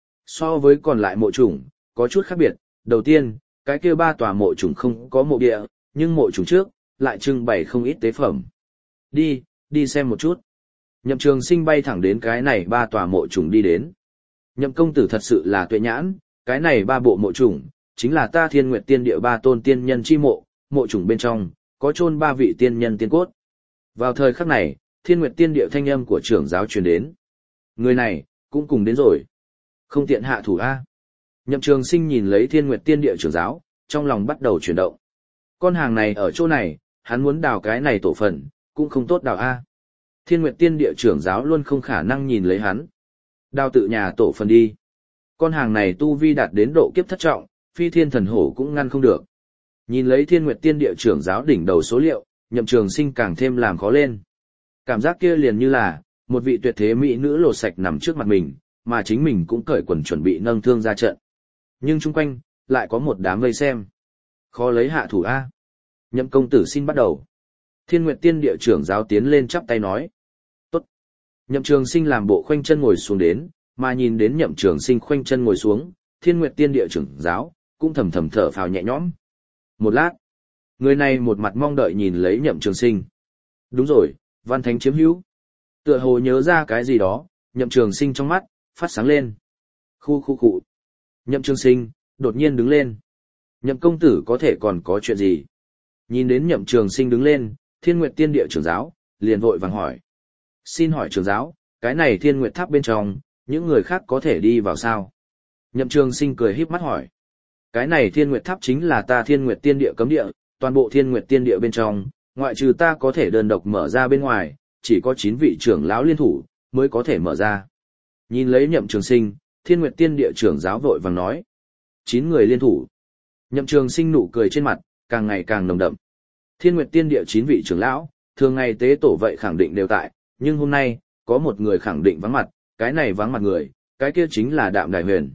so với còn lại mộ trùng, có chút khác biệt. Đầu tiên, cái kia 3 tòa mộ trùng không có mộ địa, nhưng mộ trùng trước, lại trưng bày không ít tế phẩm. Đi xem một chút. Nhậm Trường Sinh bay thẳng đến cái này 3 tòa mộ trùng đi đến. Nhậm công tử thật sự là tuệ nhãn, cái này 3 bộ mộ trùng, chính là ta Thiên Nguyệt Tiên Địa 3 tôn tiên nhân chi mộ, mộ trùng bên trong, có chôn 3 vị tiên nhân tiên cốt. Vào thời khắc này, Thiên Nguyệt Tiên Địa thanh âm của trưởng giáo truyền đến. Người này, cũng cùng đến rồi. Không tiện hạ thủ A. Nhậm Trường Sinh nhìn lấy Thiên Nguyệt Tiên Địa trưởng giáo, trong lòng bắt đầu chuyển động. Con hàng này ở chỗ này, hắn muốn đào cái này tổ phần, cũng không tốt đào A. Thiên Nguyệt Tiên Địa trưởng giáo luôn không khả năng nhìn lấy hắn. Đào tự nhà tổ phần đi. Con hàng này tu vi đạt đến độ kiếp thất trọng, phi thiên thần hổ cũng ngăn không được. Nhìn lấy Thiên Nguyệt Tiên Địa trưởng giáo đỉnh đầu số liệu, Nhậm Trường Sinh càng thêm làm khó lên. Cảm giác kia liền như là một vị tuyệt thế mỹ nữ lột sạch nằm trước mặt mình, mà chính mình cũng cởi quần chuẩn bị nâng thương ra trận. Nhưng chung quanh lại có một đám vây xem. Khó lấy hạ thủ a. Nhậm công tử xin bắt đầu. Thiên Nguyệt Tiên Địa trưởng giáo tiến lên chắp tay nói. Tốt. Nhậm Trường Sinh làm bộ khoanh chân ngồi xuống đến, mà nhìn đến Nhậm Trường Sinh khoanh chân ngồi xuống, Thiên Nguyệt Tiên Địa trưởng giáo cũng thầm thầm thở phào nhẹ nhõm. Một lát, người này một mặt mong đợi nhìn lấy Nhậm Trường Sinh. Đúng rồi, Văn Thánh chiếm hữu. Tựa hồ nhớ ra cái gì đó, Nhậm Trường Sinh trong mắt phát sáng lên. Khu. Nhậm Trường Sinh đột nhiên đứng lên. Nhậm công tử có thể còn có chuyện gì? Nhìn đến Nhậm Trường Sinh đứng lên, Thiên Nguyệt Tiên Địa trưởng giáo liền vội vàng hỏi. Xin hỏi trưởng giáo, cái này Thiên Nguyệt Tháp bên trong, những người khác có thể đi vào sao? Nhậm Trường Sinh cười híp mắt hỏi. Cái này Thiên Nguyệt Tháp chính là ta Thiên Nguyệt Tiên Địa cấm địa, toàn bộ Thiên Nguyệt Tiên Địa bên trong, ngoại trừ ta có thể đơn độc mở ra bên ngoài, chỉ có 9 vị trưởng lão liên thủ mới có thể mở ra. Nhìn lấy Nhậm Trường Sinh, Thiên Nguyệt Tiên Địa trưởng giáo vội vàng nói. 9 người liên thủ. Nhậm Trường Sinh nụ cười trên mặt càng ngày càng nồng đậm. Thiên Nguyệt Tiên Địa 9 vị trưởng lão, thường ngày tế tổ vậy khẳng định đều tại, nhưng hôm nay, có một người khẳng định vắng mặt, cái này vắng mặt người, cái kia chính là Đạm Đài Huyền.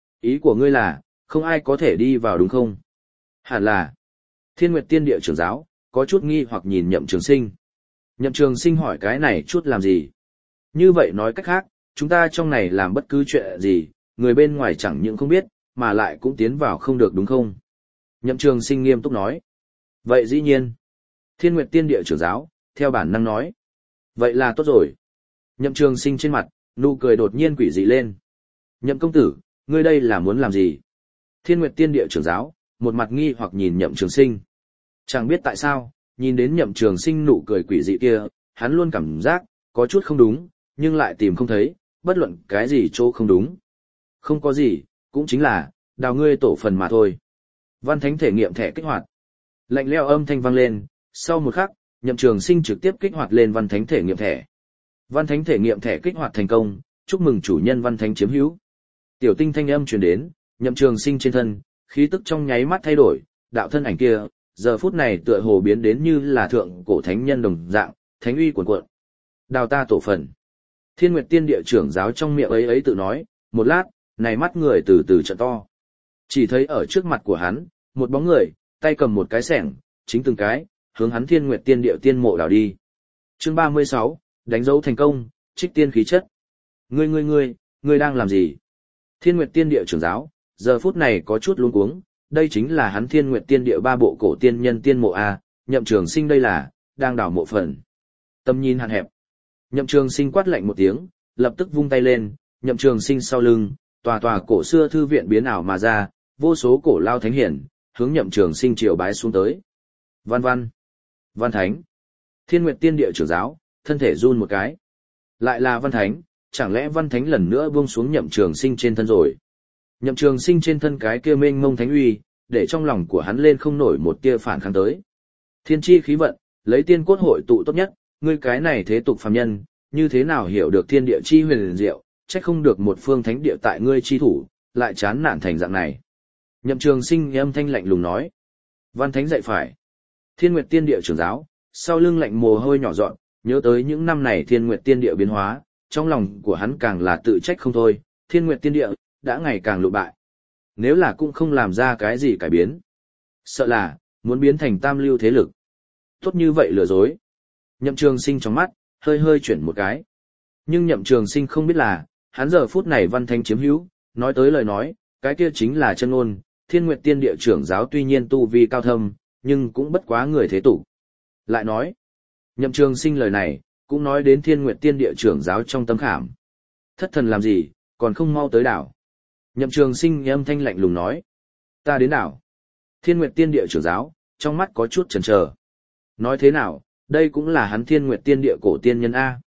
Ý của ngươi là, không ai có thể đi vào đúng không? Hẳn là. Thiên Nguyệt Tiên Địa trưởng giáo, có chút nghi hoặc nhìn Nhậm Trường Sinh. Nhậm Trường Sinh hỏi cái này chút làm gì? Như vậy nói cách khác, chúng ta trong này làm bất cứ chuyện gì, người bên ngoài chẳng những không biết, mà lại cũng tiến vào không được đúng không? Nhậm Trường Sinh nghiêm túc nói. Vậy dĩ nhiên. Thiên Nguyệt Tiên Địa trưởng giáo, theo bản năng nói. Vậy là tốt rồi. Nhậm Trường Sinh trên mặt, nụ cười đột nhiên quỷ dị lên. Nhậm công tử, ngươi đây là muốn làm gì? Thiên Nguyệt Tiên Địa trưởng giáo, một mặt nghi hoặc nhìn Nhậm Trường Sinh. Chẳng biết tại sao, nhìn đến Nhậm Trường Sinh nụ cười quỷ dị kia, hắn luôn cảm giác, có chút không đúng, nhưng lại tìm không thấy, bất luận cái gì chỗ không đúng. Không có gì, cũng chính là, đào ngươi tổ phần mà thôi. Văn Thánh thể nghiệm thẻ kích hoạt. Lạnh lẽo âm thanh vang lên, sau một khắc, Nhậm Trường Sinh trực tiếp kích hoạt lên Văn Thánh thể nghiệm thẻ. Văn Thánh thể nghiệm thẻ kích hoạt thành công, chúc mừng chủ nhân Văn Thánh chiếm hữu. Tiểu tinh thanh âm truyền đến, Nhậm Trường Sinh trên thân, khí tức trong nháy mắt thay đổi, đạo thân ảnh kia, giờ phút này tựa hồ biến đến như là thượng cổ thánh nhân đồng dạng, thánh uy cuồn cuộn. Đào ta tổ phần. Thiên Nguyệt Tiên Địa trưởng giáo trong miệng ấy tự nói, một lát, này mắt người từ từ trợn to. Chỉ thấy ở trước mặt của hắn, một bóng người, tay cầm một cái xẻng, chính từng cái, hướng hắn Thiên Nguyệt Tiên Địa tiên mộ đào đi. Chương 36, đánh dấu thành công, trích tiên khí chất. Ngươi đang làm gì? Thiên Nguyệt Tiên Địa trưởng giáo, giờ phút này có chút luống cuống, đây chính là hắn Thiên Nguyệt Tiên Địa 3 bộ cổ tiên nhân tiên mộ a, Nhậm Trường Sinh đây là đang đào mộ phần. Tầm nhìn hạn hẹp. Nhậm Trường Sinh quát lạnh một tiếng, lập tức vung tay lên, Nhậm Trường Sinh sau lưng, tòa cổ xưa thư viện biến ảo mà ra, vô số cổ lao thánh hiển, hướng Nhậm Trường Sinh triều bái xuống tới. Văn Thánh. Thiên Nguyệt Tiên Địa trưởng giáo, thân thể run một cái. Lại là Văn Thánh, chẳng lẽ Văn Thánh lần nữa buông xuống Nhậm Trường Sinh trên thân rồi? Nhậm Trường Sinh trên thân cái kia mênh mông thánh uy, để trong lòng của hắn lên không nổi một tia phản kháng tới. Thiên chi khí vận, lấy tiên cốt hội tụ tốt nhất, ngươi cái này thế tục phàm nhân, như thế nào hiểu được thiên địa chi huyền diệu, trách không được một phương thánh địa tại ngươi chi thủ, lại chán nản thành dạng này. Nhậm Trường Sinh âm thanh lạnh lùng nói. Văn Thánh dạy phải. Thiên Nguyệt Tiên Địa trưởng giáo, sau lưng lạnh mồ hôi nhỏ dọn, nhớ tới những năm này Thiên Nguyệt Tiên Địa biến hóa, trong lòng của hắn càng là tự trách không thôi, Thiên Nguyệt Tiên Địa đã ngày càng lụ bại. Nếu là cũng không làm ra cái gì cải biến, sợ là muốn biến thành tam lưu thế lực. Tốt như vậy lừa dối. Nhậm Trường Sinh trong mắt hơi chuyển một cái. Nhưng Nhậm Trường Sinh không biết là, hắn giờ phút này Văn Thánh chiếm hữu, nói tới lời nói, cái kia chính là chân ngôn. Thiên Nguyệt Tiên Địa trưởng giáo tuy nhiên tu vi cao thâm, nhưng cũng bất quá người thế tục. Lại nói, Nhậm Trường Sinh lời này, cũng nói đến Thiên Nguyệt Tiên Địa trưởng giáo trong tâm khảm. Thất thần làm gì, còn không mau tới đảo. Nhậm Trường Sinh âm thanh lạnh lùng nói. Ta đến đảo. Thiên Nguyệt Tiên Địa trưởng giáo, trong mắt có chút chần chờ. Nói thế nào, đây cũng là hắn Thiên Nguyệt Tiên Địa cổ tiên nhân A.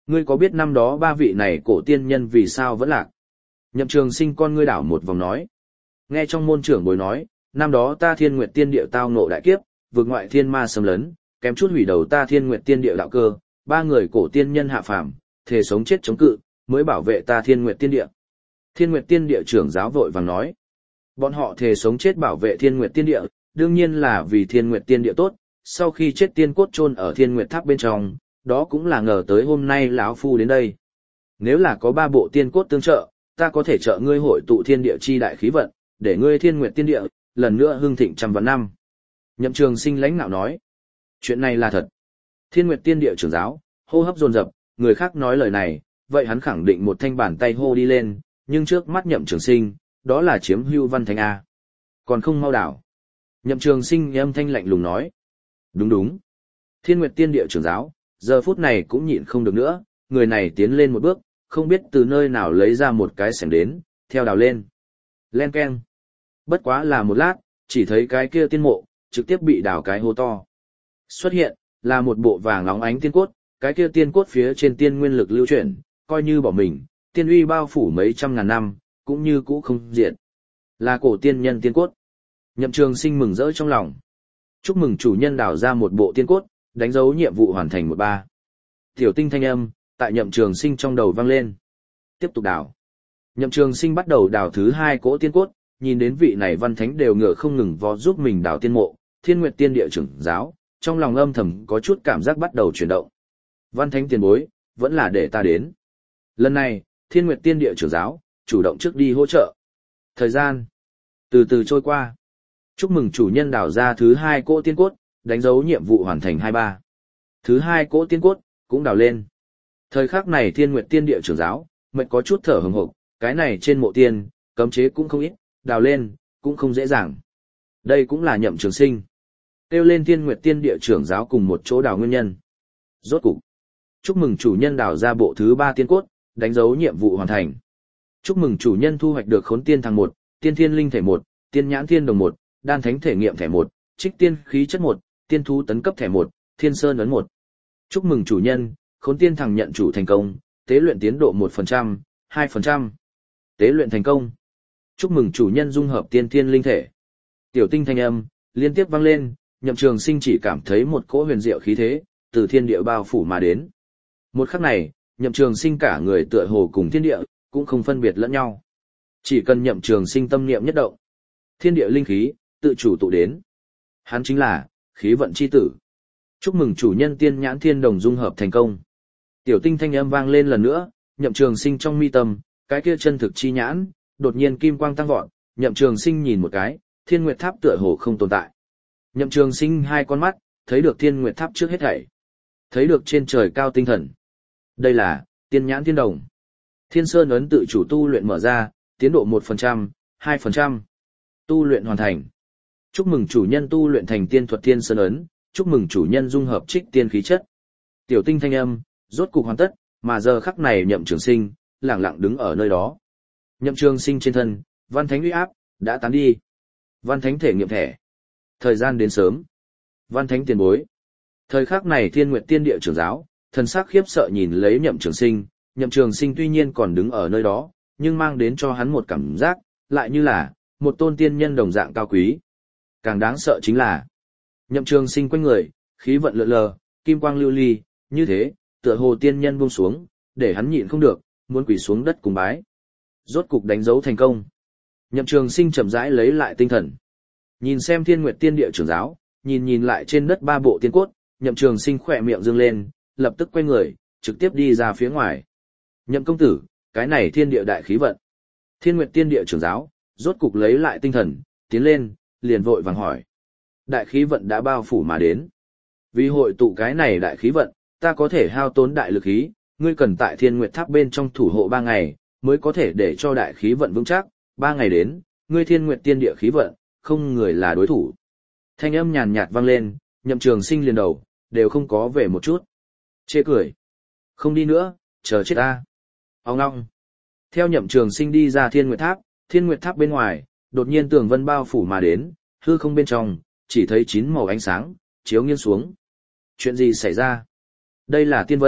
Ngươi có biết năm đó ba vị này cổ tiên nhân vì sao vẫn lạc? Nhậm Trường Sinh con ngươi đảo một vòng nói. Nghe trong môn trưởng bối nói, năm đó ta Thiên Nguyệt Tiên Địa tao ngộ đại kiếp, vượt ngoại thiên ma xâm lấn, kém chút hủy đầu ta Thiên Nguyệt Tiên Địa đạo cơ, ba người cổ tiên nhân hạ phàm, thề sống chết chống cự, mới bảo vệ ta Thiên Nguyệt Tiên Địa. Thiên Nguyệt Tiên Địa trưởng giáo vội vàng nói. Bọn họ thề sống chết bảo vệ Thiên Nguyệt Tiên Địa, đương nhiên là vì Thiên Nguyệt Tiên Địa tốt, sau khi chết tiên cốt chôn ở Thiên Nguyệt Tháp bên trong, đó cũng là ngờ tới hôm nay lão phu đến đây. Nếu là có ba bộ tiên cốt tương trợ, ta có thể trợ ngươi hội tụ thiên địa chi đại khí vận, để ngươi Thiên Nguyệt Tiên Địa lần nữa hưng thịnh trăm vạn năm. Nhậm Trường Sinh lãnh nạo nói, chuyện này là thật. Thiên Nguyệt Tiên Địa trưởng giáo hô hấp dồn dập, người khác nói lời này, vậy hắn khẳng định một thanh bàn tay hô đi lên, nhưng trước mắt Nhậm Trường Sinh, đó là chiếm hưu văn thánh a. Còn không mau đảo. Nhậm Trường Sinh âm thanh lạnh lùng nói, đúng đúng. Thiên Nguyệt Tiên Địa trưởng giáo giờ phút này cũng nhịn không được nữa, người này tiến lên một bước, không biết từ nơi nào lấy ra một cái xẻng đến, theo đào lên. Len keng. Bất quá là một lát, chỉ thấy cái kia tiên mộ, trực tiếp bị đào cái hố to. Xuất hiện, là một bộ vàng óng ánh tiên cốt, cái kia tiên cốt phía trên tiên nguyên lực lưu chuyển, coi như bỏ mình, tiên uy bao phủ mấy trăm ngàn năm, cũng như cũ không diệt. Là cổ tiên nhân tiên cốt. Nhậm Trường Sinh mừng rỡ trong lòng. Chúc mừng chủ nhân đào ra một bộ tiên cốt, đánh dấu nhiệm vụ hoàn thành 13. Tiểu tinh thanh âm, tại Nhậm Trường Sinh trong đầu vang lên. Tiếp tục đào. Nhậm Trường Sinh bắt đầu đào thứ hai cỗ tiên cốt, nhìn đến vị này văn thánh đều ngựa không ngừng vó giúp mình đào tiên mộ, Thiên Nguyệt Tiên Địa trưởng giáo, trong lòng âm thầm có chút cảm giác bắt đầu chuyển động. Văn thánh tiền bối, vẫn là để ta đến. Lần này, Thiên Nguyệt Tiên Địa trưởng giáo, chủ động trước đi hỗ trợ. Thời gian từ từ trôi qua. Chúc mừng chủ nhân đào ra thứ hai cỗ tiên cốt, đánh dấu nhiệm vụ hoàn thành 23. Thứ hai cỗ tiên cốt, cũng đào lên. Thời khắc này Thiên Nguyệt Tiên Địa trưởng giáo, mệt có chút thở hừng hực, cái này trên mộ tiên, cấm chế cũng không ít, đào lên, cũng không dễ dàng. Đây cũng là Nhậm Trường Sinh. Kêu lên Thiên Nguyệt Tiên Địa trưởng giáo cùng một chỗ đào nguyên nhân. Rốt cục. Chúc mừng chủ nhân đào ra bộ thứ 3 tiên cốt, đánh dấu nhiệm vụ hoàn thành. Chúc mừng chủ nhân thu hoạch được Khốn Tiên Thằng 1, Tiên Thiên Linh Thể 1, Tiên Nhãn Thiên Đồng 1, Đan Thánh Thể Nghiệm Thẻ 1, Trích Tiên Khí Chất 1, Tiên Thú Tấn Cấp Thẻ 1, Thiên Sơn Ấn 1. Chúc mừng chủ nhân, Khốn Tiên Thằng nhận chủ thành công, tế luyện tiến độ 1%, 2%. Tế luyện thành công. Chúc mừng chủ nhân dung hợp Tiên Thiên Linh Thể. Tiểu tinh thanh âm liên tiếp vang lên, Nhậm Trường Sinh chỉ cảm thấy một cỗ huyền diệu khí thế từ thiên địa bao phủ mà đến. Một khắc này, Nhậm Trường Sinh cả người tựa hồ cùng thiên địa cũng không phân biệt lẫn nhau. Chỉ cần Nhậm Trường Sinh tâm niệm nhất động, thiên địa linh khí tự chủ tụ đến. Hắn chính là khí vận chi tử. Chúc mừng chủ nhân Tiên Nhãn Thiên Đồng dung hợp thành công. Tiểu tinh thanh âm vang lên lần nữa, Nhậm Trường Sinh trong mi tâm, cái kia chân thực chi nhãn, đột nhiên kim quang tăng vọt, Nhậm Trường Sinh nhìn một cái, Thiên Nguyệt Tháp tựa hồ không tồn tại. Nhậm Trường Sinh hai con mắt, thấy được Thiên Nguyệt Tháp trước hết thảy. Thấy được trên trời cao tinh thần. Đây là Tiên Nhãn Thiên Đồng. Thiên Sơn ấn tự chủ tu luyện mở ra, tiến độ 1%, 2%. Tu luyện hoàn thành. Chúc mừng chủ nhân tu luyện thành tiên thuật Thiên Sơn ấn, chúc mừng chủ nhân dung hợp trích tiên khí chất. Tiểu tinh thanh âm, rốt cục hoàn tất, mà giờ khắc này Nhậm Trường Sinh lặng lặng đứng ở nơi đó. Nhậm Trường Sinh trên thân, văn thánh uy áp đã tán đi. Văn thánh thể nghiệm thẻ. Thời gian đến sớm. Văn thánh tiền bối. Thời khắc này Thiên Nguyệt Tiên Địa trưởng giáo, thần sắc khiếp sợ nhìn lấy Nhậm Trường Sinh, Nhậm Trường Sinh tuy nhiên còn đứng ở nơi đó, nhưng mang đến cho hắn một cảm giác, lại như là một tôn tiên nhân đồng dạng cao quý. Càng đáng sợ chính là Nhậm Trường Sinh quanh người, khí vận lượn lờ, kim quang lưu ly, như thế, tựa hồ tiên nhân buông xuống, để hắn nhịn không được, muốn quỳ xuống đất cùng bái. Rốt cục đánh dấu thành công. Nhậm Trường Sinh chậm rãi lấy lại tinh thần. Nhìn xem Thiên Nguyệt Tiên Địa trưởng giáo, nhìn lại trên đất ba bộ tiên cốt, Nhậm Trường Sinh khỏe miệng dương lên, lập tức quay người, trực tiếp đi ra phía ngoài. Nhậm công tử, cái này thiên địa đại khí vận. Thiên Nguyệt Tiên Địa trưởng giáo, rốt cục lấy lại tinh thần, tiến lên, liền vội vàng hỏi. Đại khí vận đã bao phủ mà đến. Vì hội tụ cái này đại khí vận, ta có thể hao tốn đại lực khí, ngươi cần tại Thiên Nguyệt Tháp bên trong thủ hộ 3 ngày, mới có thể để cho đại khí vận vững chắc, 3 ngày đến, ngươi Thiên Nguyệt Tiên Địa khí vận, không người là đối thủ. Thanh âm nhàn nhạt vang lên, Nhậm Trường Sinh liền đầu, đều không có về một chút. Chê cười. Không đi nữa, chờ chết ta. Ông ngong. Theo Nhậm Trường Sinh đi ra Thiên Nguyệt Tháp bên ngoài, đột nhiên tường vân bao phủ mà đến, hư không bên trong, chỉ thấy 9 màu ánh sáng, chiếu nghiêng xuống. Chuyện gì xảy ra? Đây là tiên vân,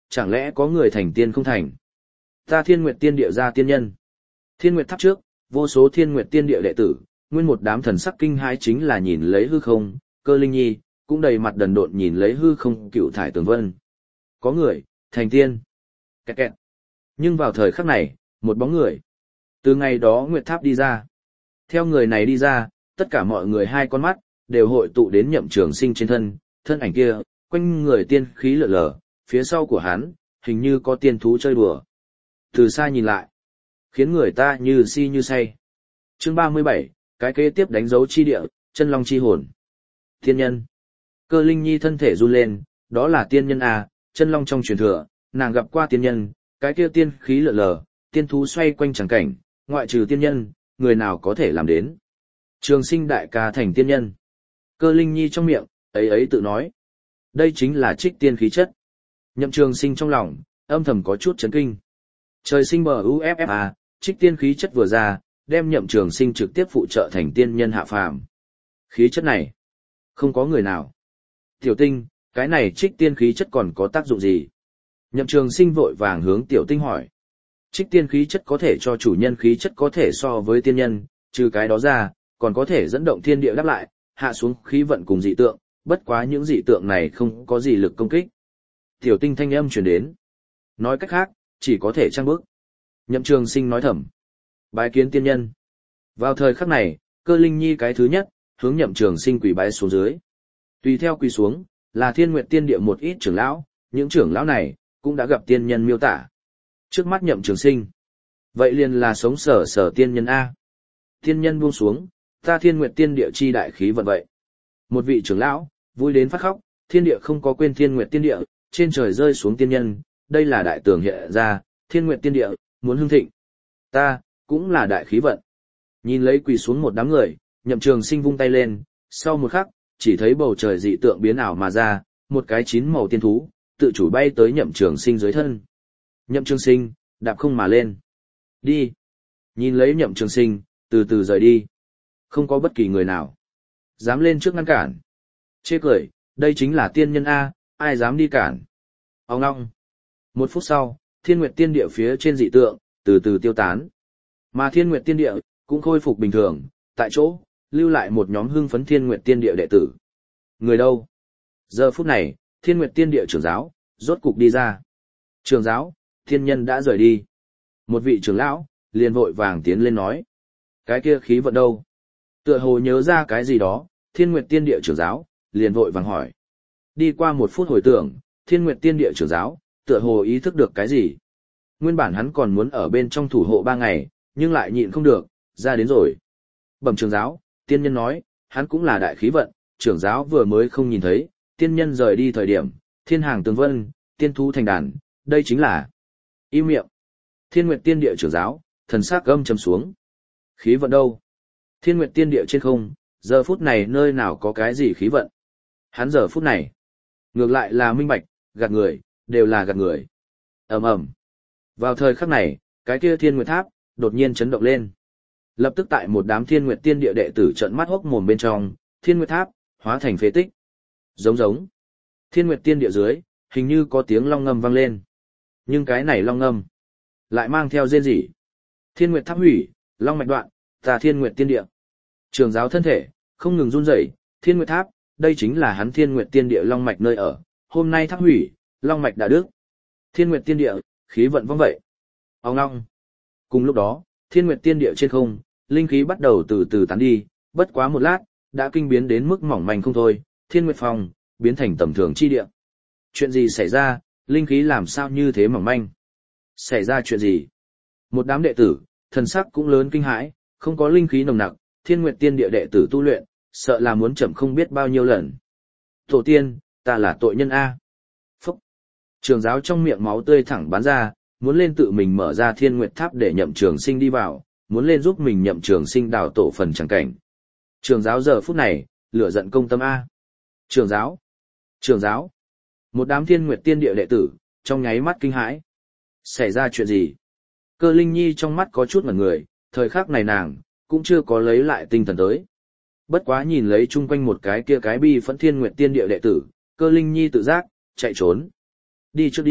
chẳng lẽ có người thành tiên không thành? Ta Thiên Nguyệt Tiên Địa ra tiên nhân. Thiên Nguyệt Tháp trước, vô số Thiên Nguyệt Tiên Địa đệ tử, nguyên một đám thần sắc kinh hãi chính là nhìn lấy hư không, Cơ Linh Nhi cũng đầy mặt đần độn nhìn lấy hư không cựu thải tường vân. Có người thành tiên. Kẹt kẹt. Nhưng vào thời khắc này, một bóng người từ ngày đó Nguyệt Tháp đi ra. Theo người này đi ra, tất cả mọi người hai con mắt đều hội tụ đến Nhậm Trường Sinh trên thân, thân ảnh kia, quanh người tiên khí lở lở, phía sau của hắn, hình như có tiên thú chơi đùa. Từ xa nhìn lại, khiến người ta như si như say. Chương 37, cái kế tiếp đánh dấu chi địa, chân long chi hồn. Tiên nhân. Cơ Linh Nhi thân thể run lên, đó là tiên nhân à, chân long trong truyền thừa, nàng gặp qua tiên nhân, cái kia tiên khí lở lở, tiên thú xoay quanh chẳng cảnh, ngoại trừ tiên nhân, người nào có thể làm đến. Trường Sinh đại ca thành tiên nhân. Cơ Linh Nhi trong miệng, ấy tự nói. Đây chính là trích tiên khí chất. Nhậm Trường Sinh trong lòng, âm thầm có chút chấn kinh. Trời sinh bờ UFFA, trích tiên khí chất vừa ra, đem Nhậm Trường Sinh trực tiếp phụ trợ thành tiên nhân hạ phàm. Khí chất này, không có người nào. Tiểu Tinh, cái này trích tiên khí chất còn có tác dụng gì? Nhậm Trường Sinh vội vàng hướng Tiểu Tinh hỏi. Trích tiên khí chất có thể cho chủ nhân khí chất có thể so với tiên nhân, trừ cái đó ra, còn có thể dẫn động thiên địa đáp lại, hạ xuống khí vận cùng dị tượng, bất quá những dị tượng này không có gì lực công kích. Tiểu Tinh thanh âm truyền đến. Nói cách khác, chỉ có thể trang bước. Nhậm Trường Sinh nói thầm. Bái kiến tiên nhân. Vào thời khắc này, Cơ Linh Nhi cái thứ nhất, hướng Nhậm Trường Sinh quỳ bái xuống dưới. Tùy theo quỳ xuống, là Thiên Nguyệt Tiên Địa một ít trưởng lão, những trưởng lão này cũng đã gặp tiên nhân miêu tả. Trước mắt Nhậm Trường Sinh, vậy liền là sống sở tiên nhân a. Tiên nhân buông xuống, ta Thiên Nguyệt Tiên Địa chi đại khí vận vậy. Một vị trưởng lão vui đến phát khóc, thiên địa không có quên Thiên Nguyệt Tiên Địa, trên trời rơi xuống tiên nhân, đây là đại tường hiện ra, Thiên Nguyệt Tiên Địa muốn hưng thịnh. Ta cũng là đại khí vận. Nhìn lấy quỳ xuống một đám người, Nhậm Trường Sinh vung tay lên, sau một khắc, chỉ thấy bầu trời dị tượng biến ảo mà ra, một cái chín màu tiên thú, tự chủ bay tới Nhậm Trường Sinh dưới thân. Nhậm Trường Sinh, đạp không mà lên. Đi. Nhìn lấy Nhậm Trường Sinh, từ từ rời đi. Không có bất kỳ người nào dám lên trước ngăn cản. Chê cười, đây chính là tiên nhân A, ai dám đi cản. Ông ngong. Một phút sau, Thiên Nguyệt Tiên Địa phía trên dị tượng, từ từ tiêu tán. Mà Thiên Nguyệt Tiên Địa, cũng khôi phục bình thường, tại chỗ, lưu lại một nhóm hưng phấn Thiên Nguyệt Tiên Địa đệ tử. Người đâu? Giờ phút này, Thiên Nguyệt Tiên Địa trưởng giáo, rốt cục đi ra. Trưởng giáo, thiên nhân đã rời đi. Một vị trưởng lão, liền vội vàng tiến lên nói. Cái kia khí vận đâu? Tựa hồ nhớ ra cái gì đó, Thiên Nguyệt Tiên Địa trưởng giáo, liền vội vàng hỏi. Đi qua một phút hồi tưởng, Thiên Nguyệt Tiên Địa trưởng giáo, tựa hồ ý thức được cái gì. Nguyên bản hắn còn muốn ở bên trong thủ hộ 3 ngày, nhưng lại nhịn không được, ra đến rồi. Bẩm trưởng giáo, tiên nhân nói, hắn cũng là đại khí vận, trưởng giáo vừa mới không nhìn thấy, tiên nhân rời đi thời điểm, thiên hàng tường vân, tiên thú thành đàn, đây chính là... Im miệng. Thiên Nguyệt Tiên Địa trưởng giáo, thần sắc gâm trầm xuống. Khí vận đâu? Thiên Nguyệt Tiên Địa trên không, giờ phút này nơi nào có cái gì khí vận? Hắn giờ phút này, ngược lại là minh bạch, gạt người, đều là gạt người. Ầm ầm. Vào thời khắc này, cái kia Thiên Nguyệt Tháp đột nhiên chấn động lên. Lập tức tại một đám Thiên Nguyệt Tiên Địa đệ tử trợn mắt hốc mồm bên trong, Thiên Nguyệt Tháp hóa thành phế tích. Giống. Thiên Nguyệt Tiên Địa dưới, hình như có tiếng long ngâm vang lên. Nhưng cái này long ngâm lại mang theo rên rỉ. Thiên Nguyệt Tháp hủy, long mạch đoạn, ta Thiên Nguyệt Tiên Địa. Trường giáo thân thể không ngừng run rẩy, Thiên Nguyệt Tháp, đây chính là hắn Thiên Nguyệt Tiên Địa long mạch nơi ở, hôm nay tháp hủy, long mạch đã đứt. Thiên Nguyệt Tiên Địa, khí vận vong vậy. Ông long. Cùng lúc đó, Thiên Nguyệt Tiên Địa trên không, linh khí bắt đầu từ từ tán đi, bất quá một lát, đã kinh biến đến mức mỏng manh không thôi, Thiên Nguyệt Phòng biến thành tầm thường chi địa. Chuyện gì xảy ra, linh khí làm sao như thế mỏng manh? Xảy ra chuyện gì? Một đám đệ tử, thần sắc cũng lớn kinh hãi, không có linh khí nồng nặc, Thiên Nguyệt Tiên Địa đệ tử tu luyện, sợ là muốn chậm không biết bao nhiêu lần. Tổ tiên, ta là tội nhân A. Phúc. Trường giáo trong miệng máu tươi thẳng bắn ra, muốn lên tự mình mở ra Thiên Nguyệt Tháp để Nhậm Trường Sinh đi vào, muốn lên giúp mình Nhậm Trường Sinh đào tổ phần chẳng cảnh. Trường giáo giờ phút này, lửa giận công tâm A. Trường giáo. Một đám Thiên Nguyệt Tiên Địa đệ tử, trong nháy mắt kinh hãi. Xảy ra chuyện gì? Cơ Linh Nhi trong mắt có chút ngẩn người, thời khắc này nàng, cũng chưa có lấy lại tinh thần tới. Bất quá nhìn lấy chung quanh một cái kia cái bi phẫn Thiên Nguyệt Tiên Địa đệ tử, Cơ Linh Nhi tự giác, chạy trốn. Đi trước đi,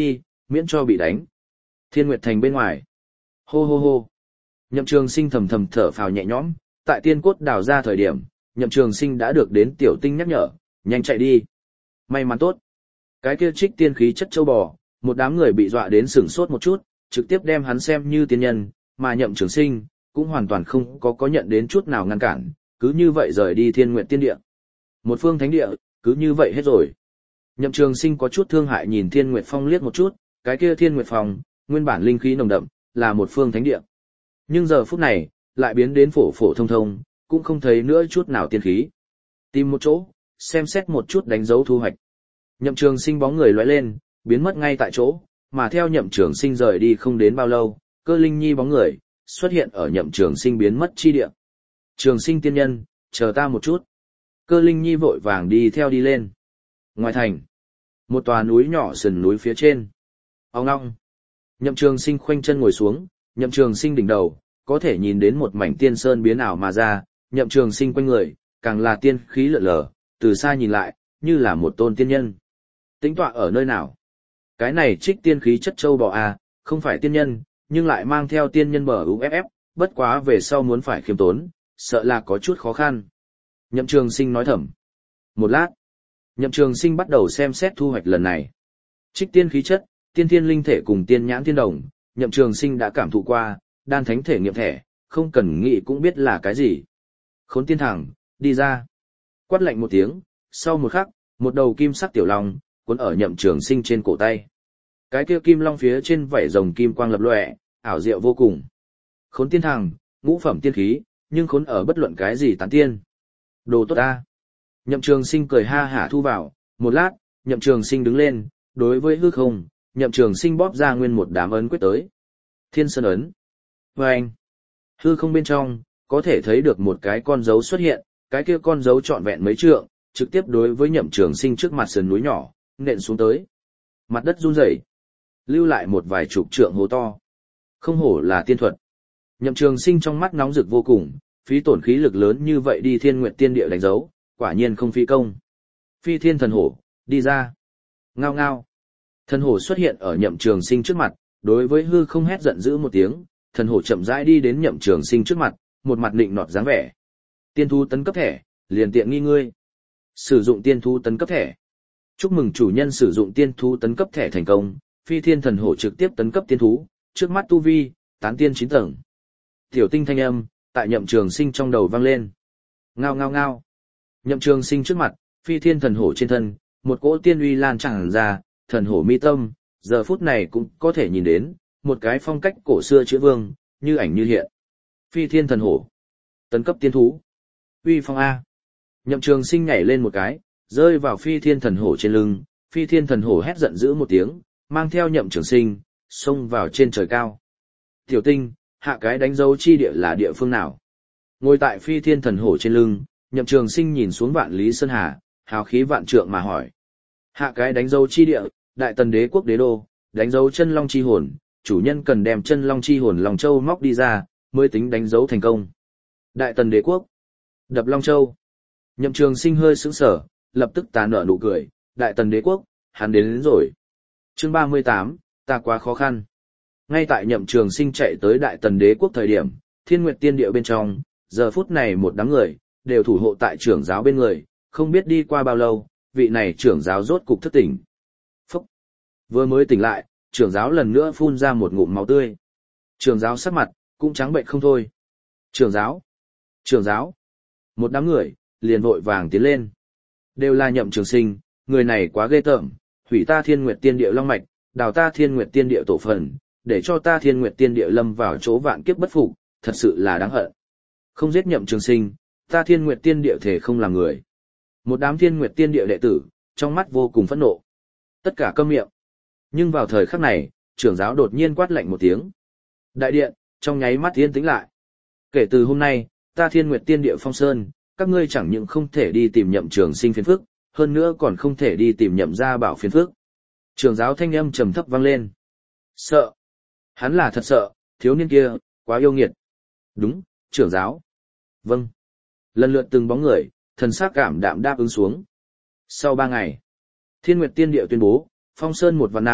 miễn cho bị đánh. Thiên Nguyệt Thành bên ngoài. Hô hô hô. Nhậm Trường Sinh thầm thầm thở phào nhẹ nhõm, tại tiên cốt đào ra thời điểm, Nhậm Trường Sinh đã được đến Tiểu Tinh nhắc nhở, nhanh chạy đi. May mắn tốt. Cái kia trích tiên khí chất châu bò, một đám người bị dọa đến sửng sốt một chút, trực tiếp đem hắn xem như tiên nhân, mà Nhậm Trường Sinh cũng hoàn toàn không có nhận đến chút nào ngăn cản, cứ như vậy rời đi Thiên Nguyệt Tiên Địa. Một phương thánh địa, cứ như vậy hết rồi. Nhậm Trường Sinh có chút thương hại nhìn Thiên Nguyệt Phong liếc một chút, cái kia Thiên Nguyệt Phong, nguyên bản linh khí nồng đậm, là một phương thánh địa. Nhưng giờ phút này, lại biến đến phổ phổ thông thông, cũng không thấy nữa chút nào tiên khí. Tìm một chỗ, xem xét một chút đánh dấu thu hoạch. Nhậm Trường Sinh bóng người lóe lên, biến mất ngay tại chỗ, mà theo Nhậm Trường Sinh rời đi không đến bao lâu, Cơ Linh Nhi bóng người xuất hiện ở Nhậm Trường Sinh biến mất chi địa. Trường Sinh tiên nhân, chờ ta một chút. Cơ Linh Nhi vội vàng đi theo đi lên. Ngoài thành, một tòa núi nhỏ sườn núi phía trên. Ong ong. Nhậm Trường Sinh khoanh chân ngồi xuống, Nhậm Trường Sinh đỉnh đầu, có thể nhìn đến một mảnh tiên sơn biến ảo mà ra, Nhậm Trường Sinh quanh người, càng là tiên khí lượn lờ, từ xa nhìn lại, như là một tôn tiên nhân. Tĩnh tọa ở nơi nào? Cái này trích tiên khí chất châu bò à, không phải tiên nhân, nhưng lại mang theo tiên nhân bờ UFF, bất quá về sau muốn phải khiêm tốn, sợ là có chút khó khăn. Nhậm Trường Sinh nói thầm. Một lát, Nhậm Trường Sinh bắt đầu xem xét thu hoạch lần này. Trích tiên khí chất, tiên thiên linh thể cùng tiên nhãn thiên đồng, Nhậm Trường Sinh đã cảm thụ qua, đan thánh thể nghiệm thẻ, không cần nghĩ cũng biết là cái gì. Khốn tiên thẳng, đi ra. Quát lạnh một tiếng, sau một khắc, một đầu kim sắc tiểu long cuốn ở Nhậm Trường Sinh trên cổ tay. Cái kia kim long phía trên vảy rồng kim quang lập lòe, ảo diệu vô cùng. Khốn tiên thẳng, ngũ phẩm tiên khí, nhưng khốn ở bất luận cái gì tán tiên. Đồ tốt ta. Nhậm Trường Sinh cười ha hả thu vào, một lát, Nhậm Trường Sinh đứng lên, đối với hư không, Nhậm Trường Sinh bóp ra nguyên một đám ấn quyết tới. Thiên Sơn ấn. Vâng. Hư không bên trong, có thể thấy được một cái con dấu xuất hiện, cái kia con dấu trọn vẹn mấy trượng, trực tiếp đối với Nhậm Trường Sinh trước mặt sườn núi nhỏ, nện xuống tới. Mặt đất run rẩy, lưu lại một vài chục trượng hố to. Không hổ là tiên thuật. Nhậm Trường Sinh trong mắt nóng rực vô cùng, phí tổn khí lực lớn như vậy đi Thiên Nguyệt Tiên Địa đánh dấu, quả nhiên không phí công. Phi Thiên Thần Hổ, đi ra. Ngao ngao. Thần hổ xuất hiện ở Nhậm Trường Sinh trước mặt, đối với hư không hét giận dữ một tiếng, thần hổ chậm rãi đi đến Nhậm Trường Sinh trước mặt, một mặt nịnh nọt dáng vẻ. Tiên thú tấn cấp thẻ, liền tiện nghi ngươi. Sử dụng tiên thú tấn cấp thẻ. Chúc mừng chủ nhân sử dụng tiên thú tấn cấp thẻ thành công, Phi Thiên Thần Hổ trực tiếp tấn cấp tiên thú, trước mắt tu vi, tán tiên 9 tầng. Tiểu tinh thanh âm, tại Nhậm Trường Sinh trong đầu vang lên. Ngao ngao ngao. Nhậm Trường Sinh trước mặt, Phi Thiên Thần Hổ trên thân, một cỗ tiên uy lan tràn ra, thần hổ mi tâm, giờ phút này cũng có thể nhìn đến, một cái phong cách cổ xưa chữ vương, như ảnh như hiện. Phi Thiên Thần Hổ. Tấn cấp tiên thú. Uy phong A. Nhậm Trường Sinh nhảy lên một cái, rơi vào Phi Thiên Thần Hổ trên lưng, Phi Thiên Thần Hổ hét giận dữ một tiếng, mang theo Nhậm Trường Sinh, xông vào trên trời cao. Tiểu tinh, hạ cái đánh dấu chi địa là địa phương nào? Ngồi tại Phi Thiên Thần Hổ trên lưng, Nhậm Trường Sinh nhìn xuống Vạn Lý Sơn Hà, hào khí vạn trượng mà hỏi. Hạ cái đánh dấu chi địa, Đại Tần Đế quốc đế đô, đánh dấu chân long chi hồn, chủ nhân cần đem chân long chi hồn Long Châu móc đi ra, mới tính đánh dấu thành công. Đại Tần Đế quốc, đập Long Châu. Nhậm Trường Sinh hơi sững sờ, lập tức tà nở nụ cười, Đại Tần Đế quốc, hắn đến rồi. Chương 38, ta quá khó khăn. Ngay tại Nhậm Trường Sinh chạy tới Đại Tần Đế quốc thời điểm, Thiên Nguyệt Tiên Địa bên trong, giờ phút này một đám người đều thủ hộ tại trưởng giáo bên người, không biết đi qua bao lâu, vị này trưởng giáo rốt cục thức tỉnh. Phúc! Vừa mới tỉnh lại, trưởng giáo lần nữa phun ra một ngụm máu tươi. Trưởng giáo sắc mặt, cũng trắng bệnh không thôi. Trưởng giáo! Trưởng giáo! Một đám người, liền vội vàng tiến lên. Đều là Nhậm Trường Sinh, người này quá ghê tởm, hủy ta Thiên Nguyệt Tiên Địa long mạch, đào ta Thiên Nguyệt Tiên Địa tổ phần, để cho ta Thiên Nguyệt Tiên Địa lâm vào chỗ vạn kiếp bất phục, thật sự là đáng hận. Không giết Nhậm Trường Sinh, ta Thiên Nguyệt Tiên Địa thể không làm người. Một đám Thiên Nguyệt Tiên Địa đệ tử, trong mắt vô cùng phẫn nộ. Tất cả câm miệng. Nhưng vào thời khắc này, trưởng giáo đột nhiên quát lạnh một tiếng. Đại điện, trong nháy mắt yên tĩnh lại. Kể từ hôm nay, ta Thiên Nguyệt Tiên Địa phong sơn, các ngươi chẳng những không thể đi tìm Nhậm Trường Sinh phiền phức, hơn nữa còn không thể đi tìm Nhậm gia bảo phiền phức. Trưởng giáo thanh âm trầm thấp vang lên. Sợ. Hắn là thật sợ, thiếu niên kia, quá yêu nghiệt. Đúng, trưởng giáo. Vâng. Lần lượt từng bóng người, thần sắc cảm đạm đáp ứng xuống. Sau 3 ngày, Thiên Nguyệt Tiên Địa tuyên bố, phong sơn 1 và 5,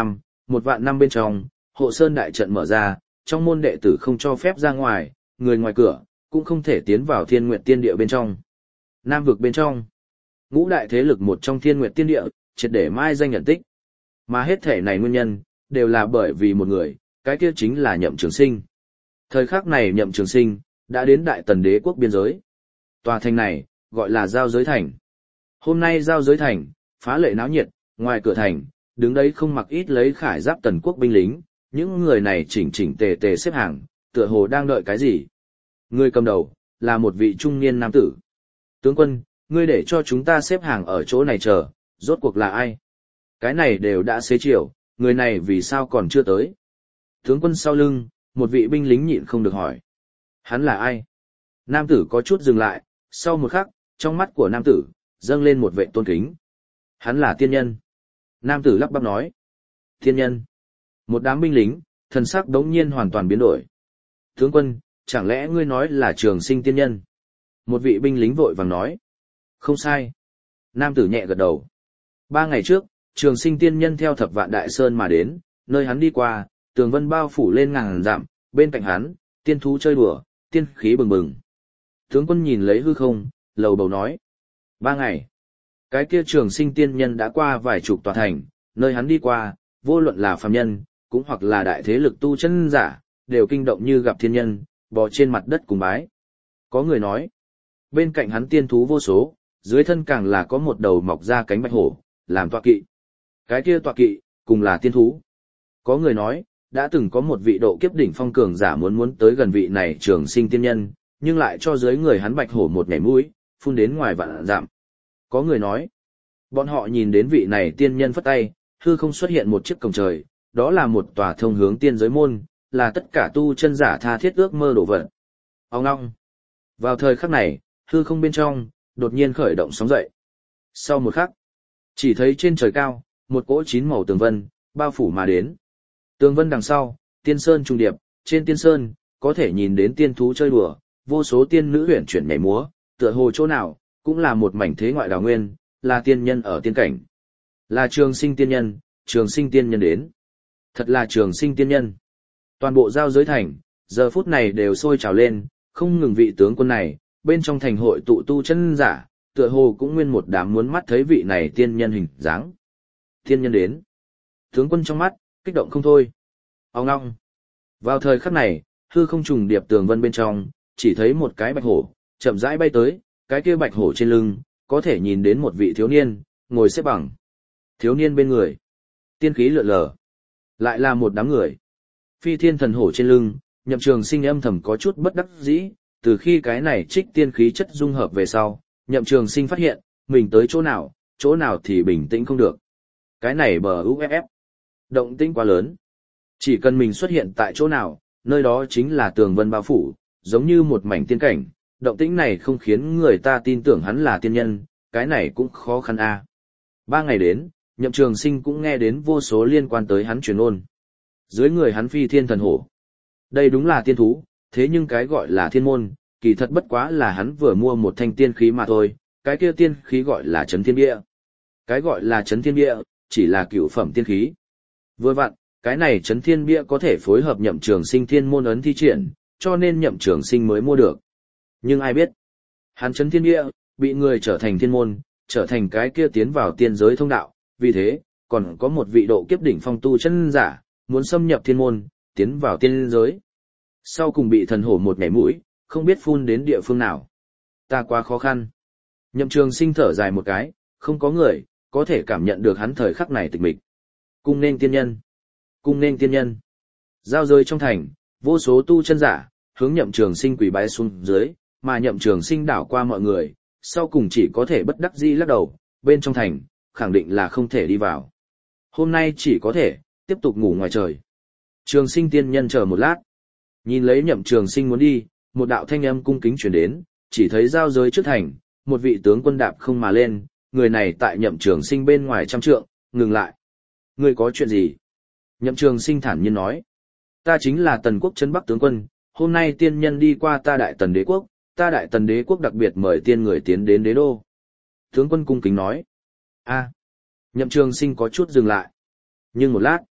1 vạn năm bên trong, hộ sơn đại trận mở ra, trong môn đệ tử không cho phép ra ngoài, người ngoài cửa, cũng không thể tiến vào thiên nguyệt tiên địa bên trong. Nam vực bên trong, ngũ đại thế lực một trong thiên nguyệt tiên địa, triệt để mai danh nhận tích. Mà hết thể này nguyên nhân, đều là bởi vì một người, cái kia chính là Nhậm Trường Sinh. Thời khắc này Nhậm Trường Sinh, đã đến Đại Tần Đế quốc biên giới. Tòa thành này, gọi là Giao Giới Thành. Hôm nay Giao Giới Thành, phá lệ náo nhiệt, ngoài cửa thành, đứng đấy không mặc ít lấy khải giáp tần quốc binh lính, những người này chỉnh chỉnh tề tề xếp hàng, tựa hồ đang đợi cái gì. Người cầm đầu, là một vị trung niên nam tử. Tướng quân, ngươi để cho chúng ta xếp hàng ở chỗ này chờ, rốt cuộc là ai? Cái này đều đã xế chiều, người này vì sao còn chưa tới? Tướng quân sau lưng, một vị binh lính nhịn không được hỏi. Hắn là ai? Nam tử có chút dừng lại, sau một khắc, trong mắt của nam tử, dâng lên một vệ tôn kính. Hắn là tiên nhân. Nam tử lắp bắp nói. Tiên nhân. Một đám binh lính, thần sắc đống nhiên hoàn toàn biến đổi. Tướng quân, chẳng lẽ ngươi nói là Trường Sinh tiên nhân? Một vị binh lính vội vàng nói. Không sai. Nam tử nhẹ gật đầu. 3 ngày trước, Trường Sinh tiên nhân theo Thập Vạn Đại Sơn mà đến, nơi hắn đi qua, tường vân bao phủ lên ngàn dặm, bên cạnh hắn, tiên thú chơi đùa, tiên khí bừng bừng. Tướng quân nhìn lấy hư không, lầu bầu nói. 3 ngày. Cái kia Trường Sinh tiên nhân đã qua vài chục tòa thành, nơi hắn đi qua, vô luận là phàm nhân, cũng hoặc là đại thế lực tu chân giả, đều kinh động như gặp thiên nhân, bò trên mặt đất cùng bái. Có người nói, bên cạnh hắn tiên thú vô số, dưới thân càng là có một đầu mọc ra cánh bạch hổ, làm tọa kỵ. Cái kia tọa kỵ, cùng là tiên thú. Có người nói, đã từng có một vị độ kiếp đỉnh phong cường giả muốn tới gần vị này Trường Sinh tiên nhân, nhưng lại cho dưới người hắn bạch hổ một nhảy mũi, phun đến ngoài vạn dặm. Có người nói, bọn họ nhìn đến vị này tiên nhân phất tay, hư không xuất hiện một chiếc cổng trời, đó là một tòa thông hướng tiên giới môn, là tất cả tu chân giả tha thiết ước mơ đổ vật. Ông ngong. Vào thời khắc này, hư không bên trong, đột nhiên khởi động sóng dậy. Sau một khắc, chỉ thấy trên trời cao, một cỗ 9 màu tường vân, bao phủ mà đến. Tường vân đằng sau, tiên sơn trung điệp, trên tiên sơn, có thể nhìn đến tiên thú chơi đùa, vô số tiên nữ huyền chuyển nhảy múa, tựa hồ chỗ nào, cũng là một mảnh thế ngoại đào nguyên, là tiên nhân ở tiên cảnh. Là Trường Sinh tiên nhân, Trường Sinh tiên nhân đến. Thật là Trường Sinh tiên nhân. Toàn bộ Giao Giới Thành, giờ phút này đều sôi trào lên, không ngừng vị tướng quân này, bên trong thành hội tụ tu chân giả, tựa hồ cũng nguyên một đám muốn mắt thấy vị này tiên nhân hình dáng. Tiên nhân đến. Tướng quân trong mắt, kích động không thôi. Ông ngong. Vào thời khắc này, hư không trùng điệp tường vân bên trong, chỉ thấy một cái bạch hổ, chậm rãi bay tới, cái kia bạch hổ trên lưng, có thể nhìn đến một vị thiếu niên, ngồi xếp bằng. Thiếu niên bên người, tiên khí lượn lờ, lại là một đám người. Phi thiên thần hổ trên lưng, Nhậm Trường Sinh âm thầm có chút bất đắc dĩ, từ khi cái này trích tiên khí chất dung hợp về sau, Nhậm Trường Sinh phát hiện, mình tới chỗ nào thì bình tĩnh không được. Cái này bờ UFF, động tĩnh quá lớn. Chỉ cần mình xuất hiện tại chỗ nào, nơi đó chính là tường vân bao phủ, giống như một mảnh tiên cảnh, động tĩnh này không khiến người ta tin tưởng hắn là tiên nhân, cái này cũng khó khăn a. 3 ngày đến, Nhậm Trường Sinh cũng nghe đến vô số liên quan tới hắn truyền ôn. Dưới người hắn phi thiên thần hổ. Đây đúng là tiên thú, thế nhưng cái gọi là thiên môn, kỳ thật bất quá là hắn vừa mua một thanh tiên khí mà thôi, cái kia tiên khí gọi là Chấn Thiên Bia. Cái gọi là Chấn Thiên Bia, chỉ là cửu phẩm tiên khí. Vừa vặn, cái này Chấn Thiên Bia có thể phối hợp Nhậm Trường Sinh thiên môn ấn thi triển, cho nên Nhậm Trường Sinh mới mua được. Nhưng ai biết, hắn Chấn Thiên Bia, bị người trở thành thiên môn, trở thành cái kia tiến vào tiên giới thông đạo, vì thế, còn có một vị độ kiếp đỉnh phong tu chân giả, muốn xâm nhập thiên môn, tiến vào tiên giới. Sau cùng bị thần hổ một nhảy mũi, không biết phun đến địa phương nào. Ta quá khó khăn. Nhậm Trường Sinh thở dài một cái, không có người, có thể cảm nhận được hắn thời khắc này tịch mịch. Cung nên tiên nhân. Cung nên tiên nhân. Giao giới trong thành, vô số tu chân giả, hướng Nhậm Trường Sinh quỳ bái xuống dưới, mà Nhậm Trường Sinh đảo qua mọi người, sau cùng chỉ có thể bất đắc dĩ lắc đầu, bên trong thành, khẳng định là không thể đi vào. Hôm nay chỉ có thể, tiếp tục ngủ ngoài trời. Trường Sinh tiên nhân chờ một lát. Nhìn lấy Nhậm Trường Sinh muốn đi, một đạo thanh âm cung kính truyền đến, chỉ thấy giao giới trước thành, một vị tướng quân đạp không mà lên, người này tại Nhậm Trường Sinh bên ngoài trăm trượng, ngừng lại. Ngươi có chuyện gì? Nhậm Trường Sinh thản nhiên nói. Ta chính là Tần quốc trấn Bắc tướng quân, hôm nay tiên nhân đi qua ta Đại Tần Đế quốc, ta Đại Tần Đế quốc đặc biệt mời tiên người tiến đến đế đô. Tướng quân cung kính nói. A. Nhậm Trường Sinh có chút dừng lại. Nhưng một lát,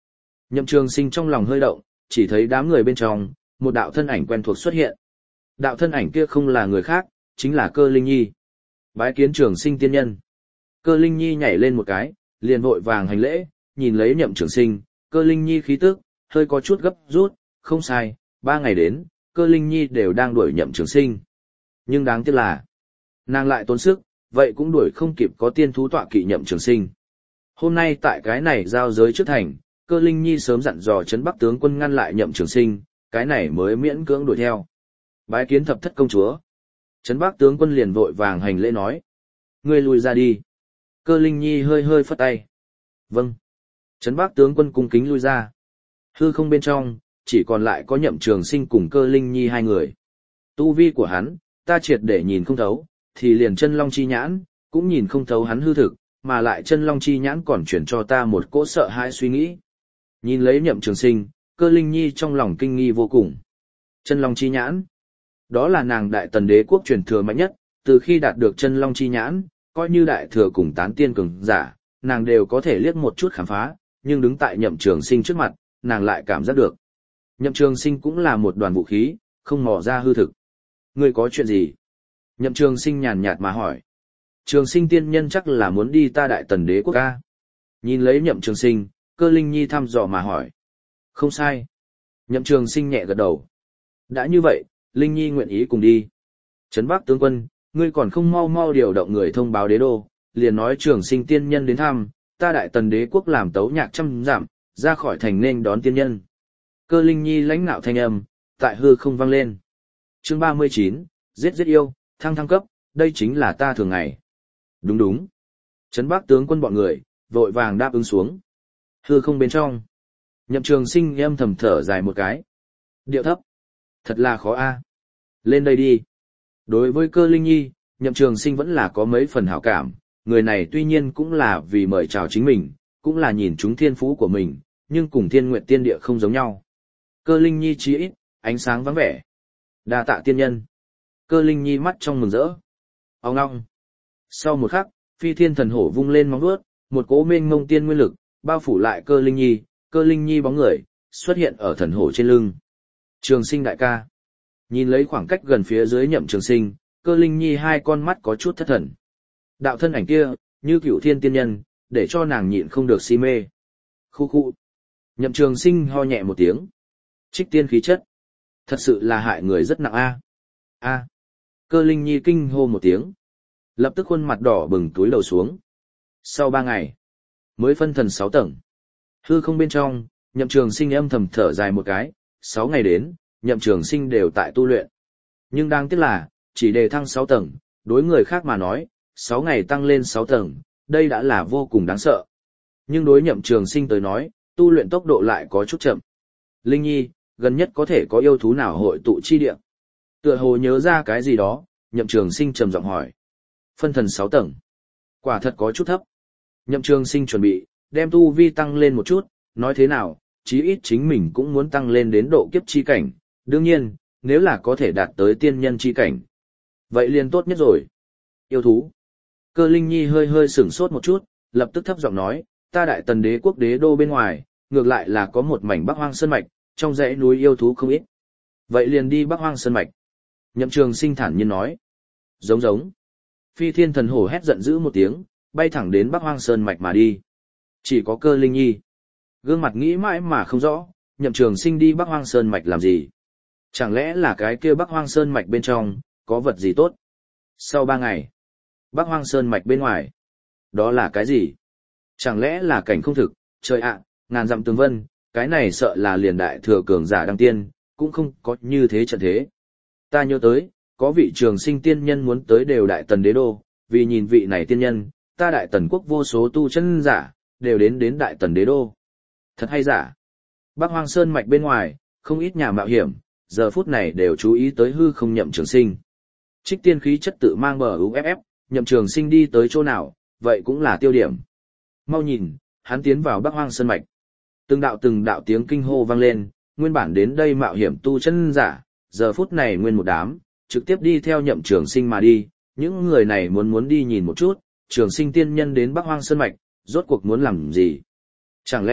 Nhậm Trường Sinh trong lòng hơi động, chỉ thấy đám người bên trong, một đạo thân ảnh quen thuộc xuất hiện. Đạo thân ảnh kia không là người khác, chính là Cơ Linh Nhi. Bái kiến Trường Sinh tiên nhân. Cơ Linh Nhi nhảy lên một cái, liền vội vàng hành lễ, nhìn lấy Nhậm Trường Sinh, Cơ Linh Nhi khí tức hơi có chút gấp rút, không sai, 3 ngày đến, Cơ Linh Nhi đều đang đuổi Nhậm Trường Sinh. Nhưng đáng tiếc là, nàng lại tốn sức, vậy cũng đuổi không kịp có tiên thú tọa kỵ Nhậm Trường Sinh. Hôm nay tại cái này giao giới trước thành, Cơ Linh Nhi sớm dặn dò Trấn Bắc tướng quân ngăn lại Nhậm Trường Sinh, cái này mới miễn cưỡng đuổi theo. Bái kiến thập thất công chúa. Trấn Bắc tướng quân liền vội vàng hành lễ nói: "Ngươi lùi ra đi." Cơ Linh Nhi hơi hơi phất tay. "Vâng." Trấn Bắc tướng quân cung kính lui ra. Hư không bên trong, chỉ còn lại có Nhậm Trường Sinh cùng Cơ Linh Nhi hai người. Tu vi của hắn, ta triệt để nhìn không thấu, thì liền chân long chi nhãn, cũng nhìn không thấu hắn hư thực, mà lại chân long chi nhãn còn chuyển cho ta một cỗ sợ hãi suy nghĩ. Nhìn lấy Nhậm Trường Sinh, Cơ Linh Nhi trong lòng kinh nghi vô cùng. Chân long chi nhãn, đó là nàng Đại Tần đế quốc truyền thừa mạnh nhất, từ khi đạt được chân long chi nhãn, coi như đại thừa cùng tán tiên cường giả, nàng đều có thể liếc một chút khám phá, nhưng đứng tại Nhậm Trường Sinh trước mặt, nàng lại cảm giác được. Nhậm Trường Sinh cũng là một đoàn vũ khí, không mò ra hư thực. Ngươi có chuyện gì? Nhậm Trường Sinh nhàn nhạt mà hỏi. Trường Sinh tiên nhân chắc là muốn đi ta Đại Tần đế quốc ca. Nhìn lấy Nhậm Trường Sinh, Cơ Linh Nhi thăm dò mà hỏi. Không sai. Nhậm Trường Sinh nhẹ gật đầu. Đã như vậy, Linh Nhi nguyện ý cùng đi. Trấn Bắc tướng quân, ngươi còn không mau mau điều động người thông báo đế đô, liền nói Trường Sinh tiên nhân đến thăm, ta Đại Tần đế quốc làm tấu nhạc trăm dặm, ra khỏi thành nên đón tiên nhân. Cơ Linh Nhi lãnh nạo thanh âm, tại hư không vang lên. Chương 39, giết giết yêu, thăng cấp, đây chính là ta thường ngày. Đúng đúng. Trấn Bắc tướng quân bọn người, vội vàng đáp ứng xuống. Hư không bên trong. Nhậm Trường Sinh âm thầm thở dài một cái. Điệu thấp. Thật là khó a. Lên đây đi. Đối với Cơ Linh Nhi, Nhậm Trường Sinh vẫn là có mấy phần hảo cảm. Người này tuy nhiên cũng là vì mời chào chính mình, cũng là nhìn chúng thiên phú của mình, nhưng cùng Thiên Nguyệt Tiên Địa không giống nhau. Cơ Linh Nhi chí ít, ánh sáng vắng vẻ. Đa tạ tiên nhân. Cơ Linh Nhi mắt trong mừng rỡ. Ông ngong. Sau một khắc, Phi Thiên Thần Hổ vung lên móng vuốt, một cỗ mênh mông tiên nguyên lực bao phủ lại Cơ Linh Nhi bóng người xuất hiện ở thần hổ trên lưng. Trường Sinh đại ca. Nhìn lấy khoảng cách gần phía dưới Nhậm Trường Sinh, Cơ Linh Nhi hai con mắt có chút thất thần. Đạo thân ảnh kia, như Cửu Thiên tiên nhân, để cho nàng nhịn không được si mê. Khu khu. Nhậm Trường Sinh ho nhẹ một tiếng. Trích tiên khí chất, thật sự là hại người rất nặng a. A. Cơ Linh Nhi kinh hô một tiếng, lập tức khuôn mặt đỏ bừng túi đầu xuống. Sau 3 ngày, mới phân thần 6 tầng. Hư không bên trong, Nhậm Trường Sinh âm thầm thở dài một cái, 6 ngày đến, Nhậm Trường Sinh đều tại tu luyện. Nhưng đáng tiếc là, chỉ đề thăng 6 tầng, đối người khác mà nói, 6 ngày tăng lên 6 tầng, đây đã là vô cùng đáng sợ. Nhưng đối Nhậm Trường Sinh tới nói, tu luyện tốc độ lại có chút chậm. Linh Nhi, gần nhất có thể có yêu thú nào hội tụ chi địa? Tựa hồ nhớ ra cái gì đó, Nhậm Trường Sinh trầm giọng hỏi. Phân thần 6 tầng. Quả thật có chút thấp. Nhậm Trường Sinh chuẩn bị, đem tu vi tăng lên một chút, nói thế nào, chí ít chính mình cũng muốn tăng lên đến độ kiếp chi cảnh. Đương nhiên, nếu là có thể đạt tới tiên nhân chi cảnh. Vậy liền tốt nhất rồi. Yêu thú. Cơ Linh Nhi hơi hơi sửng sốt một chút, lập tức thấp giọng nói, ta Đại Tần đế quốc đế đô bên ngoài, ngược lại là có một mảnh Bắc Hoang Sơn Mạch, trong dãy núi yêu thú không ít. Vậy liền đi Bắc Hoang Sơn Mạch. Nhậm Trường Sinh thản nhiên nói. Giống giống. Phi Thiên Thần Hổ hét giận dữ một tiếng, bay thẳng đến Bắc Hoang Sơn Mạch mà đi. Chỉ có Cơ Linh Nhi. Gương mặt nghĩ mãi mà không rõ, Nhậm Trường Sinh đi Bắc Hoang Sơn Mạch làm gì? Chẳng lẽ là cái kia Bắc Hoang Sơn Mạch bên trong, có vật gì tốt? Sau 3 ngày, Bắc Hoang Sơn Mạch bên ngoài. Đó là cái gì? Chẳng lẽ là cảnh không thực, trời ạ, ngàn dặm tường vân, cái này sợ là liền đại thừa cường giả đăng tiên, cũng không có như thế trận thế. Ta nhớ tới, có vị Trường Sinh tiên nhân muốn tới đều Đại Tần đế đô, vì nhìn vị này tiên nhân, ta Đại Tần quốc vô số tu chân giả, đều đến Đại Tần đế đô. Thật hay giả? Bắc Hoang Sơn Mạch bên ngoài, không ít nhà mạo hiểm, giờ phút này đều chú ý tới hư không Nhậm Trường Sinh. Trích tiên khí chất tự mang bờ UFF, Nhậm Trường Sinh đi tới chỗ nào, vậy cũng là tiêu điểm. Mau nhìn, hắn tiến vào Bắc Hoang Sơn Mạch. Từng đạo tiếng kinh hô vang lên, nguyên bản đến đây mạo hiểm tu chân giả, giờ phút này nguyên một đám, trực tiếp đi theo Nhậm Trường Sinh mà đi, những người này muốn đi nhìn một chút, Trường Sinh tiên nhân đến Bắc Hoang Sơn Mạch, rốt cuộc muốn làm gì? Chẳng lẽ,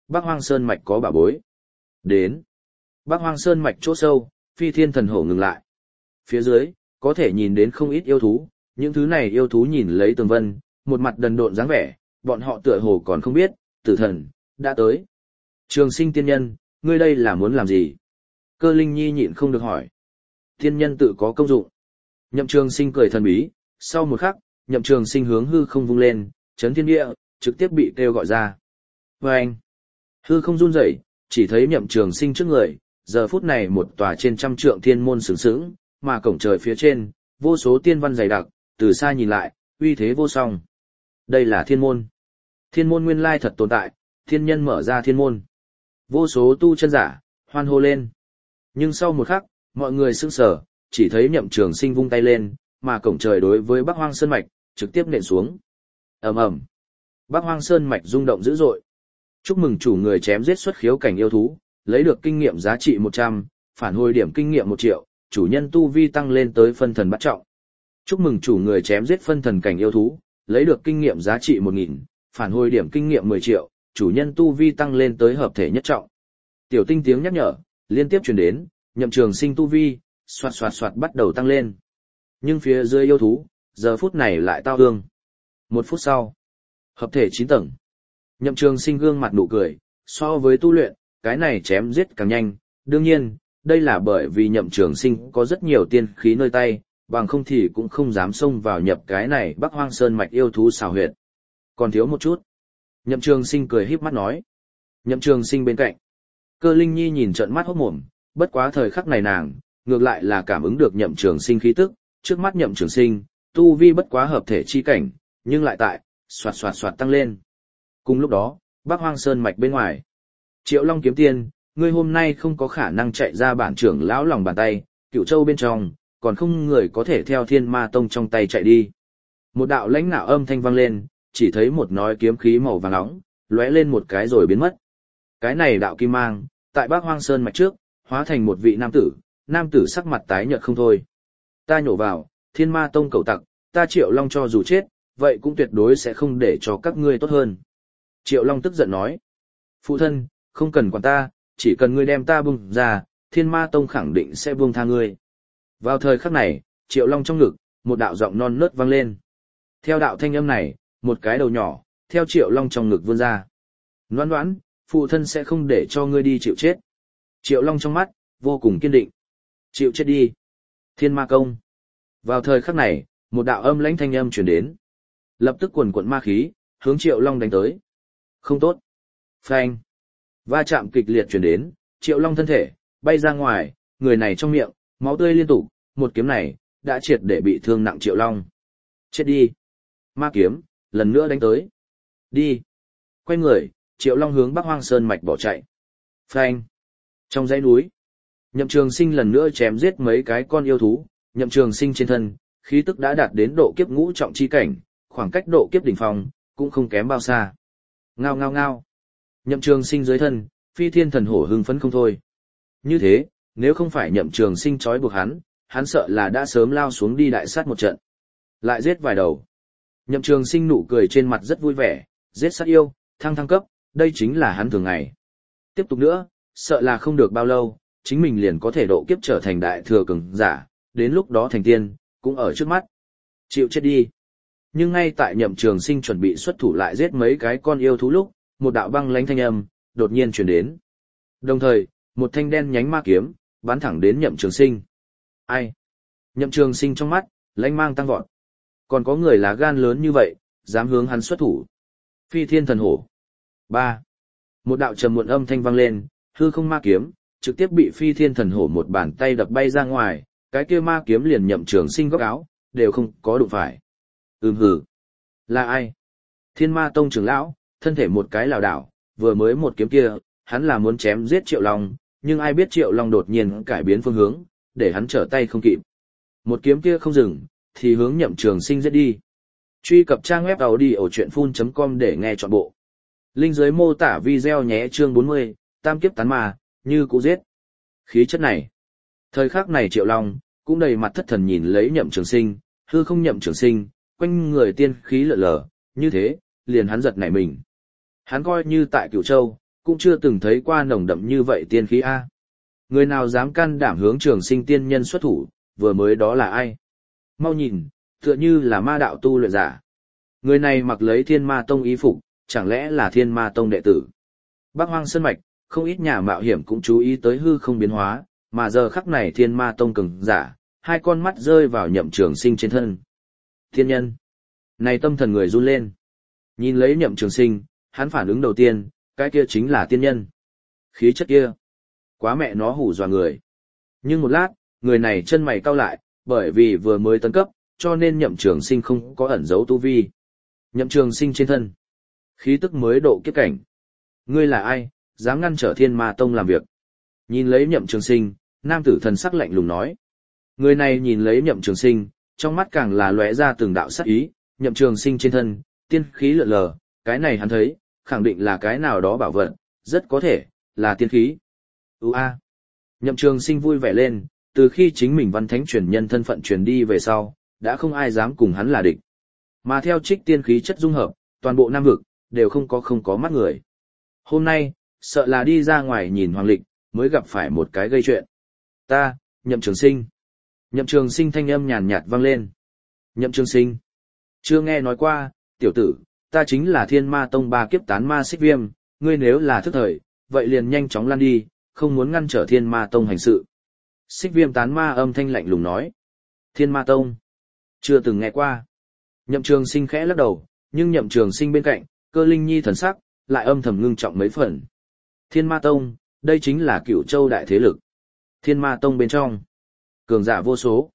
Bắc Hoang Sơn mạch có bảo bối. Đến. Bắc Hoang Sơn mạch chỗ sâu, Phi Thiên Thần Hổ ngừng lại. Phía dưới, có thể nhìn đến không ít yêu thú, những thứ này yêu thú nhìn lấy tường vân, một mặt đần độn dáng vẻ, bọn họ tựa hồ còn không biết, tử thần, đã tới. Trường Sinh tiên nhân, ngươi đây là muốn làm gì? Cơ Linh Nhi nhịn không được hỏi. Tiên nhân tự có công dụng. Nhậm Trường Sinh cười thần bí, sau một khắc, Nhậm Trường Sinh hướng hư không vung lên, chấn thiên địa, trực tiếp bị kêu gọi ra. Vâng! Hư không run rẩy, chỉ thấy Nhậm Trường Sinh trước người, giờ phút này một tòa trên trăm trượng thiên môn sừng sững, mà cổng trời phía trên, vô số tiên văn dày đặc, từ xa nhìn lại, uy thế vô song. Đây là thiên môn. Thiên môn nguyên lai thật tồn tại, thiên nhân mở ra thiên môn. Vô số tu chân giả, hoan hô lên. Nhưng sau một khắc, mọi người sững sờ, chỉ thấy Nhậm Trường Sinh vung tay lên, mà cổng trời đối với Bắc Hoang Sơn mạch, trực tiếp nện xuống. Ầm ầm. Bắc Hoang Sơn mạch rung động dữ dội. Chúc mừng chủ người chém giết xuất khiếu cảnh yêu thú, lấy được kinh nghiệm giá trị 100, phản hồi điểm kinh nghiệm 1 triệu, chủ nhân tu vi tăng lên tới phân thần bát trọng. Chúc mừng chủ người chém giết phân thần cảnh yêu thú, lấy được kinh nghiệm giá trị 1000, phản hồi điểm kinh nghiệm 10 triệu, chủ nhân tu vi tăng lên tới hợp thể nhất trọng. Tiểu tinh tiếng nhắc nhở, liên tiếp truyền đến, Nhậm Trường Sinh tu vi, xoạt xoạt xoạt bắt đầu tăng lên. Nhưng phía dưới yêu thú, giờ phút này lại tao hương. 1 phút sau, hợp thể 9 tầng. Nhậm Trường Sinh gương mặt nụ cười, so với tu luyện, cái này chém giết càng nhanh, đương nhiên, đây là bởi vì Nhậm Trường Sinh có rất nhiều tiên khí nơi tay, bằng không thì cũng không dám xông vào nhập cái này Bắc Hoang Sơn mạch yêu thú xào huyệt. Còn thiếu một chút. Nhậm Trường Sinh cười híp mắt nói. Nhậm Trường Sinh bên cạnh. Cơ Linh Nhi nhìn trợn mắt hốt mồm, bất quá thời khắc này nàng, ngược lại là cảm ứng được Nhậm Trường Sinh khí tức, trước mắt Nhậm Trường Sinh, tu vi bất quá hợp thể chi cảnh, nhưng lại tại, xoạt xoạt xoạt tăng lên. Cùng lúc đó, Bắc Hoang Sơn mạch bên ngoài. Triệu Long kiếm tiên, ngươi hôm nay không có khả năng chạy ra bản trưởng lão lòng bàn tay, Cửu Châu bên trong, còn không người có thể theo Thiên Ma Tông trong tay chạy đi. Một đạo lãnh nạo âm thanh vang lên, chỉ thấy một nói kiếm khí màu vàng nóng, lóe lên một cái rồi biến mất. Cái này đạo kim mang, tại Bắc Hoang Sơn mạch trước, hóa thành một vị nam tử sắc mặt tái nhợt không thôi. Ta nhổ vào, Thiên Ma Tông cẩu tặc, ta Triệu Long cho dù chết, vậy cũng tuyệt đối sẽ không để cho các ngươi tốt hơn. Triệu Long tức giận nói, phụ thân, không cần quản ta, chỉ cần ngươi đem ta buông ra, Thiên Ma Tông khẳng định sẽ buông tha ngươi. Vào thời khắc này, Triệu Long trong ngực, một đạo giọng non nớt vang lên. Theo đạo thanh âm này, một cái đầu nhỏ, theo Triệu Long trong ngực vươn ra. Ngoan ngoãn, phụ thân sẽ không để cho ngươi đi chịu chết. Triệu Long trong mắt, vô cùng kiên định. Chịu chết đi. Thiên Ma Công. Vào thời khắc này, một đạo âm lãnh thanh âm truyền đến. Lập tức quần quận ma khí, hướng Triệu Long đánh tới. Không tốt. Phanh. Va chạm kịch liệt truyền đến, Triệu Long thân thể, bay ra ngoài, người này trong miệng, máu tươi liên tục, một kiếm này, đã triệt để bị thương nặng Triệu Long. Chết đi. Ma kiếm, lần nữa đánh tới. Đi. Quay người, Triệu Long hướng Bắc Hoang Sơn mạch bỏ chạy. Phanh. Trong dãy núi, Nhậm Trường Sinh lần nữa chém giết mấy cái con yêu thú, Nhậm Trường Sinh trên thân, khí tức đã đạt đến độ kiếp ngũ trọng chi cảnh, khoảng cách độ kiếp đỉnh phong, cũng không kém bao xa. Ngao ngao ngao. Nhậm Trường Sinh dưới thân, Phi Thiên Thần Hổ hưng phấn không thôi. Như thế, nếu không phải Nhậm Trường Sinh trói buộc hắn sợ là đã sớm lao xuống đi đại sát một trận. Lại giết vài đầu. Nhậm Trường Sinh nụ cười trên mặt rất vui vẻ, giết sát yêu, thăng cấp, đây chính là hắn thường ngày. Tiếp tục nữa, sợ là không được bao lâu, chính mình liền có thể độ kiếp trở thành đại thừa cường giả, đến lúc đó thành tiên, cũng ở trước mắt. Chịu chết đi. Nhưng ngay tại Nhậm Trường Sinh chuẩn bị xuất thủ lại giết mấy cái con yêu thú lúc, một đạo băng lãnh thanh âm đột nhiên truyền đến. Đồng thời, một thanh đen nhánh ma kiếm bắn thẳng đến Nhậm Trường Sinh. Ai? Nhậm Trường Sinh trong mắt lãnh mang tăng vọt. Còn có người lá gan lớn như vậy, dám hướng hắn xuất thủ. Phi Thiên Thần Hổ. 3. Một đạo trầm muộn âm thanh vang lên, hư không ma kiếm trực tiếp bị Phi Thiên Thần Hổ một bàn tay đập bay ra ngoài, cái kia ma kiếm liền Nhậm Trường Sinh góc áo đều không có đụng phải. Hừ. Là ai? Thiên Ma Tông trưởng lão, thân thể một cái lảo đảo, vừa mới một kiếm kia, hắn là muốn chém giết Triệu Long, nhưng ai biết Triệu Long đột nhiên cải biến phương hướng, để hắn trở tay không kịp. Một kiếm kia không dừng, thì hướng Nhậm Trường Sinh giết đi. Truy cập trang web audio.full.com để nghe trọn bộ. Link dưới mô tả video nhé. Chương 40, tam kiếp tán ma, như cũ giết. Khí chất này. Thời khắc này Triệu Long, cũng đầy mặt thất thần nhìn lấy Nhậm Trường Sinh, hư không Nhậm Trường Sinh, quanh người tiên khí lở lở, như thế, liền hắn giật nảy mình. Hắn coi như tại Cửu Châu, cũng chưa từng thấy qua nồng đậm như vậy tiên khí a. Người nào dám can đảm hướng Trường Sinh tiên nhân xuất thủ, vừa mới đó là ai? Mau nhìn, tựa như là ma đạo tu luyện giả. Người này mặc lấy Thiên Ma Tông y phục, chẳng lẽ là Thiên Ma Tông đệ tử? Bắc Hoang Sơn Mạch, không ít nhà mạo hiểm cũng chú ý tới hư không biến hóa, mà giờ khắc này Thiên Ma Tông cường giả, hai con mắt rơi vào Nhậm Trường Sinh trên thân. Thiên nhân. Này tâm thần người run lên. Nhìn lấy Nhậm Trường Sinh, hắn phản ứng đầu tiên, cái kia chính là tiên nhân. Khí chất kia. Quá mẹ nó hù dọa người. Nhưng một lát, người này chân mày cau lại, bởi vì vừa mới tấn cấp, cho nên Nhậm Trường Sinh không có ẩn giấu tu vi. Nhậm Trường Sinh trên thân. Khí tức mới độ kiếp cảnh. Ngươi là ai, dám ngăn trở Thiên Ma Tông làm việc? Nhìn lấy Nhậm Trường Sinh, nam tử thần sắc lạnh lùng nói. Người này nhìn lấy Nhậm Trường Sinh, trong mắt càng là lóe ra từng đạo sát ý, Nhậm Trường Sinh trên thân, tiên khí lượn lờ, cái này hắn thấy, khẳng định là cái nào đó bảo vật, rất có thể là tiên khí. A. Nhậm Trường Sinh vui vẻ lên, từ khi chính mình văn thánh truyền nhân thân phận truyền đi về sau, đã không ai dám cùng hắn là địch. Mà theo trích tiên khí chất dung hợp, toàn bộ Nam vực đều không có mắt người. Hôm nay, sợ là đi ra ngoài nhìn hoàng lịch, mới gặp phải một cái gây chuyện. Ta, Nhậm Trường Sinh. Nhậm Trường Sinh thanh âm nhàn nhạt vang lên. Nhậm Trường Sinh. Chưa nghe nói qua, tiểu tử, ta chính là Thiên Ma Tông ba kiếp tán ma Xích Viêm, ngươi nếu là thức thời, vậy liền nhanh chóng lăn đi, không muốn ngăn trở Thiên Ma Tông hành sự. Xích Viêm tán ma âm thanh lạnh lùng nói. Thiên Ma Tông. Chưa từng nghe qua. Nhậm Trường Sinh khẽ lắc đầu, nhưng Nhậm Trường Sinh bên cạnh, Cơ Linh Nhi thần sắc, lại âm thầm ngưng trọng mấy phần. Thiên Ma Tông, đây chính là Cửu Châu đại thế lực. Thiên Ma Tông bên trong, cường giả vô số.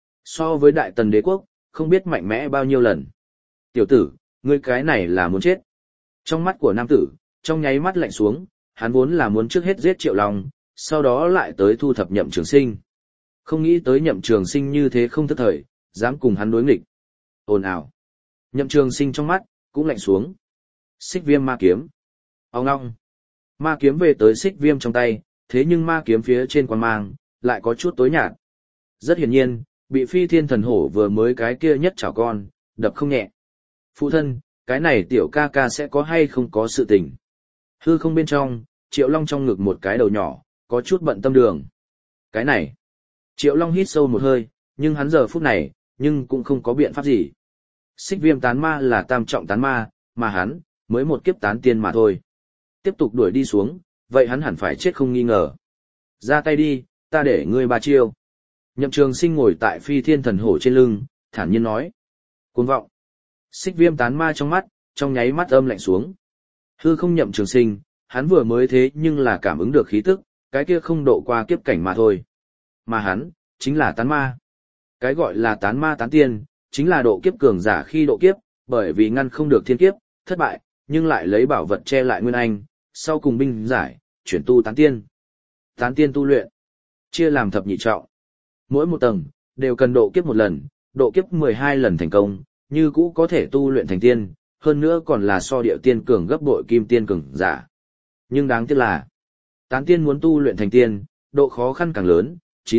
So với Đại Tần Đế quốc, không biết mạnh mẽ bao nhiêu lần. Tiểu tử, ngươi cái này là muốn chết. Trong mắt của nam tử, trong nháy mắt lạnh xuống, hắn vốn là muốn trước hết giết Triệu Long, sau đó lại tới thu thập Nhậm Trường Sinh. Không nghĩ tới Nhậm Trường Sinh như thế không thức thời, dám cùng hắn đối nghịch. Ồn ào. Nhậm Trường Sinh trong mắt, cũng lạnh xuống. Xích Viêm ma kiếm. Ông ngong. Ma kiếm về tới Xích Viêm trong tay, thế nhưng ma kiếm phía trên quang mang, lại có chút tối nhạt. Rất hiển nhiên, bị Phi Thiên Thần Hổ vừa mới cái kia nhất chảo con, đập không nhẹ. Phụ thân, cái này tiểu ca ca sẽ có hay không có sự tình. Hư không bên trong, Triệu Long trong ngực một cái đầu nhỏ, có chút bận tâm đường. Cái này. Triệu Long hít sâu một hơi, nhưng hắn giờ phút này, nhưng cũng không có biện pháp gì. Xích Viêm tán ma là tam trọng tán ma, mà hắn, mới một kiếp tán tiên mà thôi. Tiếp tục đuổi đi xuống, vậy hắn hẳn phải chết không nghi ngờ. Ra tay đi, ta để ngươi ba chiêu. Nhậm Trường Sinh ngồi tại Phi Thiên Thần Hổ trên lưng, thản nhiên nói. Cuồng vọng. Xích Viêm tán ma trong mắt, trong nháy mắt âm lạnh xuống. Hư không Nhậm Trường Sinh, hắn vừa mới thế nhưng là cảm ứng được khí tức, cái kia không độ qua kiếp cảnh mà thôi. Mà hắn, chính là tán ma. Cái gọi là tán ma tán tiên, chính là độ kiếp cường giả khi độ kiếp, bởi vì ngăn không được thiên kiếp, thất bại, nhưng lại lấy bảo vật che lại nguyên anh, sau cùng binh giải, chuyển tu tán tiên. Tán tiên tu luyện, chia làm thập nhị trọng. Mỗi một tầng, đều cần độ kiếp một lần, độ kiếp 12 lần thành công, như cũ có thể tu luyện thành tiên, hơn nữa còn là so địa tiên cường gấp bội kim tiên cường giả. Nhưng đáng tiếc là, tán tiên muốn tu luyện thành tiên, độ khó khăn càng lớn,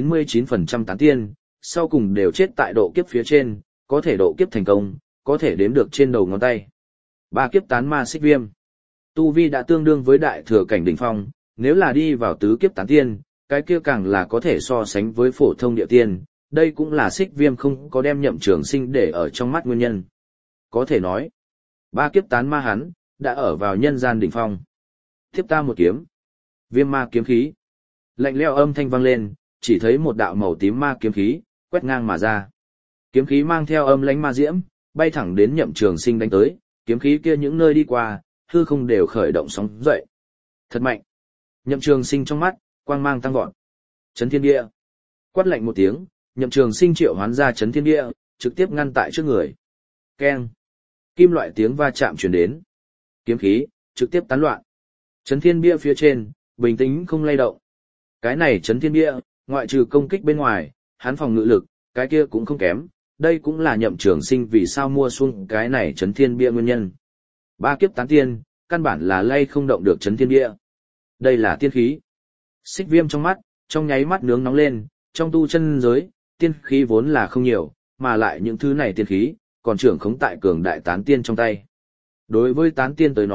99% tán tiên, sau cùng đều chết tại độ kiếp phía trên, có thể độ kiếp thành công, có thể đếm được trên đầu ngón tay. Ba kiếp tán ma Xích Viêm. Tu vi đã tương đương với đại thừa cảnh đỉnh phong, nếu là đi vào tứ kiếp tán tiên, cái kia càng là có thể so sánh với phổ thông địa tiên, đây cũng là Xích Viêm không có đem Nhậm Trường Sinh để ở trong mắt nguyên nhân. Có thể nói, ba kiếp tán ma hắn, đã ở vào nhân gian đỉnh phong. Tiếp ta một kiếm. Viêm ma kiếm khí. Lạnh lẽo âm thanh vang lên, chỉ thấy một đạo màu tím ma kiếm khí, quét ngang mà ra. Kiếm khí mang theo âm lãnh ma diễm, bay thẳng đến Nhậm Trường Sinh đánh tới, kiếm khí kia những nơi đi qua, hư không đều khởi động sóng dậy. Thật mạnh. Nhậm Trường Sinh trong mắt, quang mang tăng vọt. Chấn thiên địa. Quát lạnh một tiếng, Nhậm Trường Sinh triệu hoán ra chấn thiên địa, trực tiếp ngăn tại trước người. Keng. Kim loại tiếng va chạm truyền đến. Kiếm khí, trực tiếp tán loạn. Chấn thiên bia phía trên, bình tĩnh không lay động. Cái này chấn thiên bia, ngoại trừ công kích bên ngoài, hắn phòng ngự lực, cái kia cũng không kém. Đây cũng là Nhậm Trường Sinh vì sao mua xuống cái này chấn thiên bia nguyên nhân. Ba kiếp tán tiên, căn bản là lay không động được chấn thiên bia. Đây là tiên khí. Xích Viêm trong mắt, trong nháy mắt nướng nóng lên, trong tu chân giới, tiên khí vốn là không nhiều, mà lại những thứ này tiên khí, còn trưởng khống tại cường đại tán tiên trong tay. Đối với tán tiên tới nói,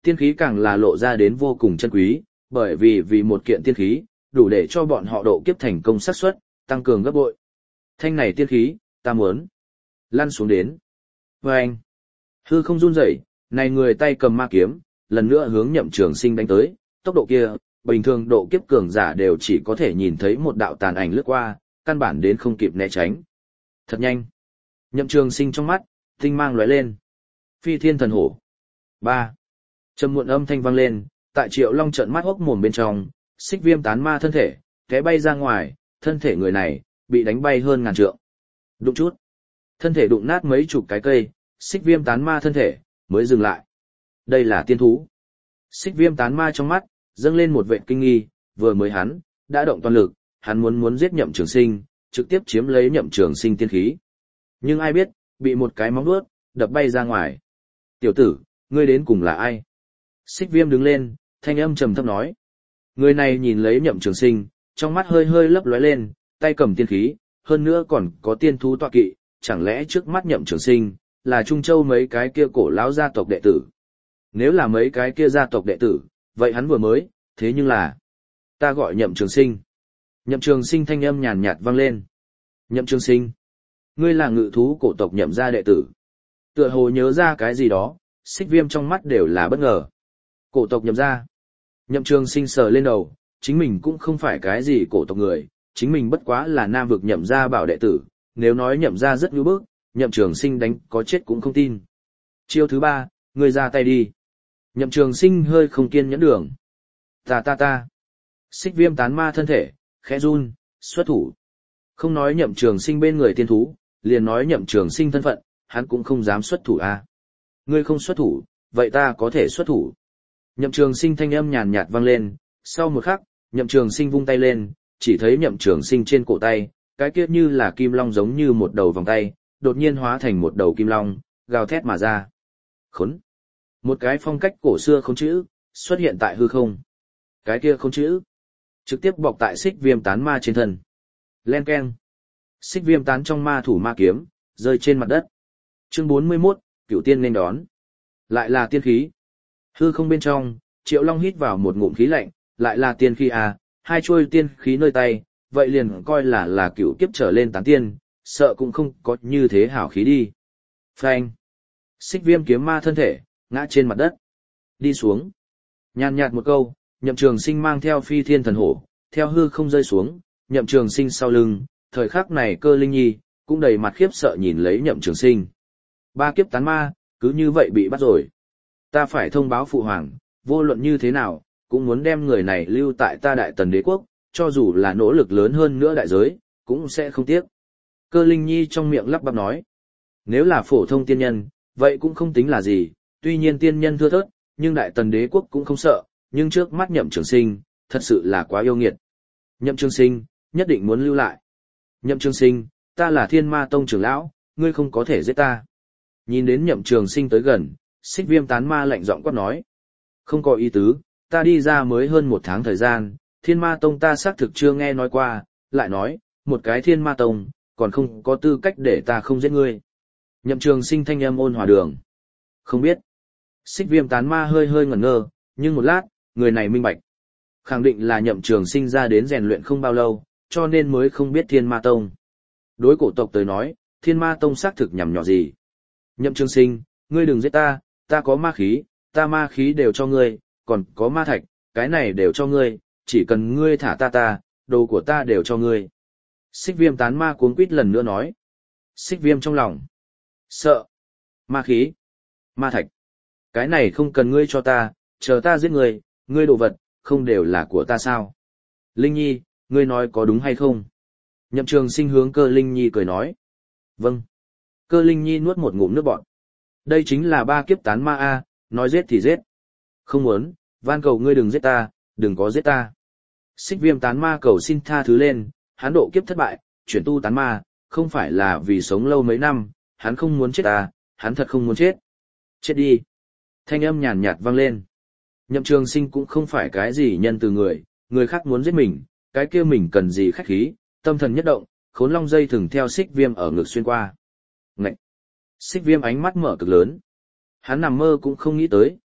tiên khí càng là lộ ra đến vô cùng chân quý, bởi vì một kiện tiên khí, đủ để cho bọn họ độ kiếp thành công xác suất tăng cường gấp bội. Thanh này tiên khí, ta muốn. Lăn xuống đến. Và anh, hư không run rẩy, này người tay cầm ma kiếm, lần nữa hướng Nhậm Trường Sinh đánh tới, tốc độ kia, bình thường độ kiếp cường giả đều chỉ có thể nhìn thấy một đạo tàn ảnh lướt qua, căn bản đến không kịp né tránh. Thật nhanh. Nhậm Trường Sinh trong mắt, tinh mang lóe lên. Phi thiên thần hổ. 3. Trầm muộn âm thanh vang lên, tại Triệu Long trợn mắt hốc mồm bên trong, Xích Viêm tán ma thân thể, té bay ra ngoài, thân thể người này, bị đánh bay hơn ngàn trượng. Đụng chút. Thân thể đụng nát mấy chục cái cây, Xích Viêm tán ma thân thể, mới dừng lại. Đây là tiên thú. Xích Viêm tán ma trong mắt, dâng lên một vệt kinh nghi, vừa mới hắn, đã động toàn lực, hắn muốn giết Nhậm Trường Sinh, trực tiếp chiếm lấy Nhậm Trường Sinh tiên khí. Nhưng ai biết, bị một cái móng vuốt đập bay ra ngoài. Tiểu tử, ngươi đến cùng là ai? Xích Viêm đứng lên, thanh âm trầm thấp nói. Người này nhìn lấy Nhậm Trường Sinh, trong mắt hơi hơi lấp lóe lên, tay cầm tiên khí, hơn nữa còn có tiên thú tọa kỵ, chẳng lẽ trước mắt Nhậm Trường Sinh, là Trung Châu mấy cái kia cổ lão gia tộc đệ tử? Nếu là mấy cái kia gia tộc đệ tử, vậy hắn vừa mới, thế nhưng là... Ta gọi Nhậm Trường Sinh. Nhậm Trường Sinh thanh âm nhàn nhạt vang lên. Nhậm Trường Sinh, ngươi là ngự thú cổ tộc Nhậm gia đệ tử. Tựa hồ nhớ ra cái gì đó, Xích Viêm trong mắt đều là bất ngờ. Cổ tộc Nhậm gia. Nhậm Trường Sinh sờ lên đầu, chính mình cũng không phải cái gì cổ tộc người, chính mình bất quá là Nam vực Nhậm gia bảo đệ tử, nếu nói Nhậm gia rất nhu bức, Nhậm Trường Sinh đánh có chết cũng không tin. Chiêu thứ 3, ngươi ra tay đi. Nhậm Trường Sinh hơi không kiên nhẫn đường. Ta. Xích Viêm tán ma thân thể, khẽ run, xuất thủ. Không nói Nhậm Trường Sinh bên người tiên thú, liền nói Nhậm Trường Sinh thân phận, hắn cũng không dám xuất thủ a. Ngươi không xuất thủ, vậy ta có thể xuất thủ. Nhậm Trường Sinh thanh âm nhàn nhạt vang lên, sau một khắc, Nhậm Trường Sinh vung tay lên, chỉ thấy Nhậm Trường Sinh trên cổ tay, cái kia như là kim long giống như một đầu vòng tay, đột nhiên hóa thành một đầu kim long, gào thét mà ra. Khốn! Một cái phong cách cổ xưa khốn chữ, xuất hiện tại hư không. Cái kia khốn chữ, trực tiếp bọc tại Xích Viêm tán ma trên thân. Len keng! Xích Viêm tán trong ma thủ ma kiếm, rơi trên mặt đất. Chương 41, Cửu Tiên nên đón. Lại là tiên khí. Hư không bên trong, Triệu Long hít vào một ngụm khí lạnh, lại là tiên khí à, hai chuôi tiên khí nơi tay, vậy liền coi là cửu kiếp trở lên tán tiên, sợ cũng không có như thế hảo khí đi. Phanh! Xích Viêm kiếm ma thân thể, ngã trên mặt đất. Đi xuống. Nhàn nhạt một câu, Nhậm Trường Sinh mang theo phi thiên thần hổ, theo hư không rơi xuống, Nhậm Trường Sinh sau lưng, thời khắc này Cơ Linh Nhi, cũng đầy mặt khiếp sợ nhìn lấy Nhậm Trường Sinh. 3 kiếp tán ma, cứ như vậy bị bắt rồi. Ta phải thông báo phụ hoàng, vô luận như thế nào, cũng muốn đem người này lưu tại ta Đại Tần Đế quốc, cho dù là nỗ lực lớn hơn nữa đại giới, cũng sẽ không tiếc. Cơ Linh Nhi trong miệng lắp bắp nói. Nếu là phổ thông tiên nhân, vậy cũng không tính là gì, tuy nhiên tiên nhân thưa thớt, nhưng Đại Tần Đế quốc cũng không sợ, nhưng trước mắt Nhậm Trường Sinh, thật sự là quá yêu nghiệt. Nhậm Trường Sinh, nhất định muốn lưu lại. Nhậm Trường Sinh, ta là Thiên Ma Tông trưởng lão, ngươi không có thể giết ta. Nhìn đến Nhậm Trường Sinh tới gần, Xích Viêm tán ma lạnh giọng quát nói. Không có ý tứ, ta đi ra mới hơn 1 tháng thời gian, Thiên Ma Tông ta xác thực chưa nghe nói qua, lại nói, một cái Thiên Ma Tông, còn không có tư cách để ta không giết ngươi. Nhậm Trường Sinh thanh âm ôn hòa đường. Không biết. Xích Viêm tán ma hơi hơi ngẩn ngơ, nhưng một lát, người này minh bạch. Khẳng định là Nhậm Trường Sinh ra đến rèn luyện không bao lâu, cho nên mới không biết Thiên Ma Tông. Đối cổ tộc tới nói, Thiên Ma Tông xác thực nhằm nhỏ gì. Nhậm Trường Sinh, ngươi đừng giết ta, ta có ma khí, ta ma khí đều cho ngươi, còn có ma thạch, cái này đều cho ngươi, chỉ cần ngươi thả ta, đồ của ta đều cho ngươi. Xích Viêm tán ma cuống quýt lần nữa nói. Xích Viêm trong lòng. Sợ. Ma khí. Ma thạch. Cái này không cần ngươi cho ta, chờ ta giết ngươi, ngươi đồ vật, không đều là của ta sao? Linh Nhi, ngươi nói có đúng hay không? Nhậm Trường Sinh hướng Cơ Linh Nhi cười nói. Vâng. Cơ Linh Nhi nuốt một ngụm nước bọt. Đây chính là 3 kiếp tán ma a, nói giết thì giết. Không muốn, van cầu ngươi đừng giết ta, đừng có giết ta. Xích Viêm tán ma cầu xin tha thứ lên, hắn độ kiếp thất bại, chuyển tu tán ma, không phải là vì sống lâu mấy năm, hắn không muốn chết ta, hắn thật không muốn chết. Chết đi. Thanh âm nhàn nhạt vang lên. Nhậm Trường Sinh cũng không phải cái gì nhân từ người, người khác muốn giết mình, cái kia mình cần gì khách khí, tâm thần nhất động, Khốn Long dây thừng theo Xích Viêm ở ngực xuyên qua. Ngậy! Xích Viêm ánh mắt mở cực lớn. Hắn nằm mơ cũng không nghĩ tới,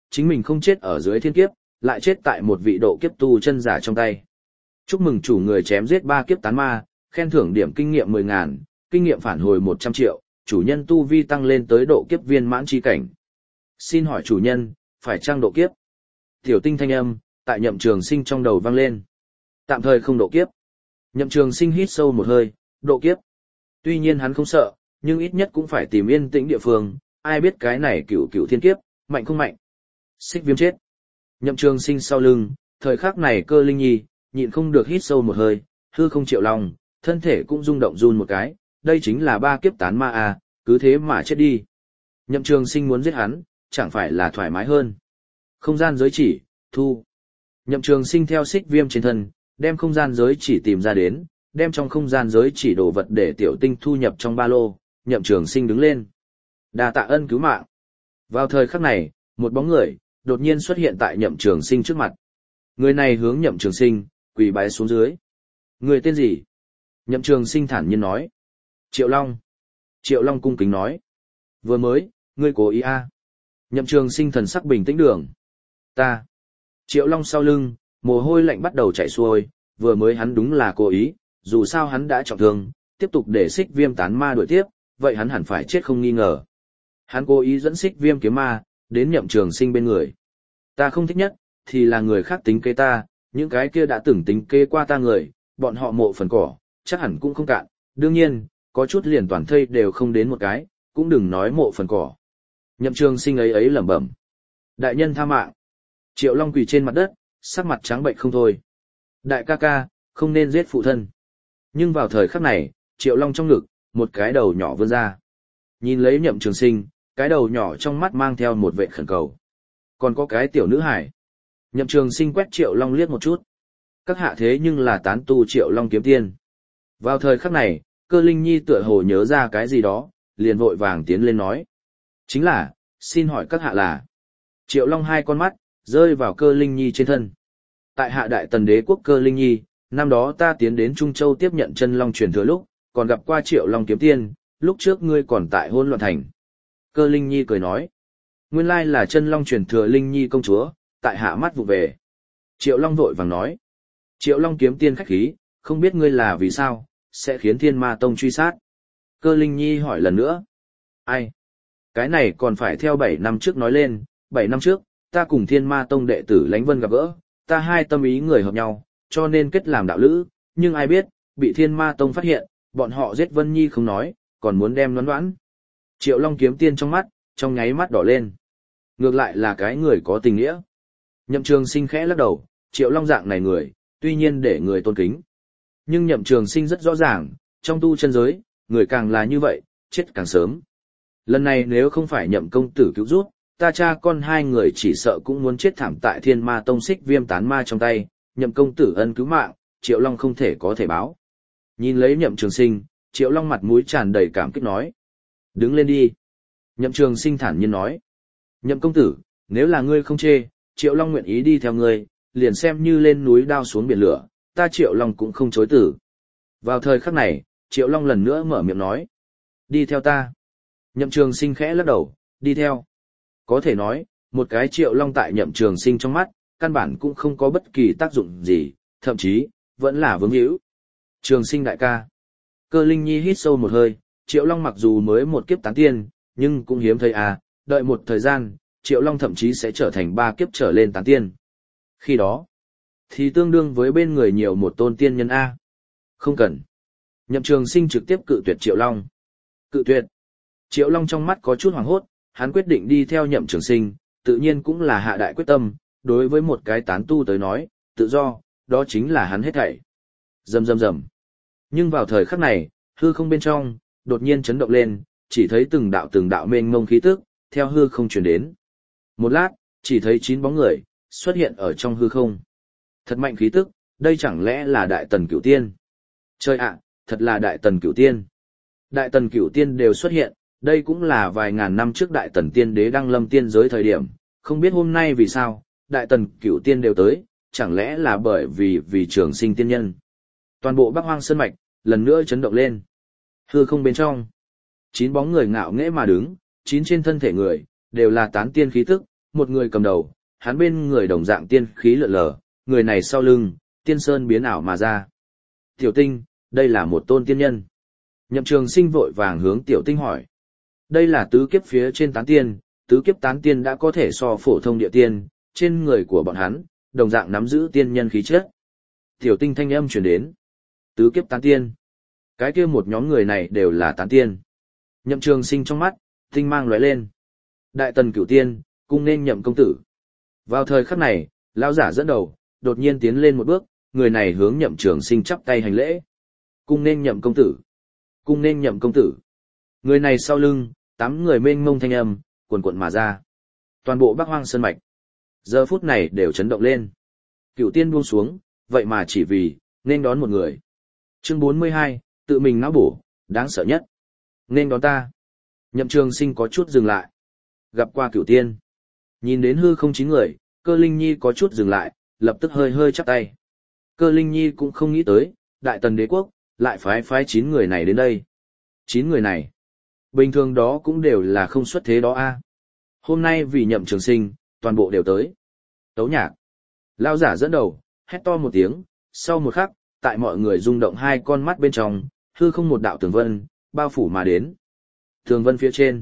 chính mình không chết ở dưới thiên kiếp, lại chết tại một vị độ kiếp tu chân giả trong tay. Chúc mừng chủ người chém giết 3 kiếp tán ma, khen thưởng điểm kinh nghiệm 10.000, kinh nghiệm phản hồi 100 triệu, chủ nhân tu vi tăng lên tới độ kiếp viên mãn chi cảnh. Xin hỏi chủ nhân, phải trang độ kiếp? Tiểu tinh thanh âm, tại Nhậm Trường Sinh trong đầu vang lên. Tạm thời không độ kiếp. Nhậm Trường Sinh hít sâu một hơi, độ kiếp. Tuy nhiên hắn không sợ, nhưng ít nhất cũng phải tìm yên tĩnh địa phương, ai biết cái này cửu cửu thiên kiếp, mạnh không mạnh. Xích Viêm chết. Nhậm Trường Sinh sau lưng, thời khắc này Cơ Linh Nhi, nhịn không được hít sâu một hơi, hư không chịu lòng, thân thể cũng rung động run một cái, đây chính là 3 kiếp tán ma à, cứ thế mà chết đi. Nhậm Trường Sinh muốn giết hắn, chẳng phải là thoải mái hơn. Không gian giới chỉ, thu. Nhậm Trường Sinh theo Xích Viêm trên thân, đem không gian giới chỉ tìm ra đến, đem trong không gian giới chỉ đồ vật để Tiểu Tinh thu nhập trong ba lô, Nhậm Trường Sinh đứng lên. Đa tạ ân cứu mạng. Vào thời khắc này, một bóng người đột nhiên xuất hiện tại Nhậm Trường Sinh trước mặt. Người này hướng Nhậm Trường Sinh quỳ bái xuống dưới. Người tên gì? Nhậm Trường Sinh thản nhiên nói. Triệu Long. Triệu Long cung kính nói. Vừa mới, ngươi cố ý a? Nhậm Trường Sinh thần sắc bình tĩnh đường. Ta. Triệu Long sau lưng, mồ hôi lạnh bắt đầu chảy xuôi, vừa mới hắn đúng là cố ý, dù sao hắn đã trọng thương, tiếp tục để Xích Viêm tán ma đuổi tiếp, vậy hắn hẳn phải chết không nghi ngờ. Hắn cố ý dẫn Xích Viêm kiếm ma đến Nhậm Trường Sinh bên người. Ta không thích nhất thì là người khác tính kế ta, những cái kia đã từng tính kế qua ta người, bọn họ mộ phần cỏ, chắc hẳn cũng không cạn, đương nhiên, có chút liền toàn thây đều không đến một cái, cũng đừng nói mộ phần cỏ. Nhậm Trường Sinh ấy lẩm bẩm. Đại nhân tha mạng. Triệu Long quỳ trên mặt đất, sắc mặt trắng bệnh không thôi. Đại ca ca, không nên giết phụ thân. Nhưng vào thời khắc này, Triệu Long trong ngực, một cái đầu nhỏ vươn ra. Nhìn lấy Nhậm Trường Sinh, cái đầu nhỏ trong mắt mang theo một vệ khẩn cầu. Còn có cái tiểu nữ hải. Nhậm Trường Sinh quét Triệu Long liếc một chút. Các hạ thế nhưng là tán tu Triệu Long kiếm tiên. Vào thời khắc này, Cơ Linh Nhi tựa hồ nhớ ra cái gì đó, liền vội vàng tiến lên nói. Chính là, xin hỏi các hạ là. Triệu Long hai con mắt, rơi vào Cơ Linh Nhi trên thân. Tại hạ Đại Tần Đế quốc Cơ Linh Nhi, năm đó ta tiến đến Trung Châu tiếp nhận chân Long truyền thừa lúc, còn gặp qua Triệu Long kiếm tiên, lúc trước ngươi còn tại Hỗn Loạn Thành. Cơ Linh Nhi cười nói. Nguyên lai là chân Long truyền thừa Linh Nhi công chúa, tại hạ mắt vụ về. Triệu Long vội vàng nói. Triệu Long kiếm tiên khách khí, không biết ngươi là vì sao, sẽ khiến Thiên Ma Tông truy sát. Cơ Linh Nhi hỏi lần nữa. Ai? Cái này còn phải theo 7 năm trước nói lên, 7 năm trước, ta cùng Thiên Ma Tông đệ tử Lánh Vân gặp gỡ, ta hai tâm ý người hợp nhau, cho nên kết làm đạo lữ, nhưng ai biết, bị Thiên Ma Tông phát hiện, bọn họ giết Vân Nhi không nói, còn muốn đem đoán. Triệu Long kiếm tiên trong mắt, trong nháy mắt đỏ lên. Ngược lại là cái người có tình nghĩa. Nhậm Trường Sinh khẽ lắc đầu, Triệu Long dạng này người, tuy nhiên để người tôn kính. Nhưng Nhậm Trường Sinh rất rõ ràng, trong tu chân giới, người càng là như vậy, chết càng sớm. Lần này nếu không phải Nhậm công tử cứu giúp, ta cha con hai người chỉ sợ cũng muốn chết thảm tại Thiên Ma Tông Xích Viêm tán ma trong tay, Nhậm công tử ân cứu mạng, Triệu Long không thể có thể báo. Nhìn lấy Nhậm Trường Sinh, Triệu Long mặt mũi tràn đầy cảm kích nói. Đứng lên đi. Nhậm Trường Sinh thản nhiên nói. Nhậm công tử, nếu là ngươi không chê, Triệu Long nguyện ý đi theo ngươi, liền xem như lên núi đao xuống biển lửa, ta Triệu Long cũng không chối từ. Vào thời khắc này, Triệu Long lần nữa mở miệng nói. Đi theo ta. Nhậm Trường Sinh khẽ lắc đầu, đi theo. Có thể nói, một cái Triệu Long tại Nhậm Trường Sinh trong mắt, căn bản cũng không có bất kỳ tác dụng gì, thậm chí, vẫn là vướng hữu. Trường Sinh đại ca. Cơ Linh Nhi hít sâu một hơi, Triệu Long mặc dù mới một kiếp tán tiên, nhưng cũng hiếm thấy à, đợi một thời gian, Triệu Long thậm chí sẽ trở thành 3 kiếp trở lên tán tiên. Khi đó, thì tương đương với bên người nhiều một tôn tiên nhân A. Không cần. Nhậm Trường Sinh trực tiếp cự tuyệt Triệu Long. Cự tuyệt. Triệu Long trong mắt có chút hoảng hốt, hắn quyết định đi theo Nhậm Trường Sinh, tự nhiên cũng là hạ đại quyết tâm, đối với một cái tán tu tới nói, tự do, đó chính là hắn hết thảy. Rầm rầm rầm. Nhưng vào thời khắc này, hư không bên trong, đột nhiên chấn động lên, chỉ thấy từng đạo mênh mông khí tức, theo hư không truyền đến. Một lát, chỉ thấy 9 bóng người, xuất hiện ở trong hư không. Thật mạnh khí tức, đây chẳng lẽ là Đại Tần Cửu Tiên? Trời ạ, thật là Đại Tần Cửu Tiên. Đại Tần Cửu Tiên đều xuất hiện, đây cũng là vài ngàn năm trước Đại Tần Tiên Đế đăng lâm tiên giới thời điểm, không biết hôm nay vì sao, Đại Tần Cửu Tiên đều tới, chẳng lẽ là bởi vì Trường Sinh tiên nhân. Toàn bộ Bắc Hoang Sơn Mạch, lần nữa chấn động lên. Hư không bên trong, 9 bóng người ngạo nghễ mà đứng, 9 trên thân thể người, đều là tán tiên khí tức, một người cầm đầu, hắn bên người đồng dạng tiên khí lượn lờ, người này sau lưng, tiên sơn biến ảo mà ra. Tiểu Tinh, đây là một tôn tiên nhân. Nhậm Trường Sinh vội vàng hướng Tiểu Tinh hỏi. Đây là tứ kiếp phía trên tán tiên, tứ kiếp tán tiên đã có thể so phổ thông địa tiên, trên người của bọn hắn, đồng dạng nắm giữ tiên nhân khí chất. Tiểu Tinh thanh âm truyền đến. Tứ kiếp tán tiên. Cái kia một nhóm người này đều là tán tiên. Nhậm Trường Sinh trong mắt, tinh mang lóe lên. Đại tần cửu tiên, cung nên Nhậm công tử. Vào thời khắc này, lão giả dẫn đầu, đột nhiên tiến lên một bước, người này hướng Nhậm Trường Sinh chắp tay hành lễ. Cung nên Nhậm công tử. Cung nên Nhậm công tử. Người này sau lưng, 8 người mênh mông thanh âm, cuồn cuộn mà ra. Toàn bộ Bắc Hoang Sơn mạch, giờ phút này đều chấn động lên. Cửu tiên buông xuống, vậy mà chỉ vì nên đón một người. Chương 42, tự mình não bổ, đáng sợ nhất. Nên đón ta. Nhậm Trường Sinh có chút dừng lại. Gặp qua cửu tiên. Nhìn đến hư không 9 người, Cơ Linh Nhi có chút dừng lại, lập tức hơi hơi chắp tay. Cơ Linh Nhi cũng không nghĩ tới, Đại Tần Đế quốc lại phái 9 người này đến đây. 9 người này, bình thường đó cũng đều là không xuất thế đó a. Hôm nay vì Nhậm Trường Sinh, toàn bộ đều tới. Tấu nhạc. Lão giả dẫn đầu, hét to một tiếng, sau một khắc, tại mọi người rung động hai con mắt bên trong, hư không một đạo tường vân, bao phủ mà đến. Tường vân phía trên,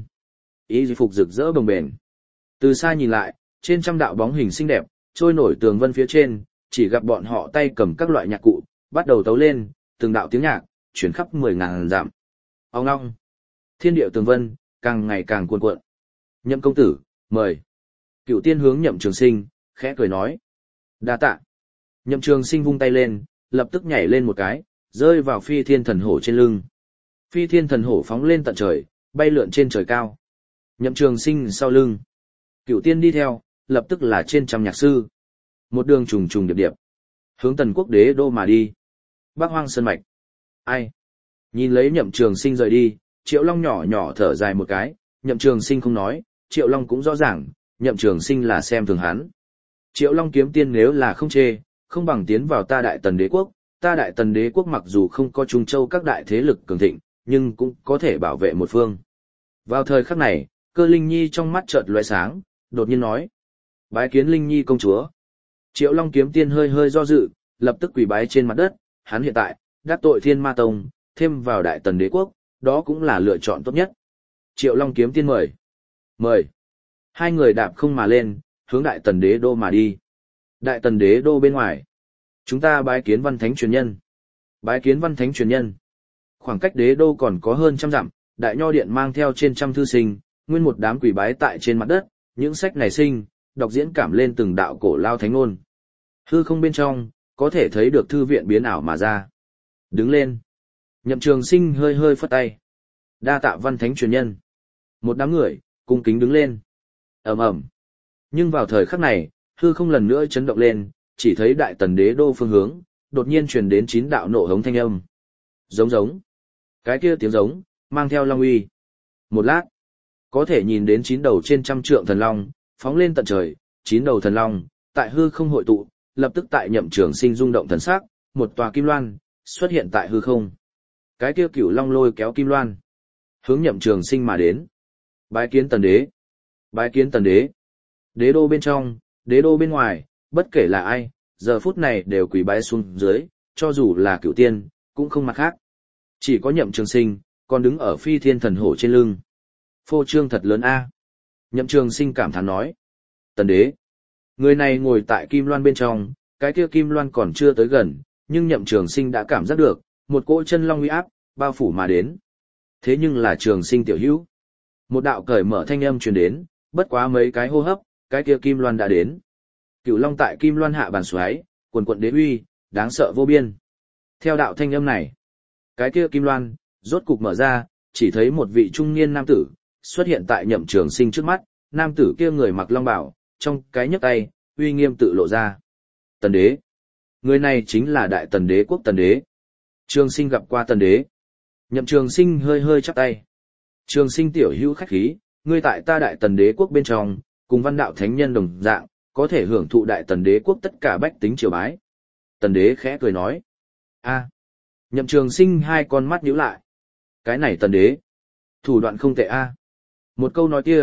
y phục rực rỡ bồng bềnh. Từ xa nhìn lại, trên trăm đạo bóng hình xinh đẹp, trôi nổi tường vân phía trên, chỉ gặp bọn họ tay cầm các loại nhạc cụ, bắt đầu tấu lên, từng đạo tiếng nhạc, chuyển khắp 10.000 dặm. Ong ong. Thiên điệu tường vân, càng ngày càng cuồn cuộn. Nhậm công tử, mời. Cửu tiên hướng Nhậm Trường Sinh, khẽ cười nói. Đa tạ. Nhậm Trường Sinh vung tay lên, lập tức nhảy lên một cái, rơi vào phi thiên thần hổ trên lưng. Phi thiên thần hổ phóng lên tận trời, bay lượn trên trời cao. Nhậm Trường Sinh sau lưng. Cửu tiên đi theo, lập tức là trên trăm nhạc sư. Một đường trùng trùng điệp điệp. Hướng Tần Quốc đế đô mà đi. Bắc Hoang Sơn mạch. Ai? Nhìn lấy Nhậm Trường Sinh rời đi, Triệu Long nhỏ nhỏ thở dài một cái, Nhậm Trường Sinh không nói, Triệu Long cũng rõ ràng, Nhậm Trường Sinh là xem thường hắn. Triệu Long kiếm tiên nếu là không chê, không bằng tiến vào ta Đại Tần Đế quốc, ta Đại Tần Đế quốc mặc dù không có Trung Châu các đại thế lực cường thịnh, nhưng cũng có thể bảo vệ một phương. Vào thời khắc này, Cơ Linh Nhi trong mắt chợt lóe sáng, đột nhiên nói: "Bái kiến Linh Nhi công chúa." Triệu Long kiếm tiên hơi hơi do dự, lập tức quỳ bái trên mặt đất, hắn hiện tại đắc tội Thiên Ma Tông, thêm vào Đại Tần Đế quốc, đó cũng là lựa chọn tốt nhất. Triệu Long kiếm tiên mời. Mời. Hai người đạp không mà lên, hướng Đại Tần Đế đô mà đi. Đại Tần Đế đô bên ngoài, chúng ta bái kiến Văn Thánh truyền nhân. Bái kiến Văn Thánh truyền nhân. Khoảng cách Đế đô còn có hơn 100 dặm, Đại Nho điện mang theo trên trăm thư sinh, nguyên một đám quỳ bái tại trên mặt đất, những sách này sinh, đọc diễn cảm lên từng đạo cổ lao thánh ngôn. Hư không bên trong, có thể thấy được thư viện biến ảo mà ra. Đứng lên. Nhậm Trường Sinh hơi hơi phất tay. Đa tạ Văn Thánh truyền nhân. Một đám người cung kính đứng lên. Ầm ầm. Nhưng vào thời khắc này, hư không lần nữa chấn động lên, chỉ thấy Đại Tần Đế đô phương hướng, đột nhiên truyền đến 9 đạo nộ hống thanh âm. Giống giống. Cái kia tiếng giống, mang theo long uy. Một lát, có thể nhìn đến 9 đầu trên trăm trượng thần long, phóng lên tận trời, 9 đầu thần long, tại hư không hội tụ, lập tức tại Nhậm Trường Sinh rung động thần sắc, một tòa kim loan xuất hiện tại hư không. Cái kia cửu long lôi kéo kim loan, hướng Nhậm Trường Sinh mà đến. Bái kiến Tần Đế. Bái kiến Tần Đế. Đế đô bên trong, đế đô bên ngoài, bất kể là ai, giờ phút này đều quỳ bái xuống dưới, cho dù là cửu tiên, cũng không mặt khác. Chỉ có Nhậm Trường Sinh, còn đứng ở phi thiên thần hổ trên lưng. Phô trương thật lớn a. Nhậm Trường Sinh cảm thán nói. Tần Đế. Người này ngồi tại kim loan bên trong, cái kia kim loan còn chưa tới gần, nhưng Nhậm Trường Sinh đã cảm giác được, một cỗ chân long uy áp, bao phủ mà đến. Thế nhưng là Trường Sinh tiểu hữu. Một đạo cởi mở thanh âm truyền đến, bất quá mấy cái hô hấp, cái kia kim loan đã đến. Cửu long tại kim loan hạ bàn xoáy, quần quận đế uy, đáng sợ vô biên. Theo đạo thanh âm này, cái kia kim loan, rốt cục mở ra, chỉ thấy một vị trung niên nam tử, xuất hiện tại Nhậm Trường Sinh trước mắt, nam tử kia người mặc long bào, trong cái nhấc tay, uy nghiêm tự lộ ra. Tần Đế. Người này chính là Đại Tần Đế quốc Tần Đế. Trường Sinh gặp qua Tần Đế. Nhậm Trường Sinh hơi hơi chắp tay. Trường Sinh tiểu hữu khách khí, ngươi tại ta Đại Tần Đế quốc bên trong, cùng Văn đạo thánh nhân đồng dạng, có thể hưởng thụ Đại Tần Đế quốc tất cả bách tính triều bái. Tần Đế khẽ cười nói. A. Nhậm Trường Sinh hai con mắt nhíu lại. Cái này Tần Đế, thủ đoạn không tệ a. Một câu nói kia,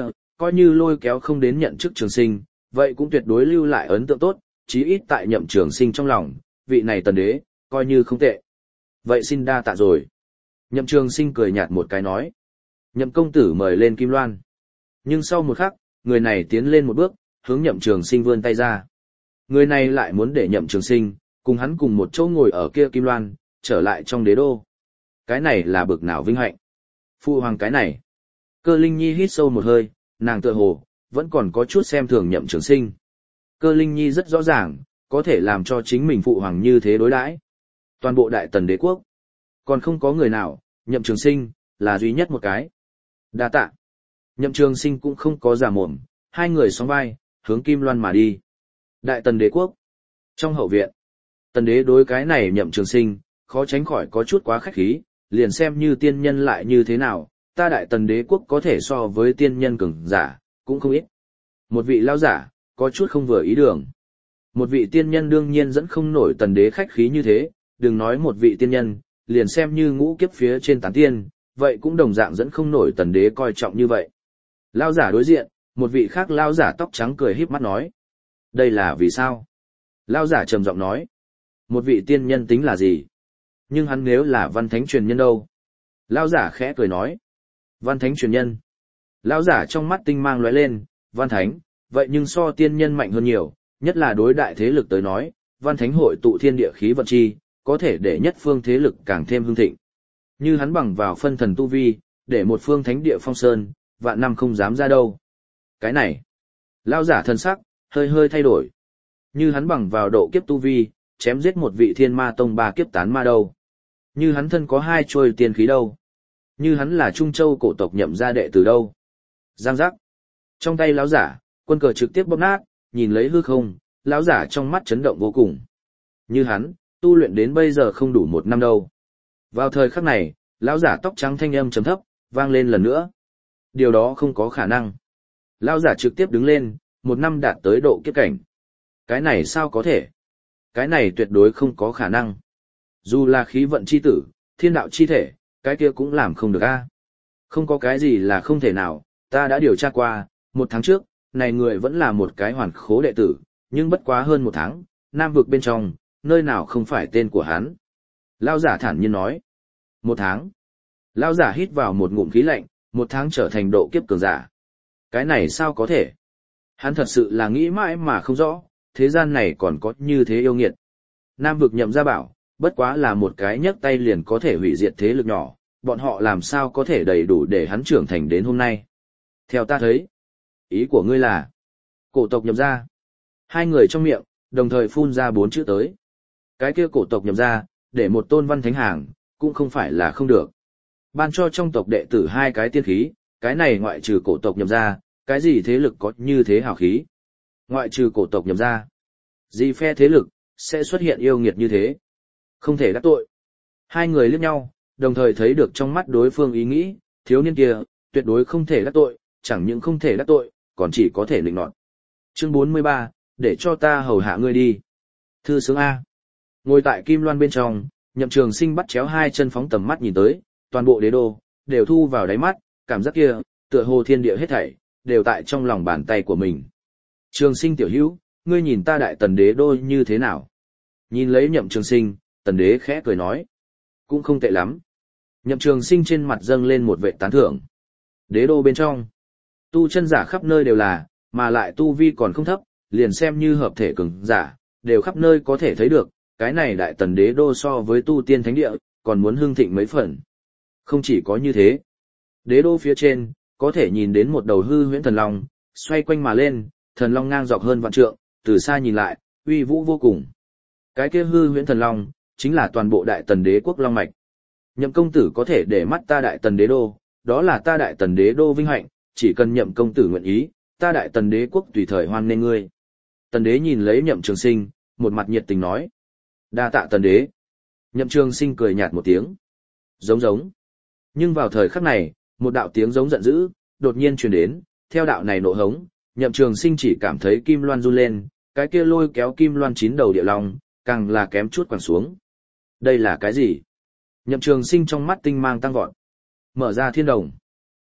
coi như lôi kéo không đến nhận chức Trường Sinh, vậy cũng tuyệt đối lưu lại ấn tượng tốt, chí ít tại Nhậm Trường Sinh trong lòng, vị này tần đế, coi như không tệ. Vậy xin đa tạ rồi. Nhậm Trường Sinh cười nhạt một cái nói. Nhậm công tử mời lên Kim Loan. Nhưng sau một khắc, người này tiến lên một bước, hướng Nhậm Trường Sinh vươn tay ra. Người này lại muốn để Nhậm Trường Sinh, cùng hắn cùng một chỗ ngồi ở kia Kim Loan, trở lại trong đế đô. Cái này là bực nào vinh hạnh. Phụ hoàng cái này. Cơ Linh Nhi hít sâu một hơi, nàng tựa hồ, vẫn còn có chút xem thường Nhậm Trường Sinh. Cơ Linh Nhi rất rõ ràng, có thể làm cho chính mình phụ hoàng như thế đối đãi. Toàn bộ đại tần đế quốc, còn không có người nào, Nhậm Trường Sinh, là duy nhất một cái. Đa tạ. Nhậm Trường Sinh cũng không có giả mồm, hai người sóng vai, hướng Kim Loan mà đi. Đại tần đế quốc. Trong hậu viện, tần đế đối cái này Nhậm Trường Sinh, khó tránh khỏi có chút quá khách khí, liền xem như tiên nhân lại như thế nào, ta đại tần đế quốc có thể so với tiên nhân cường giả, cũng không ít. Một vị lão giả, có chút không vừa ý đường. Một vị tiên nhân đương nhiên dẫn không nổi tần đế khách khí như thế, đừng nói một vị tiên nhân, liền xem như ngũ kiếp phía trên tán tiên, vậy cũng đồng dạng dẫn không nổi tần đế coi trọng như vậy. Lão giả đối diện, một vị khác lão giả tóc trắng cười híp mắt nói. Đây là vì sao? Lão giả trầm giọng nói. Một vị tiên nhân tính là gì? Nhưng hắn nếu là văn thánh truyền nhân đâu? Lão giả khẽ cười nói. Văn thánh truyền nhân. Lão giả trong mắt tinh mang lóe lên, văn thánh, vậy nhưng so tiên nhân mạnh hơn nhiều, nhất là đối đại thế lực tới nói, văn thánh hội tụ thiên địa khí vận chi, có thể để nhất phương thế lực càng thêm hưng thịnh. Như hắn bằng vào phân thần tu vi, để một phương thánh địa phong sơn, vạn năm không dám ra đâu. Cái này, lão giả thân sắc, hơi hơi thay đổi. Như hắn bằng vào độ kiếp tu vi, chém giết một vị thiên ma tông ba kiếp tán ma đâu. Như hắn thân có hai trôi tiên khí đâu. Như hắn là Trung Châu cổ tộc Nhậm gia đệ từ đâu. Giang giác. Trong tay lão giả, quân cờ trực tiếp bóp nát, nhìn lấy hư không, lão giả trong mắt chấn động vô cùng. Như hắn, tu luyện đến bây giờ không đủ một năm đâu. Vào thời khắc này, lão giả tóc trắng thanh âm trầm thấp, vang lên lần nữa. Điều đó không có khả năng. Lão giả trực tiếp đứng lên, một năm đạt tới độ kiếp cảnh. Cái này sao có thể? Cái này tuyệt đối không có khả năng. Dù là khí vận chi tử, thiên đạo chi thể, cái kia cũng làm không được a. Không có cái gì là không thể nào, ta đã điều tra qua, một tháng trước, này người vẫn là một cái hoàn khố đệ tử, nhưng bất quá hơn một tháng, Nam vực bên trong, nơi nào không phải tên của hắn. Lão giả thản nhiên nói. Một tháng. Lão giả hít vào một ngụm khí lạnh, một tháng trở thành độ kiếp cường giả. Cái này sao có thể? Hắn thật sự là nghĩ mãi mà không rõ, thế gian này còn có như thế yêu nghiệt. Nam vực Nhậm gia bảo, bất quá là một cái nhấc tay liền có thể hủy diệt thế lực nhỏ, bọn họ làm sao có thể đầy đủ để hắn trưởng thành đến hôm nay. Theo ta thấy, ý của ngươi là, cổ tộc Nhậm gia. Hai người trong miệng, đồng thời phun ra 4 chữ tới. Cái kia cổ tộc Nhậm gia, để một tôn văn thánh hàng, cũng không phải là không được. Ban cho trong tộc đệ tử 2 cái tiên khí, cái này ngoại trừ cổ tộc Nhậm gia, cái gì thế lực có như thế hào khí. Ngoại trừ cổ tộc Nhậm gia, gì phe thế lực, sẽ xuất hiện yêu nghiệt như thế. Không thể đắc tội. Hai người liếc nhau, đồng thời thấy được trong mắt đối phương ý nghĩ, thiếu niên kia, tuyệt đối không thể đắc tội, chẳng những không thể đắc tội, còn chỉ có thể lịnh nọt. Chương 43, để cho ta hầu hạ ngươi đi. Thư sướng A. Ngồi tại Kim Loan bên trong, Nhậm Trường Sinh bắt chéo hai chân phóng tầm mắt nhìn tới, toàn bộ đế đô, đều thu vào đáy mắt, cảm giác kia, tựa hồ thiên địa hết thảy, đều tại trong lòng bàn tay của mình. Trường Sinh tiểu hữu, ngươi nhìn ta đại tần đế đô như thế nào? Nhìn lấy Nhậm Trường Sinh, tần đế khẽ cười nói. Cũng không tệ lắm. Nhậm Trường Sinh trên mặt dâng lên một vệ tán thưởng. Đế đô bên trong, tu chân giả khắp nơi đều là, mà lại tu vi còn không thấp, liền xem như hợp thể cường giả, đều khắp nơi có thể thấy được, cái này đại tần đế đô so với tu tiên thánh địa, còn muốn hưng thịnh mấy phần. Không chỉ có như thế, đế đô phía trên, có thể nhìn đến một đầu hư huyễn thần long, xoay quanh mà lên, thần long ngang dọc hơn vạn trượng, từ xa nhìn lại, uy vũ vô cùng. Cái kia hư huyễn thần long, chính là toàn bộ đại tần đế quốc long mạch. Nhậm công tử có thể để mắt ta đại tần đế đô, đó là ta đại tần đế đô vinh hạnh, chỉ cần Nhậm công tử nguyện ý, ta đại tần đế quốc tùy thời hoan nghênh ngươi. Tần đế nhìn lấy Nhậm Trường Sinh, một mặt nhiệt tình nói. Đa tạ tần đế. Nhậm Trường Sinh cười nhạt một tiếng. Giống giống. Nhưng vào thời khắc này, một đạo tiếng giống giận dữ, đột nhiên truyền đến, theo đạo này nộ hống, Nhậm Trường Sinh chỉ cảm thấy kim loan run lên, cái kia lôi kéo kim loan 9 đầu địa long, càng là kém chút quẳng xuống. Đây là cái gì? Nhậm Trường Sinh trong mắt tinh mang tăng vọt. Mở ra thiên đồng.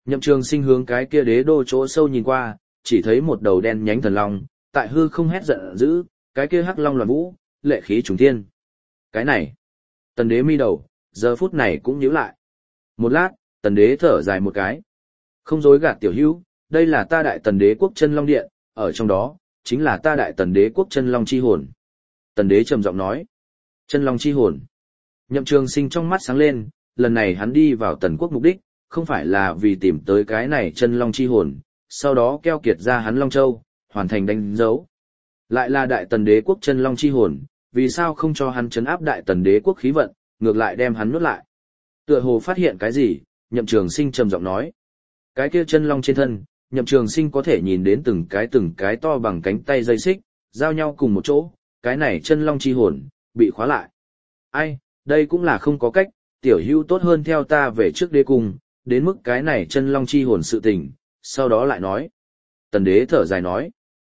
Nhậm Trường Sinh hướng cái kia đế đô chỗ sâu nhìn qua, chỉ thấy một đầu đen nhánh thần long, tại hư không hét giận dữ, cái kia hắc long loạn vũ, lệ khí trùng thiên. Cái này, tần đế mi đầu, giờ phút này cũng nhíu lại. Một lát, tần đế thở dài một cái. Không dối gạt tiểu hữu, đây là ta đại tần đế quốc chân long điện, ở trong đó, chính là ta đại tần đế quốc chân long chi hồn. Tần đế trầm giọng nói, chân long chi hồn. Nhậm Trường Sinh trong mắt sáng lên, lần này hắn đi vào tần quốc mục đích, không phải là vì tìm tới cái này chân long chi hồn, sau đó keo kiệt ra hắn Long Châu, hoàn thành đánh dấu. Lại là đại tần đế quốc chân long chi hồn, vì sao không cho hắn trấn áp đại tần đế quốc khí vận, ngược lại đem hắn nuốt lại. Tựa hồ phát hiện cái gì, Nhậm Trường Sinh trầm giọng nói. Cái kia chân long trên thân, Nhậm Trường Sinh có thể nhìn đến từng cái to bằng cánh tay dây xích, giao nhau cùng một chỗ, cái này chân long chi hồn, bị khóa lại. Ai, đây cũng là không có cách, tiểu hữu tốt hơn theo ta về trước đế cung, đến mức cái này chân long chi hồn sự tình, sau đó lại nói. Tần đế thở dài nói.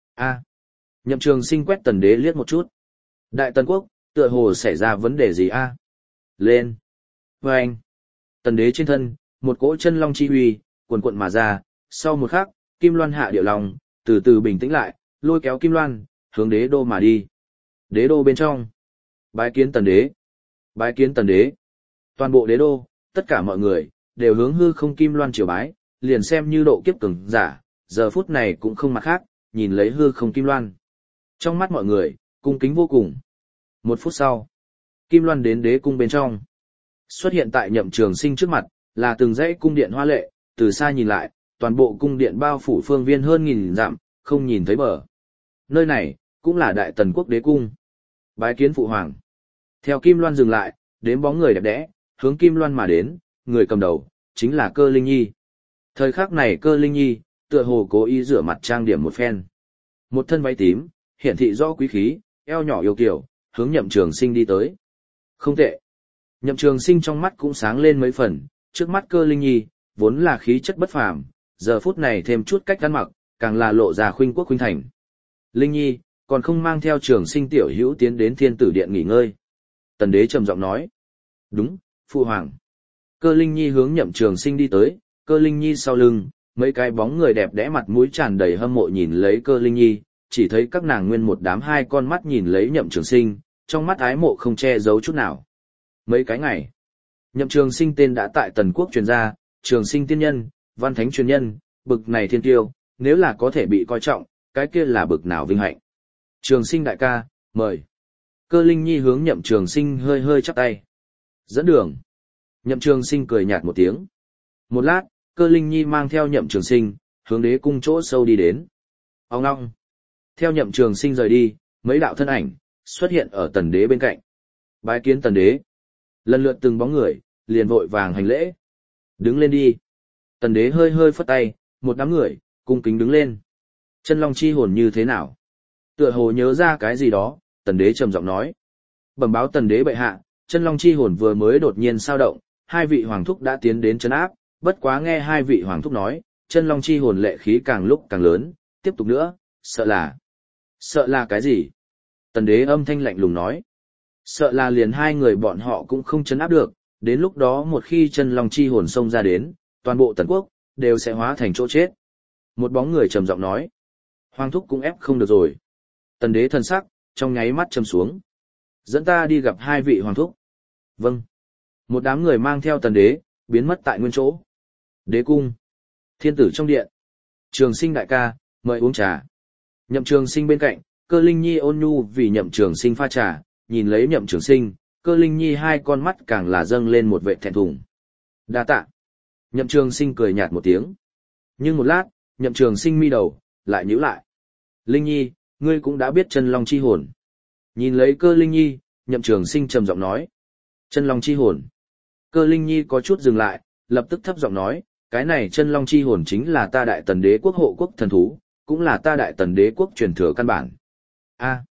Nhậm Trường Sinh quét tần đế liếc một chút. Đại tần quốc, tựa hồ xảy ra vấn đề gì a? Lên. Vâng. Tần đế trên thân, một cỗ chân long chi huy, cuồn cuộn mà ra, sau một khắc, Kim Loan hạ điệu lòng, từ từ bình tĩnh lại, lôi kéo Kim Loan, hướng đế đô mà đi. Đế đô bên trong. Bái kiến tần đế. Bái kiến tần đế. Toàn bộ đế đô, tất cả mọi người, đều hướng hư không Kim Loan triều bái, liền xem như độ kiếp cường giả, giờ phút này cũng không mặt khác, nhìn lấy hư không Kim Loan. Trong mắt mọi người, cung kính vô cùng. Một phút sau, Kim Loan đến đế cung bên trong. Xuất hiện tại Nhậm Trường Sinh trước mặt, là từng dãy cung điện hoa lệ, từ xa nhìn lại, toàn bộ cung điện bao phủ phương viên hơn 1000 dặm, không nhìn thấy bờ. Nơi này, cũng là đại tần quốc đế cung. Bái kiến phụ hoàng. Theo Kim Loan dừng lại, đến bóng người đẹp đẽ, hướng Kim Loan mà đến, người cầm đầu, chính là Cơ Linh Nhi. Thời khắc này Cơ Linh Nhi, tựa hồ cố ý rửa mặt trang điểm một phen. Một thân váy tím, hiển thị rõ quý khí, eo nhỏ yêu kiều, hướng Nhậm Trường Sinh đi tới. Không tệ. Nhậm Trường Sinh trong mắt cũng sáng lên mấy phần, trước mắt Cơ Linh Nhi, vốn là khí chất bất phàm, giờ phút này thêm chút cách ăn mặc, càng là lộ ra khuynh quốc khuynh thành. Linh Nhi, còn không mang theo Trường Sinh tiểu hữu tiến đến Thiên Tử Điện nghỉ ngơi. Tần đế trầm giọng nói. Đúng, phụ hoàng. Cơ Linh Nhi hướng Nhậm Trường Sinh đi tới, Cơ Linh Nhi sau lưng, mấy cái bóng người đẹp đẽ mặt mũi tràn đầy hâm mộ nhìn lấy Cơ Linh Nhi, chỉ thấy các nàng nguyên một đám hai con mắt nhìn lấy Nhậm Trường Sinh, trong mắt ái mộ không che giấu chút nào. Mấy cái ngày, Nhậm Trường Sinh tên đã tại tần quốc truyền ra, Trường Sinh tiên nhân, văn thánh truyền nhân, bực này thiên tiêu, nếu là có thể bị coi trọng, cái kia là bực nào vinh hạnh. Trường Sinh đại ca, mời. Cơ Linh Nhi hướng Nhậm Trường Sinh hơi hơi chắp tay. Dẫn đường. Nhậm Trường Sinh cười nhạt một tiếng. Một lát, Cơ Linh Nhi mang theo Nhậm Trường Sinh, hướng đế cung chỗ sâu đi đến. Ông ngong. Theo Nhậm Trường Sinh rời đi, mấy đạo thân ảnh, xuất hiện ở tần đế bên cạnh. Bái kiến tần đế. Lần lượt từng bóng người, liền vội vàng hành lễ. Đứng lên đi. Tần đế hơi hơi phất tay, một đám người, cung kính đứng lên. Chân long chi hồn như thế nào? Tựa hồ nhớ ra cái gì đó, tần đế trầm giọng nói. Bẩm báo tần đế bệ hạ, chân long chi hồn vừa mới đột nhiên sao động, hai vị hoàng thúc đã tiến đến trấn áp, bất quá nghe hai vị hoàng thúc nói, chân long chi hồn lệ khí càng lúc càng lớn, tiếp tục nữa, sợ là cái gì? Tần đế âm thanh lạnh lùng nói. Sợ là liền hai người bọn họ cũng không trấn áp được, đến lúc đó một khi chân long chi hồn xông ra đến, toàn bộ tần quốc, đều sẽ hóa thành chỗ chết. Một bóng người trầm giọng nói. Hoàng thúc cũng ép không được rồi. Tần đế thần sắc, trong nháy mắt trầm xuống. Dẫn ta đi gặp hai vị hoàng thúc. Vâng. Một đám người mang theo tần đế, biến mất tại nguyên chỗ. Đế cung. Thiên tử trong điện. Trường Sinh đại ca, mời uống trà. Nhậm Trường Sinh bên cạnh, Cơ Linh Nhi ôn nhu vì Nhậm Trường Sinh pha trà, nhìn lấy Nhậm Trường Sinh, Cơ Linh Nhi hai con mắt càng là dâng lên một vẻ thẹn thùng. Đa tạ. Nhậm Trường Sinh cười nhạt một tiếng. Nhưng một lát, Nhậm Trường Sinh mi đầu, lại nhíu lại. Linh Nhi, ngươi cũng đã biết chân long chi hồn. Nhìn lấy Cơ Linh Nhi, Nhậm Trường Sinh trầm giọng nói. Chân long chi hồn. Cơ Linh Nhi có chút dừng lại, lập tức thấp giọng nói, cái này chân long chi hồn chính là ta đại tần đế quốc hộ quốc thần thú, cũng là ta đại tần đế quốc truyền thừa căn bản. A.